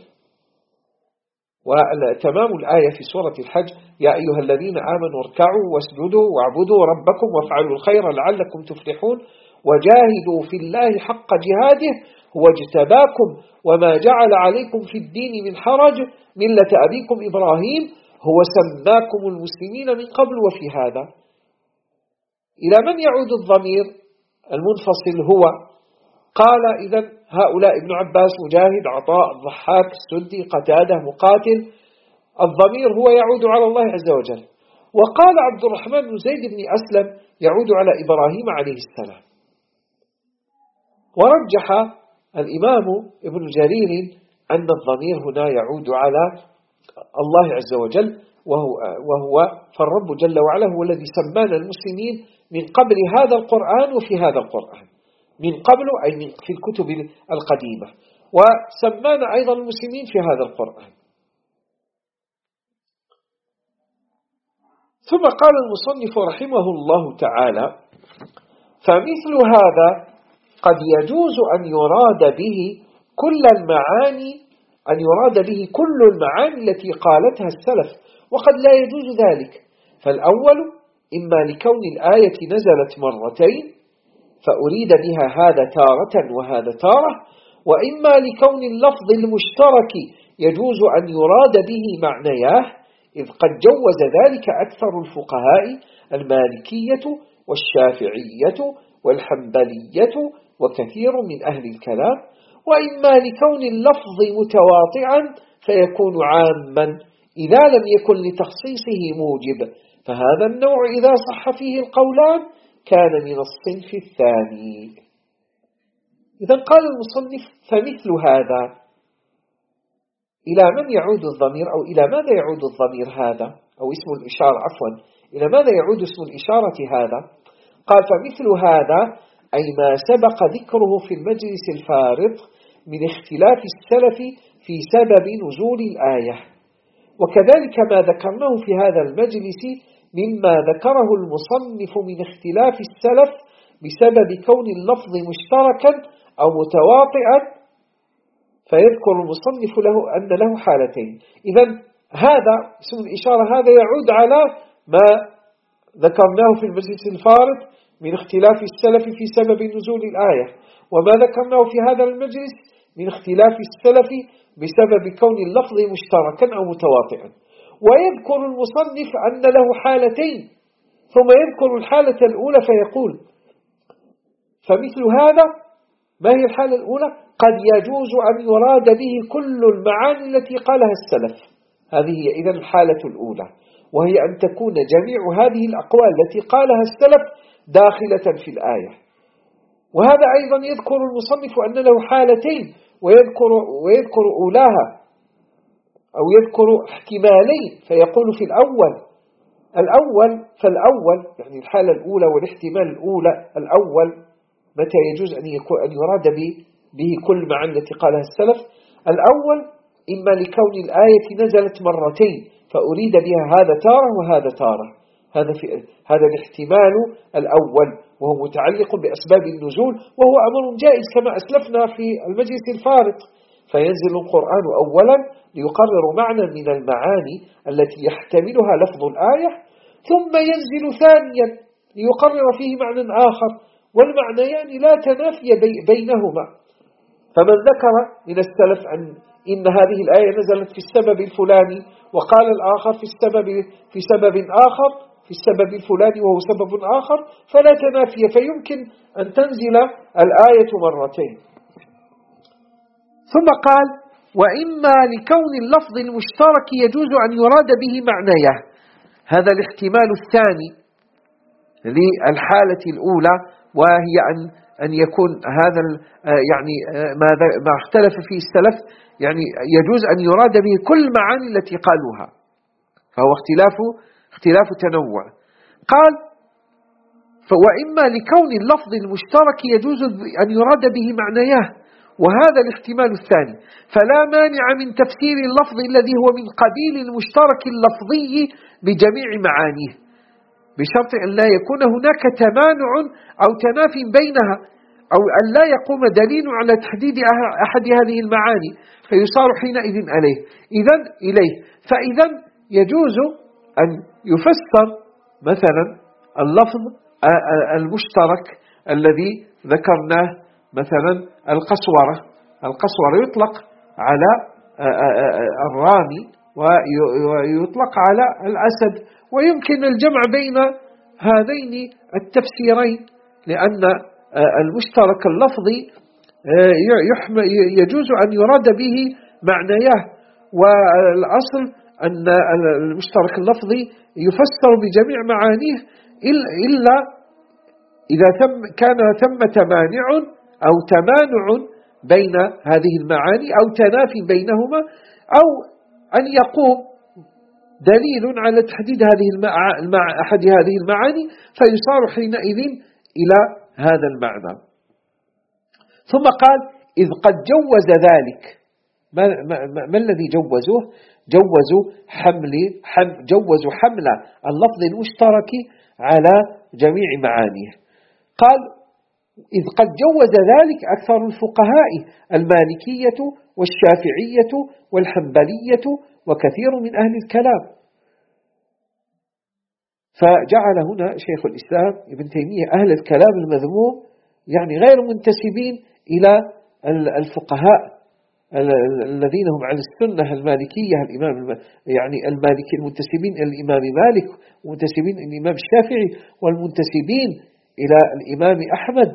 وتمام الآية في سورة الحج: يا أيها الذين آمنوا اركعوا واسجدوا واعبدوا ربكم وافعلوا الخير لعلكم تفلحون وجاهدوا في الله حق جهاده هو اجتباكم وما جعل عليكم في الدين من حرج ملة أبيكم إبراهيم هو سماكم المسلمين من قبل وفي هذا. إلى من يعود الضمير المنفصل هو؟ قال: إذن هؤلاء ابن عباس مجاهد عطاء ضحاك السدي قتادة مقاتل، الضمير هو يعود على الله عز وجل. وقال عبد الرحمن بن زيد بن أسلم يعود على إبراهيم عليه السلام. ورجح الإمام ابن جرير أن الضمير هنا يعود على الله عز وجل، وهو, وهو فالرب جل وعلا هو الذي سمانا المسلمين من قبل هذا القرآن وفي هذا القرآن، من قبل أي من في الكتب القديمة، وسمانا أيضا المسلمين في هذا القرآن. ثم قال المصنف رحمه الله تعالى: فمثل هذا قد يجوز أن يراد به كل المعاني أن يراد به كل المعاني التي قالتها السلف، وقد لا يجوز ذلك. فالأول إما لكون الآية نزلت مرتين فأريد بها هذا تارة وهذا تارة، وإما لكون اللفظ المشترك يجوز أن يراد به معنياه، إذ قد جوز ذلك أكثر الفقهاء المالكية والشافعية والحنبلية وكثير من أهل الكلام، وإما لكون اللفظ متواطعا فيكون عاما إذا لم يكن لتخصيصه موجب، فهذا النوع إذا صح فيه القولان كان من الصنف الثاني. إذا قال المصنف: فمثل هذا، إلى من يعود الضمير أو إلى ماذا يعود الضمير هذا أو اسم الإشارة عفوا إلى ماذا يعود اسم الإشارة هذا؟ قال: فمثل هذا أي ما سبق ذكره في المجلس الفارض من اختلاف السلف في سبب نزول الآية، وكذلك ما ذكرناه في هذا المجلس مما ذكره المصنف من اختلاف السلف بسبب كون اللفظ مشتركا أو متواطئا، فيذكر المصنف له أن له حالتين. إذن هذا اسم الإشارة هذا يعود على ما ذكرناه في المجلس الفارض من اختلاف السلف في سبب نزول الآية، وما ذكرناه في هذا المجلس من اختلاف السلف بسبب كون اللفظ مشتركا أو متواطئا. ويذكر المصنف أن له حالتين، ثم يذكر الحالة الأولى فيقول: فمثل هذا، ما هي الحالة الأولى؟ قد يجوز أن يراد به كل المعاني التي قالها السلف. هذه هي إذن الحالة الأولى، وهي أن تكون جميع هذه الأقوال التي قالها السلف داخلة في الآية. وهذا أيضا يذكر المصنف أن له حالتين، ويذكر, ويذكر أولاها أو يذكر احتمالين، فيقول في الأول الأول فالأول يعني الحالة الأولى والاحتمال الأولى الأول متى يجوز أن, يكون أن يراد به, به كل معاني التي قالها السلف. الأول إما لكون الآية نزلت مرتين فأريد بها هذا تارة وهذا تارة، هذا, في هذا الاحتمال الأول، وهو متعلق بأسباب النزول، وهو أمر جائز كما أسلفنا في المجلس الفارط. فينزل القرآن أولا ليقرر معنى من المعاني التي يحتملها لفظ الآية، ثم ينزل ثانيا ليقرر فيه معنى آخر، والمعنيان لا تنافي بينهما. فمن ذكر من السلف أن إن هذه الآية نزلت في السبب الفلاني، وقال الآخر في السبب في سبب آخر في السبب الفلاني وهو سبب آخر، فلا تنافي، فيمكن أن تنزل الآية مرتين. ثم قال: وإما لكون اللفظ المشترك يجوز أن يراد به معناه. هذا الاحتمال الثاني للحالة الأولى، وهي أن أن يكون هذا يعني ما ما اختلف فيه السلف، يعني يجوز أن يراد به كل معاني التي قالوها، فهو اختلاف اختلاف تنوع. قال: وإما لكون اللفظ المشترك يجوز أن يراد به معناه، وهذا الاحتمال الثاني، فلا مانع من تفسير اللفظ الذي هو من قبيل المشترك اللفظي بجميع معانيه، بشرط أن لا يكون هناك تمانع أو تناف بينها، أو أن لا يقوم دليل على تحديد أحد هذه المعاني فيصار حينئذ عليه إذن إليه. فإذا يجوز أن يفسر مثلا اللفظ المشترك الذي ذكرناه، مثلا القسورة. القسورة يطلق على الرامي ويطلق على الأسد، ويمكن الجمع بين هذين التفسيرين، لأن المشترك اللفظي يجوز أن يراد به معناه، والأصل أن المشترك اللفظي يفسر بجميع معانيه إلا إذا كان ثمة مانع أو تمانع بين هذه المعاني أو تنافي بينهما، أو أن يقوم دليل على تحديد هذه المع... أحد هذه المعاني فيصار حينئذ إلى هذا المعنى. ثم قال: إذ قد جوز ذلك. ما, ما, ما الذي جوزوه؟ جوزوا حمل حم جوزوا حمل اللفظ المشترك على جميع معانيه. قال: إذ قد جوز ذلك أكثر الفقهاء المالكية والشافعية والحنبلية وكثير من أهل الكلام. فجعل هنا شيخ الإسلام ابن تيمية أهل الكلام المذموم يعني غير منتسبين إلى الفقهاء الذين هم على السنة المالكية، الإمام يعني المالكي المنتسبين إلى الإمام مالك، ومنتسبين إلى الإمام الشافعي، والمنتسبين إلى الإمام أحمد.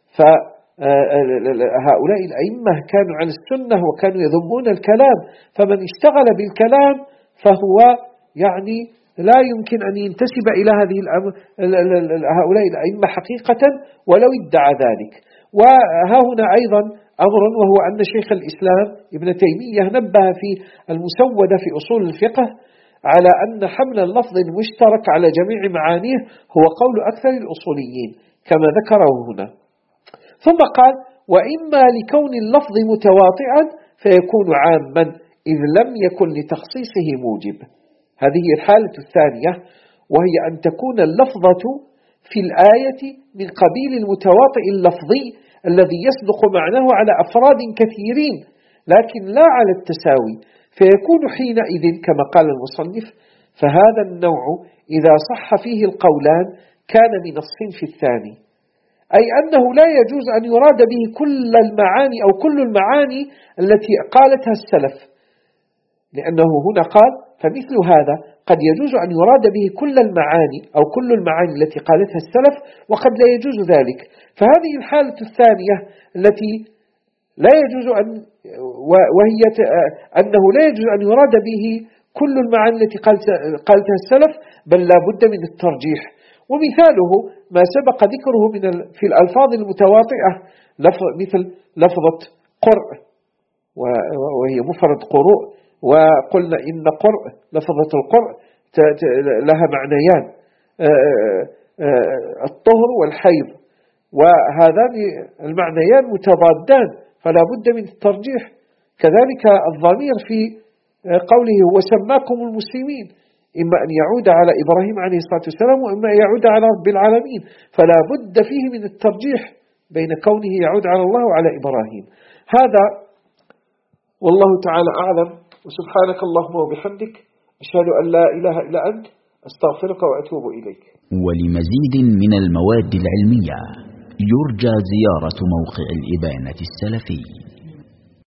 فهؤلاء الأئمة كانوا على السنة وكانوا يذمون الكلام، فمن اشتغل بالكلام فهو يعني لا يمكن أن ينتسب إلى هذه هؤلاء الأئمة حقيقة ولو ادعى ذلك. وها هنا أيضا أمر، وهو أن شيخ الإسلام ابن تيمية نبه في المسودة في أصول الفقه على أن حمل اللفظ المشترك على جميع معانيه هو قول أكثر الأصوليين كما ذكره هنا. ثم قال: وإما لكون اللفظ متواطئا فيكون عاما إذ لم يكن لتخصيصه موجب. هذه الحالة الثانية، وهي أن تكون اللفظة في الآية من قبيل المتواطئ اللفظي الذي يصدق معناه على أفراد كثيرين لكن لا على التساوي، فيكون حينئذ كما قال المصنف: فهذا النوع إذا صح فيه القولان كان من الصنف الثاني، أي أنه لا يجوز أن يراد به كل المعاني أو كل المعاني التي قالتها السلف، لأنه هنا قال فمثل هذا قد يجوز أن يراد به كل المعاني أو كل المعاني التي قالتها السلف، وقد لا يجوز ذلك. فهذه الحالة الثانية التي لا يجوز أن وهي أنه لا يجوز أن يراد به كل المعاني التي قالتها السلف، بل لا بد من الترجيح. ومثاله ما سبق ذكره من في الألفاظ المتواطئة مثل لفظة قرء وهي مفرد قروء، وقلنا إن قرء لفظة القرء لها معنيان، الطهر والحيض، وهذان المعنيان متضادان فلا بد من الترجيح. كذلك الضمير في قوله وسماكم المسلمين إما أن يعود على إبراهيم عليه الصلاة والسلام وإما أن يعود على رب العالمين، فلا بد فيه من الترجيح بين كونه يعود على الله وعلى إبراهيم. هذا والله تعالى أعلم، وسبحانك اللهم وبحمدك أشهد أن لا إله إلا أنت أستغفرك وأتوب إليك. ولمزيد من المواد العلمية يرجى زيارة موقع الإبانة السلفي.